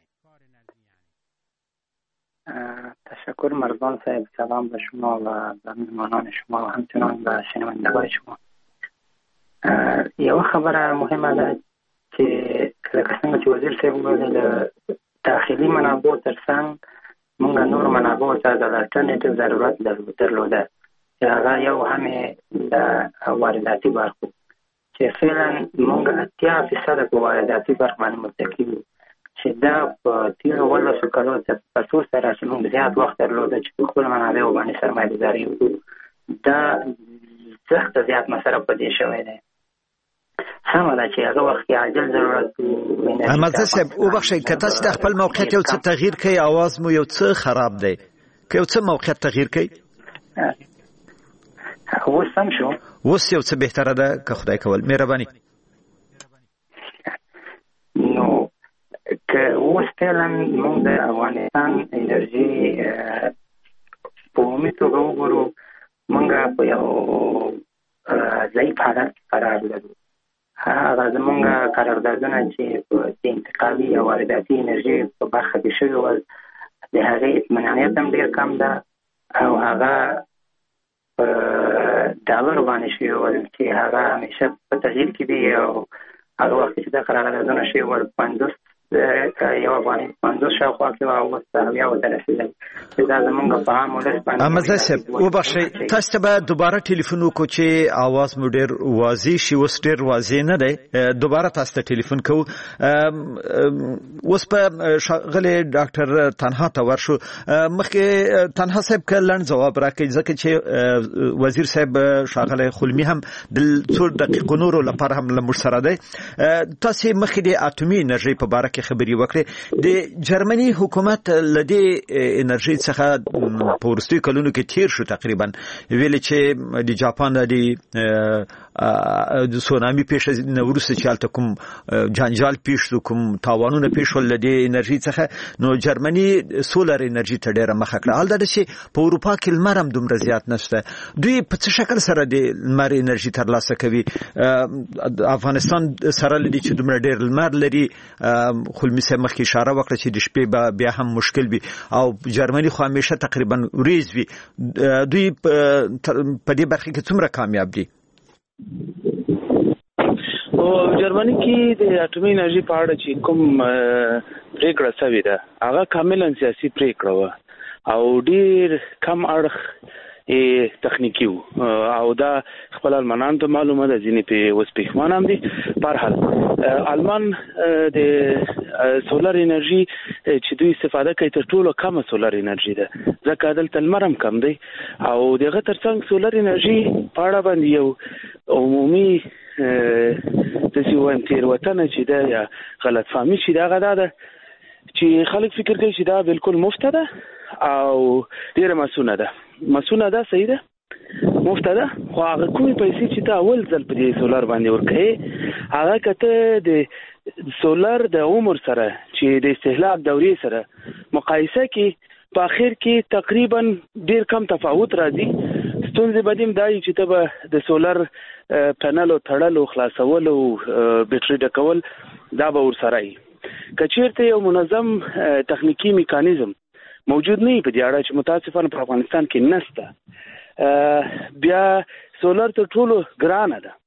تشکر مرزبان صاحب، سلام به شما و به مهمانان شما و همچنان به شنوندگان شما. یو خبره مهمه ده که لکه څنګه چې وزیر صاحب وویل د داخلي منابعو ترڅنګ موږ نور منابعو ته د الټرنیټیو ضرورت درلوده چې هغه یو همې د وارداتي برخو چې فعلا موږ 80% په وارداتي برخ باندې متکي وو چې دا په تېرو 18 کالو په څو سره چې موږ زیات وخت درلوده چې په خپلو منابعو باندې سرمایه ګزاري وکړو، دا سخته زیات مصرف په دې شوی دی. سمه ده چې هغه وخت کې عاجل ضرورت احمدزی صاحب وبخښئ که تاسو د خپل موقعیت یو څه تغییر کوي، اواز مو یو څه خراب دی، که یو څه موقعیت تغییر کوي اوس سم شو، اوس یو څه بهتره ده که خدای کول مهرباني. نو که اوس فعلا موږ د افغانستان انرژي په عمومي توګه وګورو، موږ په یو ضعیف حالت قرار لرو. هغه زمونږ قراردادونه چې په انتقالي او وارداتي انرژي په برخه کې شوي ول د هغې اطمینانیت هم ډېر کم ده او هغه په ډالرو باندې شوي ول چې هغه همیشه په تغییر کې دي او هغه وخت چې دا قراردادونه شوي ول 50 یو افغاني 50 شاوخوا کې اوس اویا ورته رسېدل چې دا زمونږ په عام ولس باندې. احمدزی صاحب وبخښئ تاسو ته به دوباره ټلیفون وکړو چې اواز مو ډېر واضح شي، اوس ډېر واضح نه دی، دوباره تاسو ته ټلیفون کوو. اوس په ښاغلی ډاکټر تنها ته ورشو. مخکې تنها صاحب که لنډ ځواب راکړئ ځکه چې وزیر صاحب ښاغلی خلمي هم د څو دقیقو نورو لپاره هم له موږ سره دی. تاسو مخکې د اټومي انرژۍ په باره کې خبرې وکړې. د جرمني حکومت له دې انرژۍ څخه په وروستیو کلونو کې تیر شو، تقریبا ویلې چې د جاپان د سونامي پیښې نه وروسته چې هلته کوم جنجال پیښ شو، کوم تاوانونه پیښ شول له دې انرژۍ څخه، نو جرمني سولر انرژي ته ډېره مخه کړه. هلته ده چې په اروپا کې لمر هم دومره زیات نشته. دوی په څه شکل سره د لمر انرژي ترلاسه کوي؟ افغانستان سره لدی چې دومره ډېر لمر لري، خلمي صاحب مخکې اشاره وکړه چې د شپې بیا هم مشکل وي او جرمني خو همیشه تقریبا وریځ وي. دوی په دې برخه کې څومره کامیاب دي؟ او جرمني کې د اټومي انرژي په اړه چې کوم پریکړه شوې ده هغه کاملا سیاسي پریکړه وه او ډېر کم اړخ تخنیکی وو او دا خپل المانان ته معلومه ده، ځینې په اوس پېښمان هم دي. په هر حال المان د سولر انرژي چې دوی استفاده کوي تر ټولو کمه سولر انرژي ده، ځکه دلته لمر هم کم دی او دغه ترڅنګ سولر انرژي په اړه باندې یو عمومي داسې ووایم تېروتنه چې ده یا غلط فهمي چې ده هغه دا ده چې خلک فکر کوي چې دا بالکل مفته ده او ډېره مسونه ده. مسونه ده صحیح ده، مفته ده، خو هغه کومې پیسې چې ته اول ځل په دې سولر باندې ورکوې هغه که ته د سولر د عمر سره چې د استهلاک دورې سره مقایسه کې په اخر کې تقریبا ډېر کم تفاوت راځي. ستونزې به دې هم دا وي چې ته به د سولر پینلو تړلو، خلاصولو، بیټري ډکول دا به ورسره وي. که چېرته یو منظم تخنیکي میکانیزم موجود نه وي په دې اړه چې متاسفانه په افغانستان کې نشته، بیا سولر تر ټولو ګرانه ده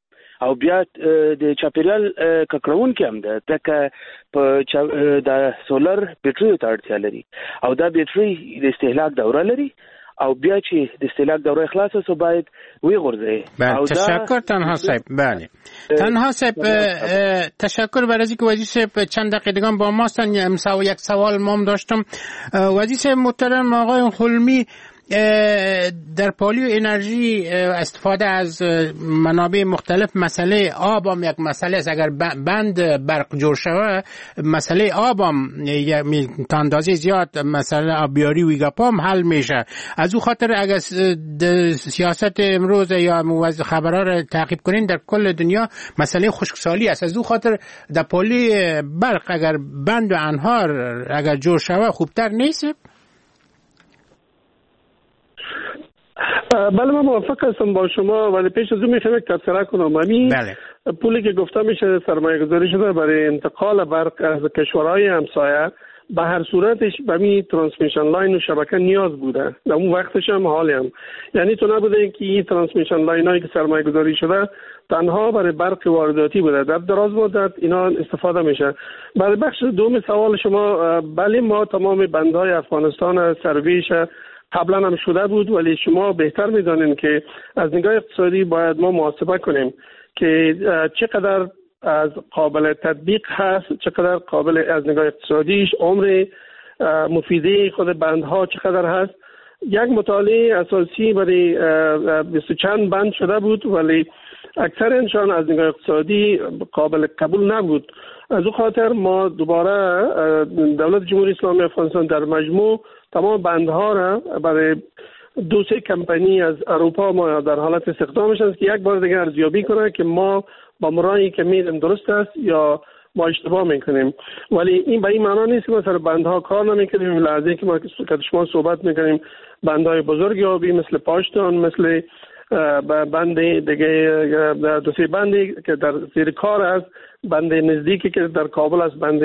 او بیا د چاپیریال ککړون کې هم ده ځکه په د سولر بیټری ته اړتیا لري او دا بیټری د استهلاک دوره لري او بیا چې د استهلاک دوره خلاصه سو باید وی غورځي. بله تشکر تنها صاحب. بله تنها صاحب تشکر برای اینکه وزیر صاحب چند دقیقه با ما هستن. یک سوال ما داشتم. وزیر صاحب محترم آقای حلمی، در پالیو انرژی استفاده از منابع مختلف، مسئله آب هم یک مسئله است. اگر بند برق جور شود مسئله آب هم تا اندازه زیاد مسئله آبیاری و ایگاپا هم حل میشه. از او خاطر اگر سیاست امروز یا خبرها را تعقیب کنین در کل دنیا مسئله خشکسالی است. از او خاطر در پالی برق اگر بند و انهار اگر جور شود خوبتر نیست؟ بله من موافق هستم با شما، ولی پیش از اون میخوام یک تبصره کنم. بله. پولی که گفته میشه سرمایه گذاری شده برای انتقال برق از کشورهای همسایه، به هر صورتش به می ترانسمیشن لاین و شبکه نیاز بوده. در اون وقتش هم حالی هم یعنی تو نبوده که این ترانسمیشن لاین هایی که سرمایه گذاری شده تنها برای برق وارداتی بوده، در دراز مدت اینا استفاده میشه. برای بخش دوم سوال شما، بله ما تمام بندهای افغانستان سرویش قبلا هم شده بود، ولی شما بهتر میدانین که از نگاه اقتصادی باید ما محاسبه کنیم که چقدر از قابل تطبیق هست، چقدر قابل از نگاه اقتصادیش، عمر مفیده خود بندها چقدر هست. یک مطالعه اساسی برای 20 چند بند شده بود، ولی اکثرشان از نگاه اقتصادی قابل قبول نبود. از او خاطر ما دوباره دولت جمهوری اسلامی افغانستان در مجموع تمام بندها را برای 2-3 کمپانی از اروپا ما در حالت استخدامش است که یک بار دیگر ارزیابی کنه که ما با مرایی که میریم درست است یا ما اشتباه میکنیم. ولی این به این معنا نیست که ما سر بندها کار نمیکنیم. لحظه که ما که شما صحبت میکنیم بندهای بزرگ آبی مثل پاشتون، مثل بند دیگه 2-3 بندی که در زیر کار است، بند نزدیکی که در کابل است، بند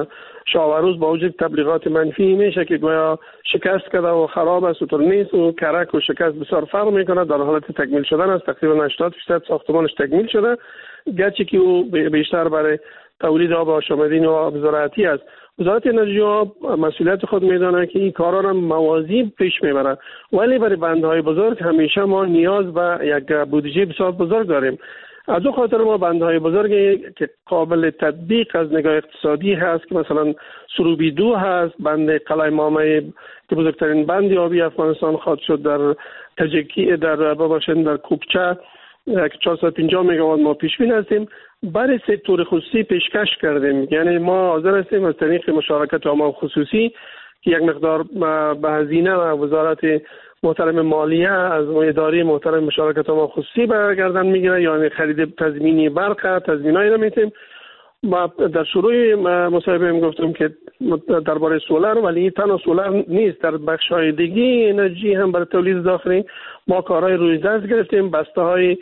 شاوروز با وجود تبلیغات منفی میشه که گویا شکست کرده و خراب است و طور نیست و کرک و شکست بسیار فرق میکنه. در حالت تکمیل شدن است، تقریبا 80% ساختمانش تکمیل شده، گرچه که او بیشتر برای تولید آب آشامیدنی و آب زراعتی است. وزارت انرژی و آب مسئولیت خود میدانه که این کارا را موازی پیش میبره، ولی برای بندهای بزرگ همیشه ما نیاز به یک بودجه بسیار بزرگ داریم. از اون خاطر ما بندهای بزرگی که قابل تطبیق از نگاه اقتصادی هست که مثلا سروبی 2 هست، بند قلعه مامه که بزرگترین بند آبی افغانستان خواهد شد در تجکی در در کوکچه که 450 مگاوات ما پیش بین هستیم. برای سکتور خصوصی پیشکش کردیم، یعنی ما حاضر هستیم از طریق مشارکت عامه خصوصی که یک مقدار به هزینه و وزارت محترم مالیه از اداره محترم مشارکت عامه خصوصی برگردن میگیره، یعنی خرید تضمینی برق تضمینایی رو میتیم. ما در شروع مصاحبه گفتم که درباره سولر، ولی تنها سولر نیست، در بخش‌های دیگه انرژی هم برای تولید داخلی ما کارهای روی دست گرفتیم، بسته‌های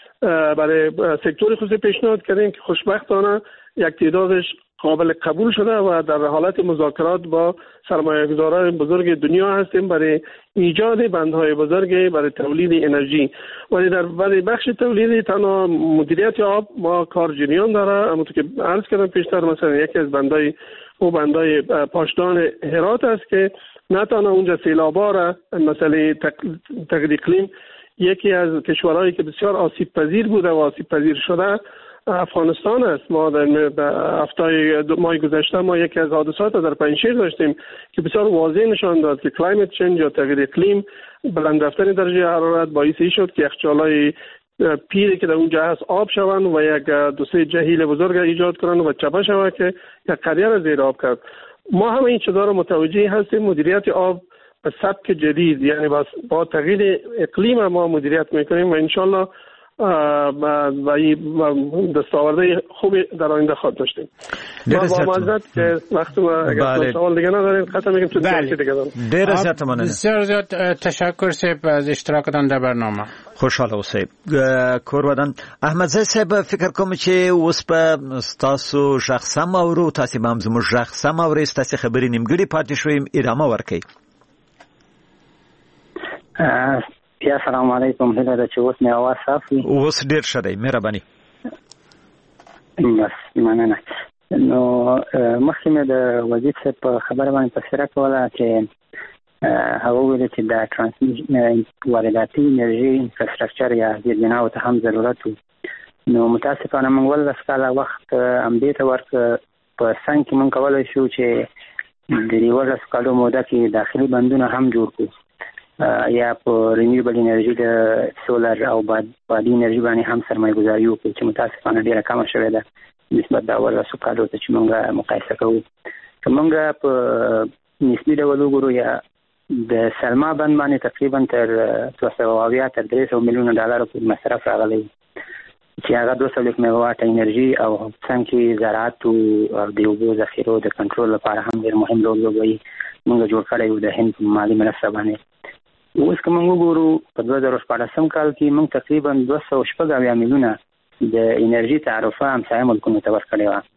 برای سکتور خصوصی پیشنهاد کردیم که خوشبختانه یک تعدادش قابل قبول شده و در حالت مذاکرات با سرمایه‌گذاران بزرگ دنیا هستیم برای ایجاد بندهای بزرگ برای تولید انرژی. ولی در بخش تولید تنها مدیریت آب ما کار جریان داره. همونطور که عرض کردم پیشتر، مثلا یکی از بندهای پاشدان هرات است که نه تنها اونجا سیلابا را مسئله تغییر اقلیم، یکی از کشورهایی که بسیار آسیب پذیر بوده و آسیب پذیر شده افغانستان است. ما در هفته ماه گذشته ما یکی از حادثات در پنجشیر داشتیم که بسیار واضح نشان داد که کلایمت چنج یا تغییر اقلیم، بلند رفتن درجه حرارت باعث شد که یخچال‌های پیری که در اونجا هست آب شوند و یک 2-3 جهیل بزرگ ایجاد کنند و چپه شود که یک قریه را زیر آب کرد. ما هم این چیزا را متوجه هستیم. مدیریت آب به سبک جدید، یعنی با تغییر اقلیم ما مدیریت میکنیم و انشالله دستاورده خوبی در آینده خواهد داشتیم. با معذرت که وقت ما اگر سوال دیگه نداریم خطا میگیم تو درسی دیگه دارم. بسیار زیاد تشکر صاحب از اشتراکتان در برنامه. خوشحال اوسئ. کورودن احمد صاحب فکر کوم چې اوس په تاسو شخصا اورو، تاسو به هم زموږ شخصا اورئ، تاسو خبرې نیمګړې پاتې شوې، ادامه ورکړئ. یا سلام علیکم، هله ده چې اوس مې اواز صاف وي. اوس ډېر ښه دی، مهرباني. بس مننه. نو مخکې مې د وزیر صاحب په خبره باندې تفسیره کوله چې هغه ویل چې د ترانسمیشن وارداتي انرژي انفراستراکچر یا زیربناو ته هم ضرورت و. نو متاسفانه موږ ولس کاله وخت همدې ته ورک په څنګ کې موږ کولی شو چې د 11 کالو موده کې داخلي بندونه هم جوړ کړو یا په رینیوبل انرژي د سولر او بادي انرژي باندې هم سرمایه گذاري وکړو چې متاسفانه ډیره کمه شوې ده نسبت د 11 کالو ته چې موږ مقایسه کوو. که موږ په نسبي ډول وګورو یا د سلما بند باندې تقریبا تر 270 تر 300 میلیونه ډالر پورې مصرف راغلی چې هغه 200 میگاواټ انرژي او څنګه زراعت او د اوبو ذخیرو د کنټرول لپاره هم ډېر مهم رول لوبوي. موږ جوړ کړی و د هند مالي مرسته باندې. اوس که موږ وګورو په 2014 کال کې موږ تقریبا 280 میلیونه د انرژي تعرفه همسایه ملکونو ته ورکړې وه.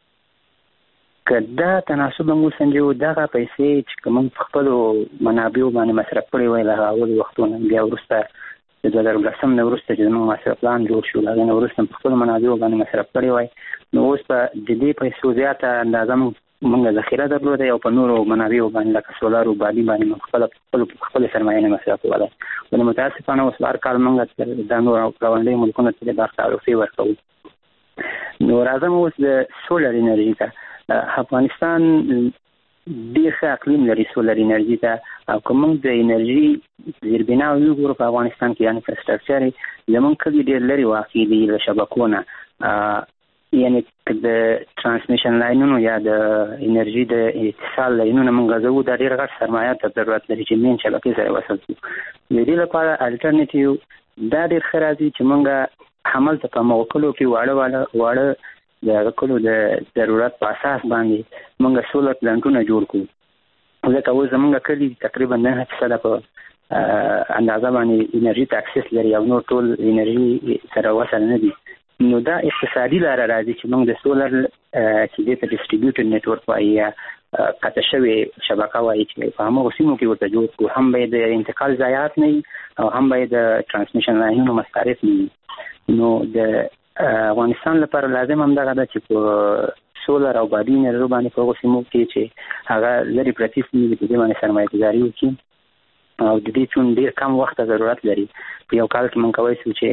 که دا تناسب موږ سنجو دغه پیسې چې موږ په خپلو منابعو باندې مصرف کړې وای له اول وختونه بیا وروسته د 2010 نه وروسته چې موږ مصرف پلان جوړ شو هغه نه وروسته په خپلو منابعو باندې مصرف کړې وای نو اوس په د دې پیسو زیاته اندازه موږ ذخیره درلوده او په نورو منابعو باندې لکه سولر او بادي باندې موږ خپل سرمایه نه مصرف کوله. نو متاسفانه اوس هر کال موږ د نورو ګاونډي ملکونو ته د تعرفې ورکوو. نو راځم اوس د سولر انرژي ته. افغانستان ډېر ښه اقلیم لري سولر انرژي ته او که موږ د انرژي زیربنا وګورو په افغانستان کې یعنې انفراستراکچر زموږ کلي ډېر لرې واقع دي له شبکو نه یعنې د ترانسمیشن لاینونو یا د انرژي د اتصال لاینونه موږ غځوو دا ډېر غټ سرمایه ته ضرورت لري چې مین شبکې سره وصل کړو. د دې لپاره الټرنیټیو دا ډېر ښه راځي چې موږ هملته په موکلو کې واړه د کلو د ضرورت په اساس باندې موږ سولر پلانټونه جوړ کړو. ځکه اوس زموږ کلي تقریبا 9% په اندازه باندې انرژي ته اکسس لري او نور ټول انرژي سره وصل نه دي. نو دا اقتصادي لاره راځي چې موږ د سولر چې دې ته ډسټریبیوټډ نیټورک وایي یا قطع شوې شبکه وایي چې په هماغو سیمو کې ورته جوړ کړو. هم به د انتقال ضایعات نه وي او هم به د ترانسمیشن لاینونو مصارف نه وي. نو د افغانستان لپاره لازم هم دغه ده چې په سولر او بادي انرژي باندې په هغو سیمو کې چې هغه لرې پرتې سیمې دي په دې باندې سرمایه ګذاري وکړي او د دې چون ډېر کم وخت ضرورت لري. په یو کال کې موږ کولی شو چې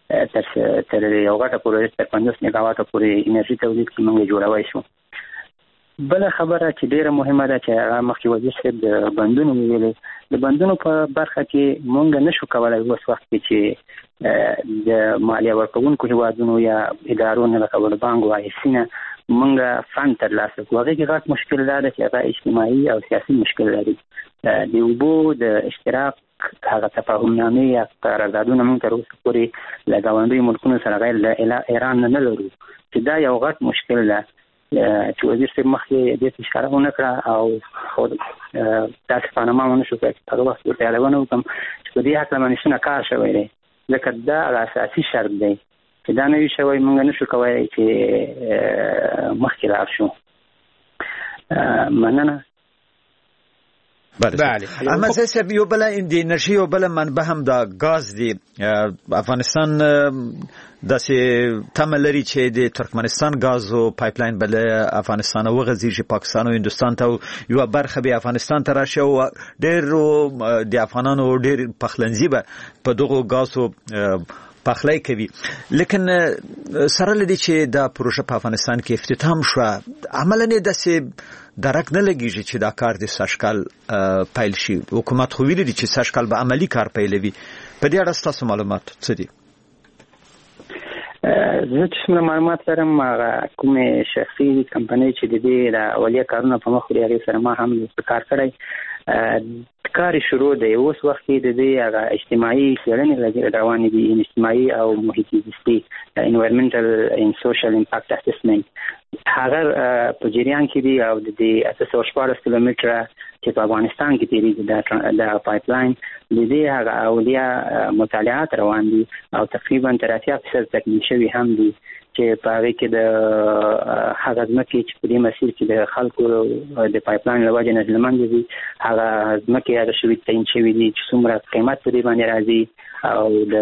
تر یو غټه پروژه تر 50 میگاواټه پورې انرژي تولید کړو موږ جوړولی شو. بله خبره چې ډېره مهمه ده چې هغه مخکې وزیر صاحب د بندونو ویلې د بندونو په برخه کې موږ نشو کولی اوس وخت کې چې د مالیه ورکوونکو هیوادونو یا ادارو نه لکه ورلډ بانک او IFC نه موږ فند ترلاسه کړو. هغې کې غټ مشکل دا ده چې هغه اجتماعي او سیاسي مشکل لري. د اوبو د اشتراک هغه تفاهمنامې یا قراردادونه موږ تر اوسه پورې له ګاونډیو ملکونو سره غیر له ایران نه لرو چې دا یو غټ مشکل ده چې وزیر صاحب مخکې دې ته اشاره ونه کړه او متاسفانه ما ونه شو کړی چې هغه وخت ورته یادونه وکړم چې په دې هکله باندې څونه کار شوی دی ځکه دا اساسي شرط دی چې دا نه وي شوی موږ نشو کولی چې مخکې لاړ شو. مننه. بله احمد صاحب یو بل د انرژي یو بل منبع هم د غاز دی. افغانستان داسې تمه لري چې د ترکمنستان غاز او پایپلاین بل افغانستان او غزيږي پاکستان او هندستان ته یو برخه به افغانستان ته راشه او ډېر د افغانانو ډېر پخلنځي به په دغه غاز او پخلی کوي. لیکن سره لدی چې دا پروژه په افغانستان کې افتتاح شو عملاً داسې درک نه لګیږي چې دا کار د ساشکال پیل شي. حکومت خو ویلي دي چې ساشکال به عملی کار پیلوي. په دې اړه تاسو معلومات څه دي؟ زه چې څومره معلومات لرم هغه کومې شخصي کمپنۍ چې د دې د اولیه کارونه په مخ وړي هغې سره ما هم کار کړی کار شروع دی. اوس وخت کې د دې هغه اجتماعي څېړنې روانې دي اجتماعي او محیطي زیستي انوایرمنټل اینډ سوشل امپاکټ اسسمنټ هغه په جریان کې دي او د دې 814 کیلومتره چې په افغانستان کې تیریږي دا پایپلاین د دې هغه اولیا مطالعات روان دي او تقریبا 30% تکمیل شوي هم دي چې په هغې کې د هغه ځمکې چې په دې مسیر کې د خلکو د پایپلاین له وجې نه ځلمندې دي هغه ځمکې هغه شوي تعیین شوي دي چې څومره قیمت په دې باندې راځي او د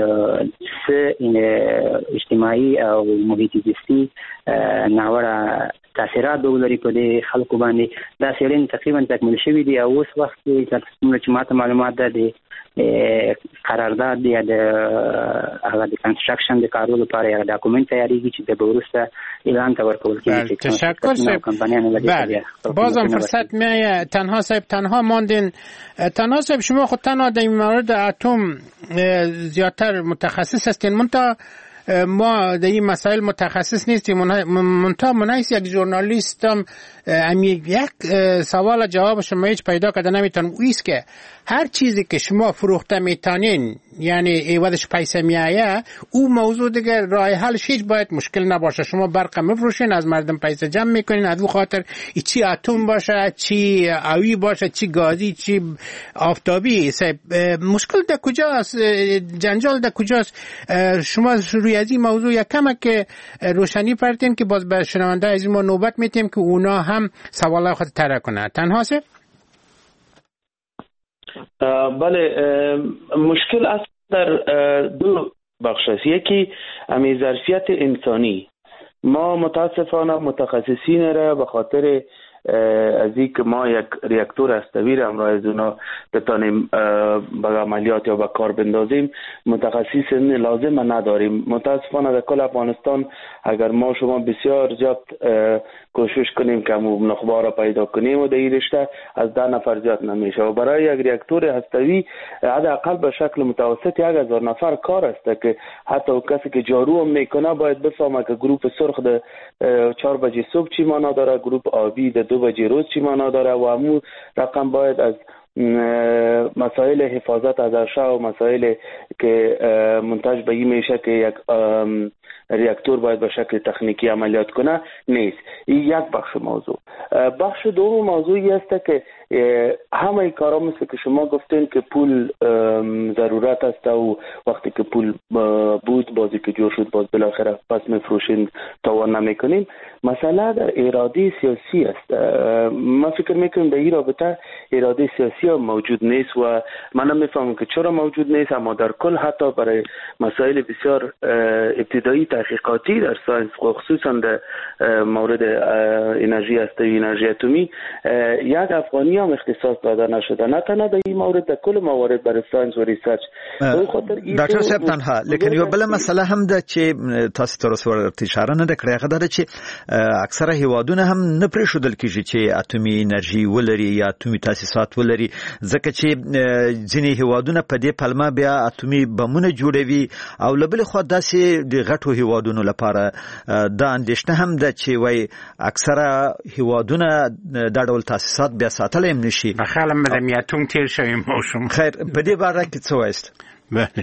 اجتماعي او محیط زیستي ناوړه تاثیرات ولري په دې خلکو باندې. دا څېړنې تقریبا تکمیل شوي دي او اوس وخت کې چې ماته معلومات ده د قرارداد یا د هغه د کنستراکشن د کارو لپاره یو ډاکومنت تیاریږي چې د وروسته اعلان ته ورکول کېږي. تشکر صاحب. بله بازم فرصت میایه. تنها ماندین. تنها صاحب شما خود تنها در این مورد اتم زیادتر متخصص هستین، منتها ما در این مسائل متخصص نیستیم. منتها من حیث یک ژورنالیستم یک سوال جواب شما هیچ پیدا کرده نمیتونم. ایست که هر چیزی که شما فروخته میتونین یعنی عوضش پیسه میایه، او موضوع دیگه راه حلش هیچ باید مشکل نباشه. شما برق میفروشین، از مردم پیسه جمع میکنین، از اون خاطر چی اتم باشه، چی آبی باشه، چی گازی، چی آفتابی، مشکل در کجاست؟ جنجال در کجاست؟ شما روی از این موضوع یک کمک که روشنی پرتین که باز به شنونده از ما نوبت میتیم که اونا هم سوالات خود طرح کنه. تنها سه بله، مشکل است در دو بخش است. یکی امی ظرفیت انسانی. ما متاسفانه متخصصین را به خاطر از اینکه ما یک ریاکتور هسته‌ای را امروز از اونا بتانیم به عملیات یا به کار بندازیم متخصص لازم نداریم. متاسفانه در کل افغانستان اگر ما شما بسیار زیاد کوشش کنیم که نخبه را پیدا کنیم و در این رشته از 10 نفر زیاد نمیشه و برای یک ریاکتور هسته‌ای حداقل به شکل متوسط 1000 نفر کار است که حتی کسی که جارو هم میکنه باید بفهمه که گروپ سرخ در 4 بجه صبح چی معنا داره، گروپ آبی در 2 بجه روز چی معنا داره و همون رقم باید از مسائل حفاظت از ارشد و مسائل که منتج به این میشه که یک ریاکتور باید به شکل تکنیکی عملیات کنه نیست. این یک بخش موضوع. بخش دوم موضوعی است که همه کارا مثل که شما گفتین که پول ضرورت است و وقتی که پول بود بازی که جور شد باز بالاخره پس میفروشین توان نمیکنین. مسئله در اراده سیاسی است. من فکر میکنم در این رابطه اراده سیاسی هم موجود نیست و من نمیفهمم که چرا موجود نیست، اما در کل حتی برای مسائل بسیار ابتدایی تحقیقاتی در ساینس خصوصا در مورد انرژی هسته‌ای، انرژی اتمی یک افغانی هم اختصاص داده نشده، نه تنها در این مورد در کل موارد برای ساینس و ریسرچ. ډاکټر صاحب تنها لیکن یو بل مسله هم ده چې تاسو تر اوسه ورته اشاره نه کړې، هغه ده چې اکثره هیوادونه هم نه پرېښودل کېږي چې اتمی انرژي ولري یا اتمی تاسیسات ولري، ځکه چې ځینې هیوادونه په دې پلمه بیا اتمی بمونه جوړوي او له بلې خوا داسې د غټو هیوادونو لپاره دا اندېښنه هم ده چې وایي اکثره هیوادونه دا ډول تاسیسات بیا ساتلی هم نشي. بخیال مدام اتم تیر شویم موشم. خیر په دې باره کې څه وایست؟ بله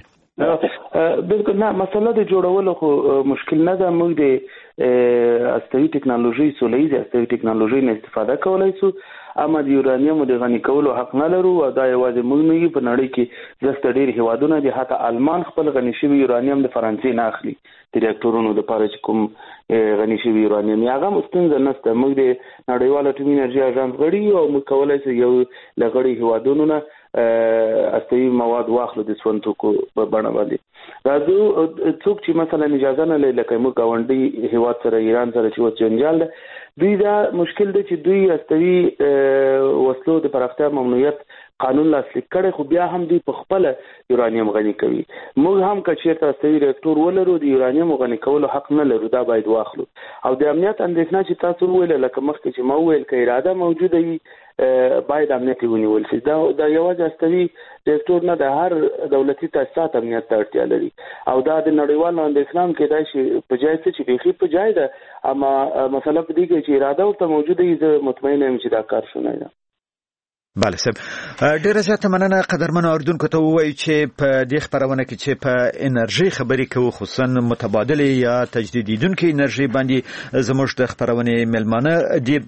بالکل نه، مسئله د جوړولو خو مشکل نه ده. موږ د هسته‌وي ټکنالوژي سوله‌ییزې هسته‌وي ټکنالوژۍ نه استفاده کولی شو، اما د یورانیم د غني کولو حق نه لرو او دا یوازې موږ نه یو، په نړۍ کې زسته ډېر هیوادونه دي، حتی آلمان خپل غني شوي یورانیم د فرانسې نه اخلي د ریاکټورونو دپاره چې کوم غني شوي یورانیم یې هغه هم ستونزه نشته. موږ د نړیوال اټومي انرژي اژانس غړي یو او موږ کولی شو یو له غړي هیوادونو نه هسته‌وي مواد واخلو د سون توکو په بڼه باندې. راځو څوک چې مثلا اجازه نه لري لکه موږ ګاونډي هیواد سره ایران سره چې اوس جنجال ده، دوی دا مشکل دی چې دوی هسته‌وي وسلو د پراختیا ممنوعیت قانون لاسلیک کړي، خو بیا هم دوی په خپل یورانیم غني کوي. موږ هم که چېرته هسته‌وي ریاکټور ولرو د یورانیم غني کولو حق نه لرو، دا باید واخلو. او د امنیت اندېښنه چې تاسو وویل لکه مخکې چې ما وویل که اراده موجوده وي باید امنیت ونیول شي. دا یوازې هسته‌وي ریاکټور نه، د هر دولتي تاسیسات امنیت ته اړتیا لري او دا د نړیوالو اندېښنه هم کېدای شي په ځای څه چې بیخي په ځای ده، اما مسله په دې کې چې اراده ورته موجوده وي زه مطمئن یم چې دا کار شونی ده. بله صاحب، ډیره زیاته مننه. قدرمنو اوریدونکو ته ووایو چې په دې خپرونه کې چې په انرژي خبرې کوو، خصوصا متبادلې یا تجدیدیدونکې انرژي باندې زموږ د خپرونې مېلمانه دي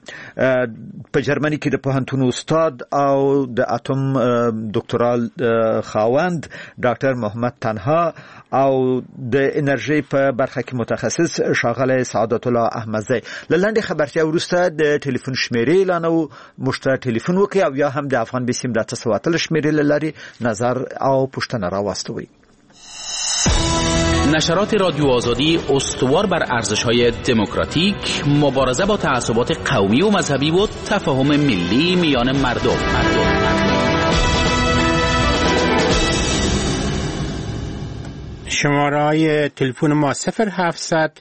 په جرمني کې د پوهنتون استاد او د اتم دکتورال خاوند ډاکټر محمد تنها او د انرژي په برخه کې متخصص ښاغلی سعادت الله احمدزی. له لنډې خبرتیا وروسته د ټلیفون شمیرې اعلانو، موږ ته ټلیفون وکړئ او یا هم د افغان بیسیم د 9 شمیرې له لارې نظر او پوښتنه راواستوئ. نشرات رادیو آزادی استوار بر ارزش‌های دموکراتیک، مبارزه با تعصبات قومی و مذهبی و تفاهم ملی میان مردم. شماره‌های تلفن ما 0700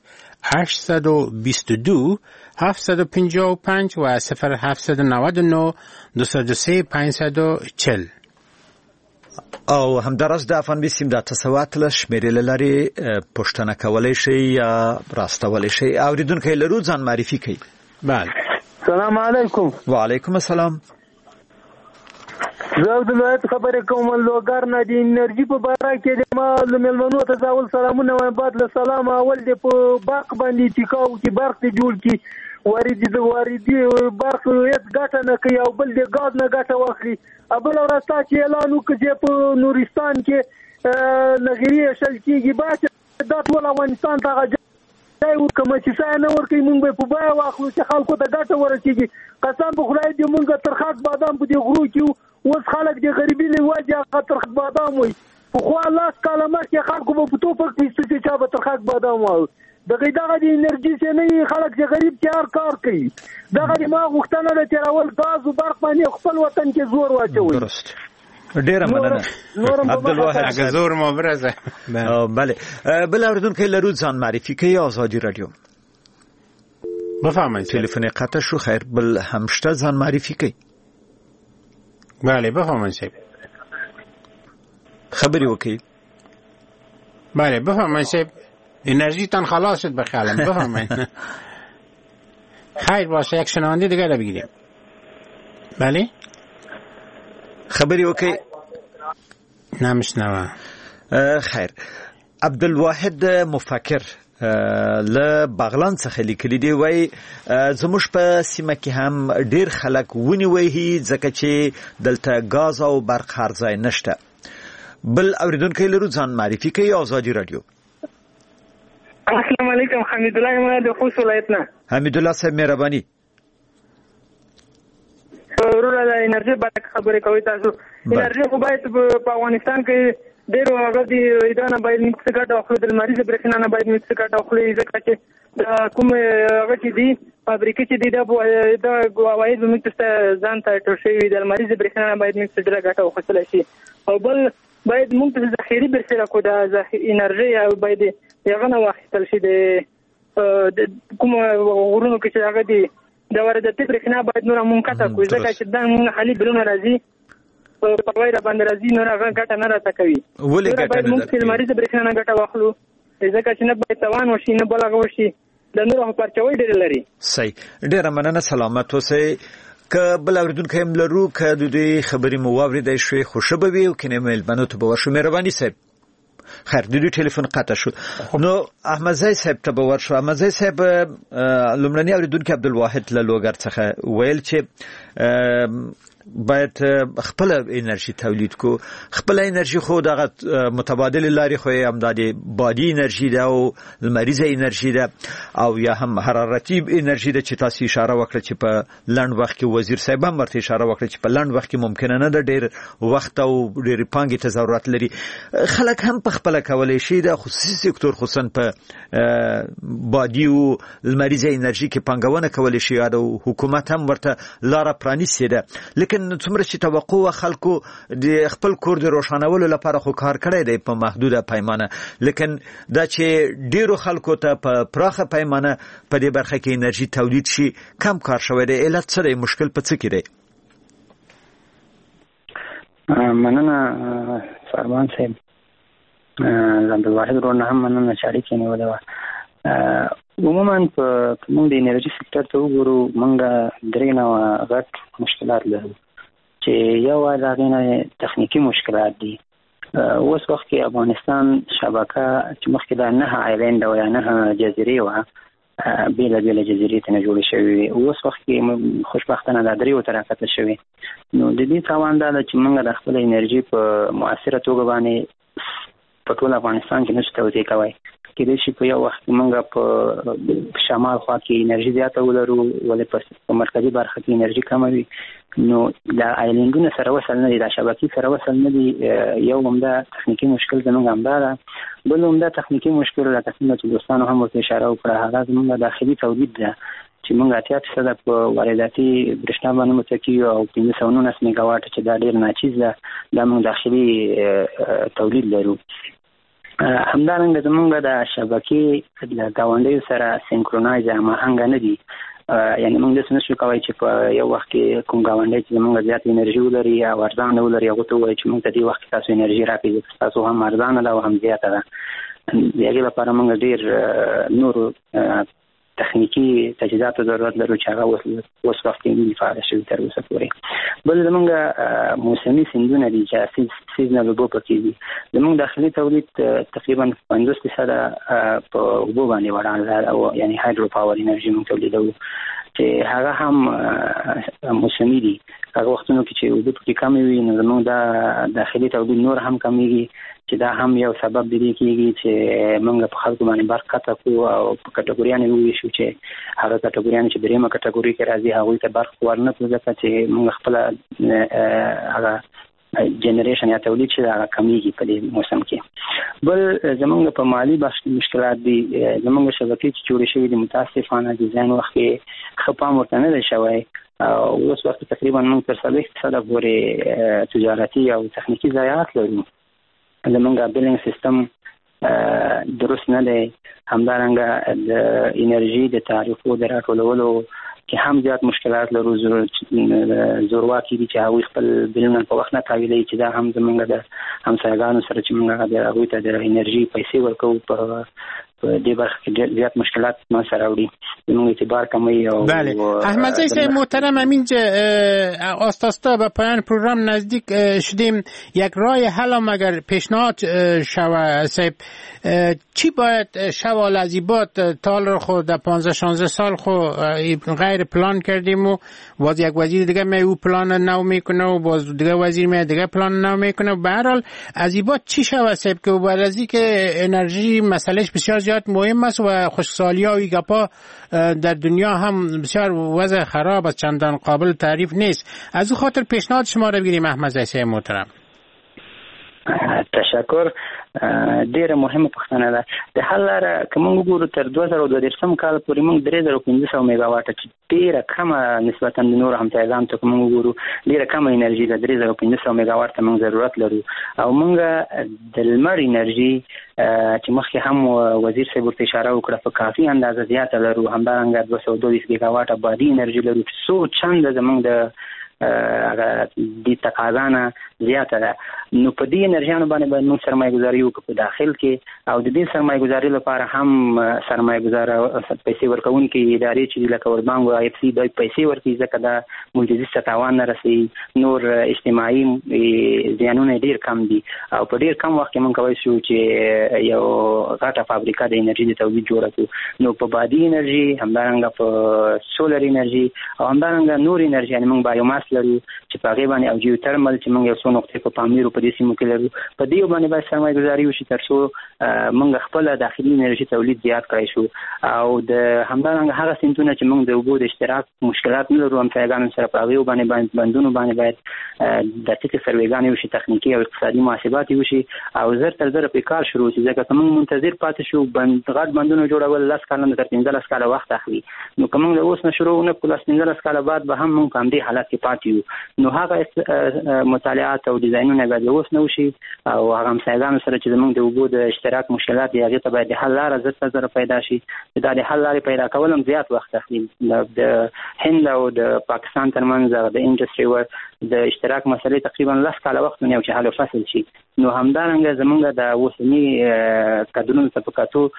822 755 و 0799 203 540. او همداراز د افغان بیسیم د تسوات له شمیرې لري پښتنه کولای شي یا راستولای شي. اوریدونکو لرو ځان معرفي کوي. بله. سلام علیکم. وعلیکم السلام. زه د ولایت خبرې کوم لوګر نه د انرژي په باره کې د ما ملمنو ته ځاول سلامونه وایم. بعد له سلام اول د په باغ باندې ټیکاو کې برق ته جوړ کی واردی برق هیڅ ګټه نه کوي او بل د ګاز نه ګټه واخلي. ابل ورستا چې اعلان وکړي په نورستان کې نغری شل کېږي باید دا ټول افغانستان ته ځای ورکړي چې څه نه ورکړي موږ به په بیه واخلو چې خلکو ته ګټه ورسېږي. قسم په خدای دې موږ ترخک بادام په دې غرو کې اوس خلک د غریبي له وجې هغه ترخک بادام وایي. پخوا 10 کاله مخکې خلکو به په توپک پیسته چې چا به ترخک بادام وایي. دغه د انرژي چې نه خلک چې غریب چې هر کار کوي دغه د ما غوښتنه ده چې راول ګاز او برق باندې خپل وطن کې زور واچوي. درست. ډیره مننه عبدالواحد. اگه زور مبرزه. بله. بل اوریدونکو لرو ځان معرفي کوي. آزادی رادیو. بفرمایید. تلفن قطع شو. خیر بل همشته ځان معرفي کوي. بله بفرمایید. خبری وکړئ. بله بفرمایید. انرژی تان خلاص شد بخیالم. بفرمایید. خیر باشه یک شنونده دیگه رو بگیریم. بله خبری اوکی نمیشنوم. خیر عبدالواحد مفکر له بغلان څخه لیکلی دی وای زموږ په سیمه کې هم ډیر خلک ونی وایي ځکه چې دلته غاز او برق هر ځای نشته. بل اوریدونکو لرو ځان معرفي کوي. آزادی رادیو. السلام علیکم. حمید الله ما د خوست ولایت نه. حمید الله صاحب مهرباني. ورور د انرژي باندې خبرې کوي تاسو. انرژي خو باید په افغانستان کې ډېر هغه د اداره باید موږ څه ګټه اخلو. د لمریزه برېښنا نه باید موږ څه ګټه اخلو ځکه چې د کوم هغه چې دي فابریکې چې دي د عواید موږ ته ځان ته ټول شوي د لمریزه برېښنا نه باید موږ څه ډېره ګټه واخیستلی شي. او بل باید موږ ته ذخیرې برسېره کړو د انرژي او باید هغه نه واخیستل شي د کوم غرونو کې چې هغه دي د وارداتي برېښنا باید نور منقطع کړو ځکه چې دا موږ حالي بلونه راځي په وایره باندې راځي نور هغه ګټه نه راته کوي. ولې ګټه نه موږ لمریزه برېښنا نه ګټه واخلو ځکه چې نه باید توان وشي نه بل هغه وشي د نورو پرچوي ډېر لري. صحیح. ډېره مننه. سلامت اوسئ. که بل اوریدونکو هم لرو که د دې خبرې مو واورېدای شوې خوښه به وي او که نه میلمنو ته به ورشو. مهرباني صاحب. خیر د دې ټلیفون قطع شو. نو احمدزی صاحب ته به ورشو. احمدزی صاحب لومړنی اوریدونکو عبدالواحد له لوګر څخه ویل چې باید خپل انرژي تولید کو. خپل انرژي خو دغه متبادل لاري خو هم د بادي انرژي ده او لمریزه انرژي ده او یا هم حرارتي انرژي ده چې تاسو اشاره وکړه چې په لند وخت کې وزیر صاحب هم ورته اشاره وکړه چې په لند وخت کې ممکن نه ده ډېر وخت او ډېر پانګې ته ضرورت لري. خلک هم په خپل کولای شي د خصوصي سکتور خصوصا په بادي او لمریزه انرژي کې پانګونه کولای شي او حکومت هم ورته لار پرانیسي ده. لیکن څومره چې توقع خلکو د خپل کور د روښانولو لپاره خو کار کړی دی په محدوده پیمانه. لیکن دا چې ډیرو خلکو ته په پراخه پیمانه په دې برخه کې انرژي تولید شي کم کار شوی دی. علت څه دی؟ مشکل په څه کې دی؟ مننه فرمان صاحب. عبدالواحد ورونه هم مننه چې اړیکې نیولې وه. عموما په موږ د انرژي سکتور ته وګورو موږ درې نوعه غټ مشکلات لرو چې یو د هغې نه تخنیکي مشکلات دي. اوس وخت کې افغانستان شبکه چې مخکې دا 9 آیلینډ او 9 جزیرې وه بېلابېلې جزیرې ته نه جوړې شوې وې. اوس وخت کې خوشبختانه دا 3 ته راکته شوې. نو د دې تاوان دا ده چې موږ د خپل انرژي په مؤثره توګه باندې په ټول افغانستان کې نشو توزیع کوی. کېدای شي په یو وخت موږ په شمال خوا کې انرژي زیاته ولرو ولې په مرکزي برخه کې انرژي کمه وي نو دا آیلینډونه سره وصل نه دي دا شبکې سره وصل نه دي یو همدا تخنیکی مشکل زموږ همدا ده بل همدا تخنیکی مشکل لکه څنګه چې دوستانو هم ورته اشاره وکړه هغه زموږ داخلي تولید ده چې موږ 80% په وارداتي برېښنا باندې متکي او 519 میگاواټ چې دا ډېر ناچیز ده دا موږ داخلي تولید لرو همدارنګه زموږ د شبکې د گاونډیو سره سینکرونایز هماهنګ نه دي یعنی موږ داسې نشو کولی چې په یو وخت کې کوم ګاونډی چې زموږ زیات انرژي ولري او ارزانه ولري هغه ته ووایي چې موږ ته دې وخت کې تاسو انرژي راکړئ تاسو هم ارزانه ده او هم زیاته ده د هغې لپاره موږ ډېر نورو تخنیکی تجهیزاتو ضرورت لرو چې هغه اوس وخت کې فعاله شوي تر اوسه پورې بل زموږ موسمي سیندونه دي چې سیزنل اوبه پکې دي زموږ داخلي تولید تقریبا 50% په اوبو باندې ولاړ او یعنی هایدرو پاور انرژي موږ تولیدوو چې هغه هم موسمي دي هغه وختونو کې چې اوبه پکې کمې وي نو زموږ د داخلي تولید نور هم کمیږي چې دا هم یو سبب دی کېږي چې موږ په خلکو باندې برخه کوو او په کټګوریانو وویشو چې هغه کټګوریانو چې دریمه کټګوري کې راځي هغوی ته برخه ورنه کړو ځکه چې موږ خپله هغه جنریشن یا تولید چې هغه کمیږي په دې موسم کې بل زموږ په مالی مشکلات دي زموږ شبکې چې جوړې شوي دي متاسفانه ډیزاین وخت کې ښه پام ورته نه دی شوی اوس وخت تقریبا موږ تر 40% پورې تجارتي او تخنیکي ضایعات لرو زمونږ بیلینګ سیستم درست نه دی همدارنګه د انرژي د تعرفو د راټولولو کې هم زیات مشکلات لرو زورواکي دي چې هغوی خپل بیلونه په وخت نه تحویلوي چې دا هم زمونږ د همسایګانو سره چې موږ د هغوی ته د انرژي پیسې ورکوو په دې برخه کې زیات مشکلات ما سره راوړي زموږ اعتبار کمی او بله احمد زی محترم همینجا آستاستا به پایان پروگرام نزدیک شدیم یک راه حل مگر پیشنهاد شوه صاحب چی باید شوال ازیبات تال رو خود در 15-16 سال خود غیر پلان کردیم و باز یک وزیر دیگه می او پلان نو میکنه و باز دیگه وزیر می دیگه پلان نو میکنه به هر حال ازیبات چی شوه صاحب که بعد از اینکه انرژی مسئلهش بسیار زیاد مهم است و خوشسالی‌ها و گپا در دنیا هم بسیار وضع خراب است چندان قابل تعریف نیست از او خاطر پیشنهاد شما را بگیریم احمد زی محترم تشکر ډیره مهمه پوښتنه ده د حل لاره که موږ وګورو تر 2023 کال پورې موږ 3500 میگاواټه چې ډیره کمه نسبتا د نورو همسایګانو ته که موږ وګورو ډیره کمه انرژي ده 3500 میگاواټ ته موږ ضرورت لرو او موږ د لمر انرژي چې مخکې هم وزیر صاحب ورته اشاره وکړه په کافي اندازه زیاته لرو همدارنګه 222 ګیګاواټه بادي انرژي لرو چې څو چنده زموږ د هغه د تقاضا نه زیاته ده نو په دې انرژیانو باندې باید موږ سرمایه گذاري وکړو په داخل کې او د دې سرمایه گذاري لپاره هم سرمایه گذار پیسې ورکوونکي ادارې چې لکه ورلد بانک او آی اف سی دوی پیسې ورکوي ځکه دا ملتزي تاوان نه رسي نور اجتماعي زیانونه ډیر کم دي او په ډیر کم وخت کې موږ کولی شو چې یو غټه فابریکه د انرژي د تولید جوړه کړو نو په بادي انرژي همدارنګه په سولر انرژي او همدارنګه نور انرژي یعنې موږ بایوماس لرو چې په هغې باندې او جیو ترمل چې موږ یو څو نقطې په پامیر په دې سیمو کې لرو په دې باندې باید سرمایه ګذاري وشي تر څو موږ خپله داخلي انرژي تولید زیات کړی شو او د همدارنګه هغه سیندونه چې موږ د اوبو د اشتراک مشکلات نه لرو همسایګانو سره په هغې باندې بندونو باندې باید دقیقې سروېګانې وشي تخنیکي او اقتصادي محاسبات وشي او زر تر زره پرې کار شروع شي ځکه که موږ منتظر پاتې شو غټ بندونه جوړول 10 کاله تر 15 کاله وخت اخلي نو که موږ د اوس نه شروع ونه کړو 15 کاله بعد به هم موږ په همدې حالت کې پاتې یو نو هغه مطالعات او ډیزاینونه باید اوس نه وشي او هغه همسایګانو سره چې زموږ د اوبو د اشتراک مشکلات دي هغې ته باید د حل لاره زر زره پیدا شي دا د حل لارې پیدا کول هم زیات وخت اخلي د هند او د پاکستان ترمنځ د انډسټري ور د اشتراک مسلې تقریبا 10 کاله وخت ونیو چې حل فصل شي نو همدارنګه زموږ د اوسني کډرونو ته په کتو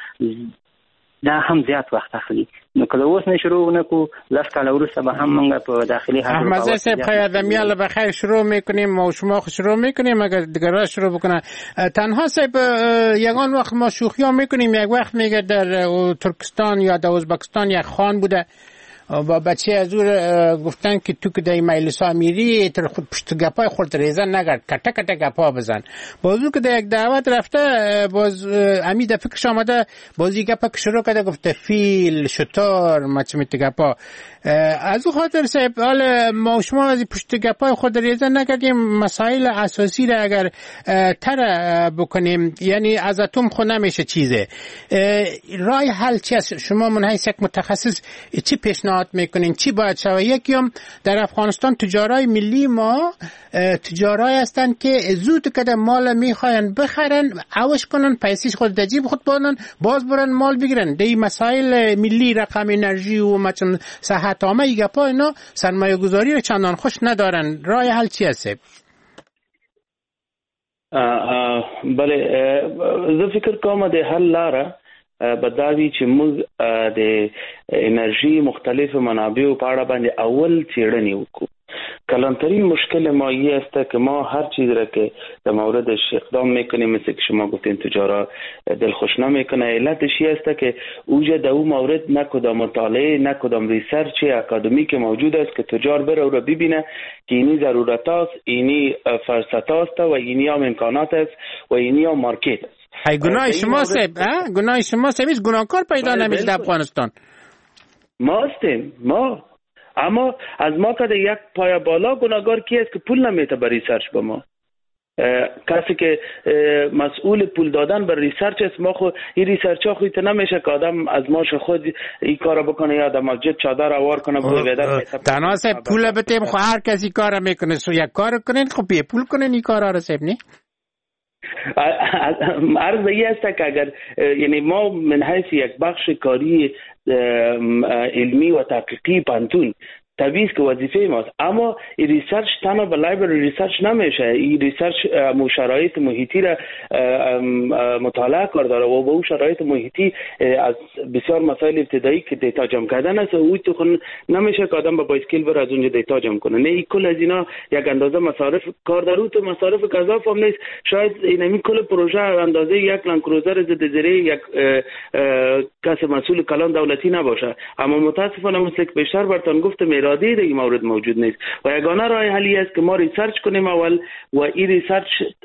دا هم زیات وخت اخلي نو کله اوس نه شروع نکو 10 کاله وروسته به هم موږ په داخلي احمد زی صاحب خیر دمیاله بخیر شروع میکنیم و شما شروع میکنیم اگر دیگران شروع بکنن تنها صاحب یگان وقت ما شوخی ها میکنیم یک وقت میگه در ترکستان یا در ازبکستان یک خان بوده با بچه از او گفتن که تو که در مجلس میری تر خود پشت گپای خود ریزن نگرد، کتا کتا گپا بزن. بازو که در یک دعوت رفته باز امید فکرش آمده بازی گپا که شروع کرده گفته فیل شطور مچمیت گپا. از او خاطر صاحب حال ما شما از پشت گپای خود ریزن نکردیم، مسائل اساسی را اگر تر بکنیم یعنی از اتم خود نمیشه چیزه. راه حل چی است؟ شما من حیث یک متخصص چی پیشنهاد میکنین؟ چی باید شود؟ یکیم در افغانستان تجارای ملی ما تجارای هستند که زود که مال میخواین بخرن عوض کنن پیسیش خود در جیب خود بانن باز برن مال بگیرن. دی مسائل ملی رقم انرژی و مثلا صحت عامه ای گپا اینا سرمایه گذاری رو چندان خوش ندارن. راه حل چی است؟ بله زه فکر کوم د حل لاره بداوی چې موږ د انرژي مختلف منابع په اړه باندې اول څېړنې وکړو. کلانترین مشکل ما این است که ما هر چیز را که در موردش اقدام میکنیم مثل که شما گفتین تجارا دلخوش نمیکنه. علتش این است که اوجه در اون مورد نه کدام مطالعه نه کدام ریسرچ اکادمیک موجود است که تجار بره او را ببینه که اینی ضرورت است، اینی فرصت است و اینی هم امکانات است و اینی هم مارکت است. ای گناه شما سب گناه شما سب هیچ گناهکار پیدا نمیشه در افغانستان. ما هستیم ما، اما از ما که یک پای بالا گناهکار کی است که پول نمیته بر ریسرچ به ما. کسی که مسئول پول دادن بر ریسرچ است. ما خود این ریسرچ ها خود نمیشه که آدم از ماش خود این کارا بکنه یا در مسجد چادر آوار کنه تنها سب پول بتیم خو هر کسی کارا میکنه سو یک کار کنین خب بی پول کنین این کارا را سب نی. عرض ای است که اگر یعنی ما من حیث یک بخش کاری علمی و تحقیقی پانتون طبیعی که وظیفه ماست، اما این ریسرچ تنها به لایبرری ریسرچ نمیشه. این ریسرچ شرایط محیطی را مطالعه کرده و با اون شرایط محیطی از بسیار مسائل ابتدایی که دیتا جمع کردن است و تو خود نمیشه که آدم با بایسکل بره از اونجا دیتا جمع کنه. نه این کل از اینا یک اندازه مصارف کار داره تو مصارف گزاف هم نیست. شاید این کل پروژه اندازه یک لند کروزر ضد زره یک کس مسئول کلان دولتی نباشه، اما متاسفانه مثل که بیشتر براتون گفتم ارادی در این مورد موجود نیست و یگانه راه حلی است که ما ریسرچ کنیم اول و این ریسرچ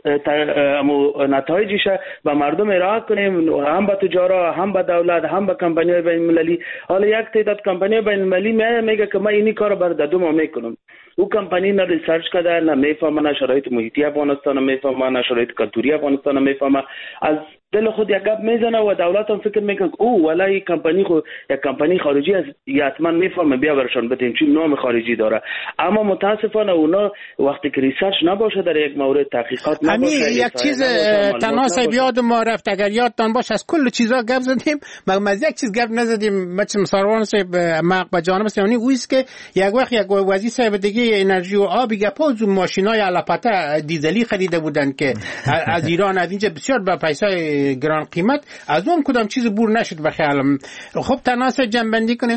نتایجش به مردم ارائه کنیم، هم به تجارا هم به دولت هم به کمپانی‌های بین المللی. حالا یک تعداد کمپانی‌های بین المللی میگه که ما اینی کارو بر دو ماه میکنم. او کمپانی نه ریسرچ کرده، نه میفهمه، نه شرایط محیطی افغانستان میفهمه، نه شرایط کلتوری افغانستان میفهمه. از دل خود یک گپ میزنه و دولت هم فکر میکنه او ولی این کمپانی خود یک کمپانی خارجی از حتما میفهمه بیا برشان بدیم چون نام خارجی داره. اما متاسفانه اونا وقتی که ریسرچ نباشه در یک مورد تحقیقات نباشه یک چیز تناسب یاد ما رفت. اگر یادتان باشه از کل چیزا گپ زدیم مگر از یک چیز گپ نزدیم. بچم سروان صاحب مق به جانب سیانی اویست که یک وقت یک وزیر صاحب دیگه انرژی و آب گپا از ماشینای الاپاتا دیزلی خریده بودن که از ایران از اینجا بسیار به پیسای گران قیمت از اون کدام چیز بور نشد به خیالم. خب تناسب جنبندی کنین.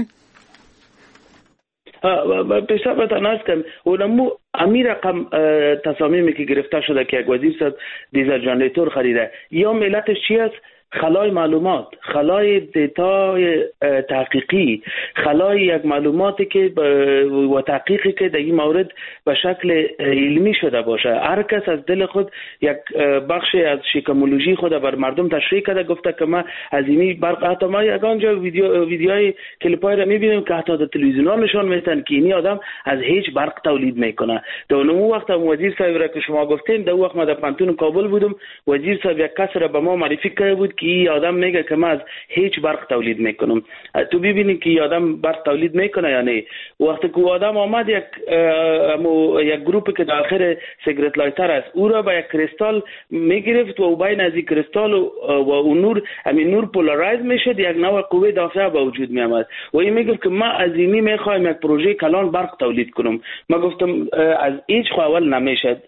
پیشتر به تناسب کنم اونمو امیر رقم تصامیمی که گرفته شده که یک وزیر صد دیزل جنریتور خریده یا ملتش چی است؟ خلای معلومات، خلای دیتای تحقیقی، خلای یک معلوماتی که و تحقیقی که در این مورد به شکل علمی شده باشه. هر کس از دل خود یک بخش از شیکمولوژی خود بر مردم تشریح کرده، گفته که ما از اینی برق حتی ما یکانجا ویدیوهای کلیپای را میبینیم که حتی در تلویزیون ها نشان میدن که اینی آدم از هیچ برق تولید میکنه. در اون وقت وزیر صاحب را که شما گفتین در وقت ما در پانتون کابل بودم، وزیر صاحب یک کس را به ما معرفی کرده بود که این آدم میگه که من از هیچ برق تولید میکنم. تو ببینید که این آدم برق تولید میکنه یا نه. وقتی که آدم آمد یک گروپی که داخل سیگرت لایتر است او را با یک کریستال میگرفت و بین از این کریستال و اون نور همین نور پولارایز میشد، یک نوع قوه دافعه به وجود میامد و این میگفت که ما از اینی میخوایم یک پروژه کلان برق تولید کنم. ما گفتم از هیچ خو اول نمیشد.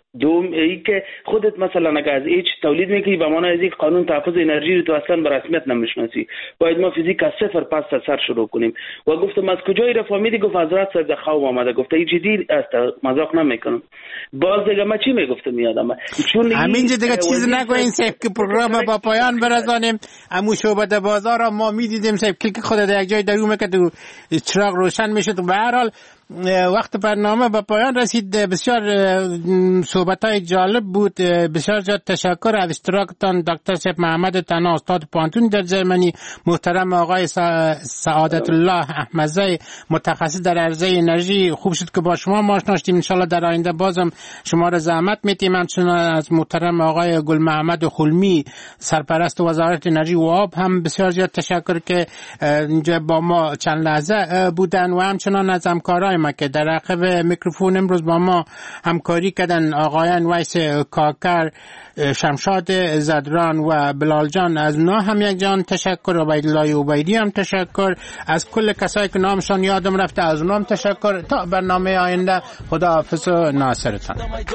دوم ای که خودت مثلا اگه از هیچ تولید میکنی به معنی از یک قانون تحفظ انرژی رو تو اصلا به رسمیت نمیشناسی، باید ما فیزیک از صفر پس تا سر شروع کنیم. و گفتم از کجایی را فهمیدی؟ گفت حضرت صاحب خواب آمده. گفت این جدی است، مذاق نمیکنم. باز دیگه ما چی میگفتم یادم چون همینجا دیگه چیز نگوین صاحب که پروگرام با پایان برسانیم. امو شعبده بازار را ما میدیدیم صاحب کلیک خود در یک جای در اومه که تو چراغ روشن میشه. تو به هر حال وقت برنامه به پایان رسید. بسیار صحبت‌های جالب بود. بسیار زیاد تشکر از اشتراکتان دکتر صاحب محمد تنها استاد پانتون در ژرمنی، محترم آقای سعادت الله احمدزی متخصص در عرضه انرژی. خوب شد که با شما آشنا شدیم. ان شاءالله در آینده بازم شما را زحمت میدیم. همچنین از محترم آقای گل محمد خلمی سرپرست وزارت انرژی و آب هم بسیار زیاد تشکر که اینجا با ما چند لحظه بودن و همچنین از همکارای ما که در عقب میکروفون امروز با ما همکاری کردن آقایان ویس کاکر، شمشاد زدران و بلال جان. از اونا هم یک جان تشکر. عبیدالله عبیدی هم تشکر. از کل کسایی که نامشان یادم رفته از اونا هم تشکر. تا برنامه آینده خداحافظ و ناصرتان.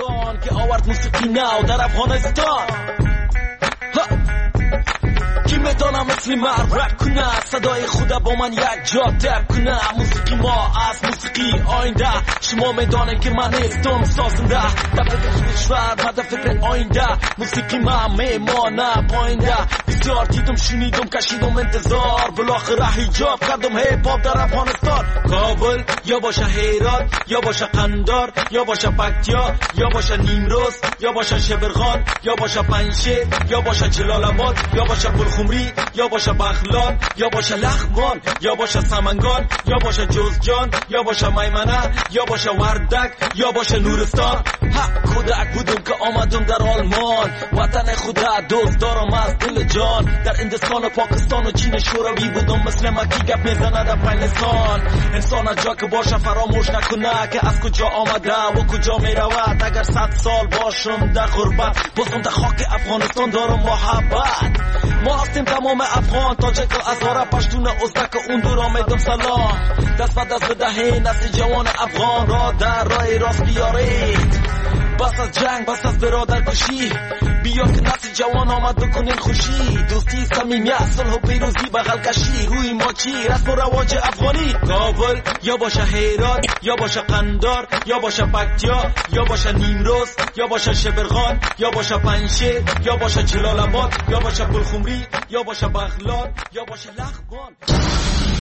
کی میدانم مثل مرد رپ کنه، صدای خدا با من یک جا تپ کنه. موسیقی ما از موسیقی آینده، شما میدانه که من نیستم سازنده. در فکر کشور من در فکر آینده، موسیقی ما میمانه پاینده. بسیار دیدم شنیدم کشیدم انتظار، بالاخره حجاب کردم هیپ هاپ در افغانستان. کابل یا باشه هرات یا باشه قندار یا باشه پکتیا یا باشه نیمروز یا باشه شبرغان یا باشه پنجشیر یا باشه جلال آباد یا باشه بلخمری یا باشه بغلان یا باشه لخمان یا باشه سمنگان یا باشه جوزجان یا باشه میمنه یا باشه وردک یا باشه نورستان. کودک بودم که آمدم در آلمان، وطن خدا دوست دارم از دل جان. در هندوستان و پاکستان و چین شوروی بودم مثل مکی گپ میزنه در پنجستان. انسان جا که باشه فراموش نکنه که از کجا آمده و کجا میرود. اگر 100 سال باشم در غربت بازم در خاک افغانستان دارم محبت. ما هستیم تمام افغان، تاجک و هزاره، پشتون ازبک و اندور آمیدم سلام. دست به دست بدهین نسل جوان افغان را در راه راست بیارید. بس از جنگ بس از برادر کشی، بیا که نسل جوان آمد بکنین خوشی. دوستی صمیمیت صلح و پیروزی بغل کشی، روی ما چی رسم و رواج افغانی. کابل یا باشه هرات یا باشه قندار یا باشه پکتیا یا باشه نیمروز یا باشه شبرغان یا باشه پنجشیر یا باشه جلال آباد یا باشه بلخمری یا باشه بغلان یا باشه لخمان.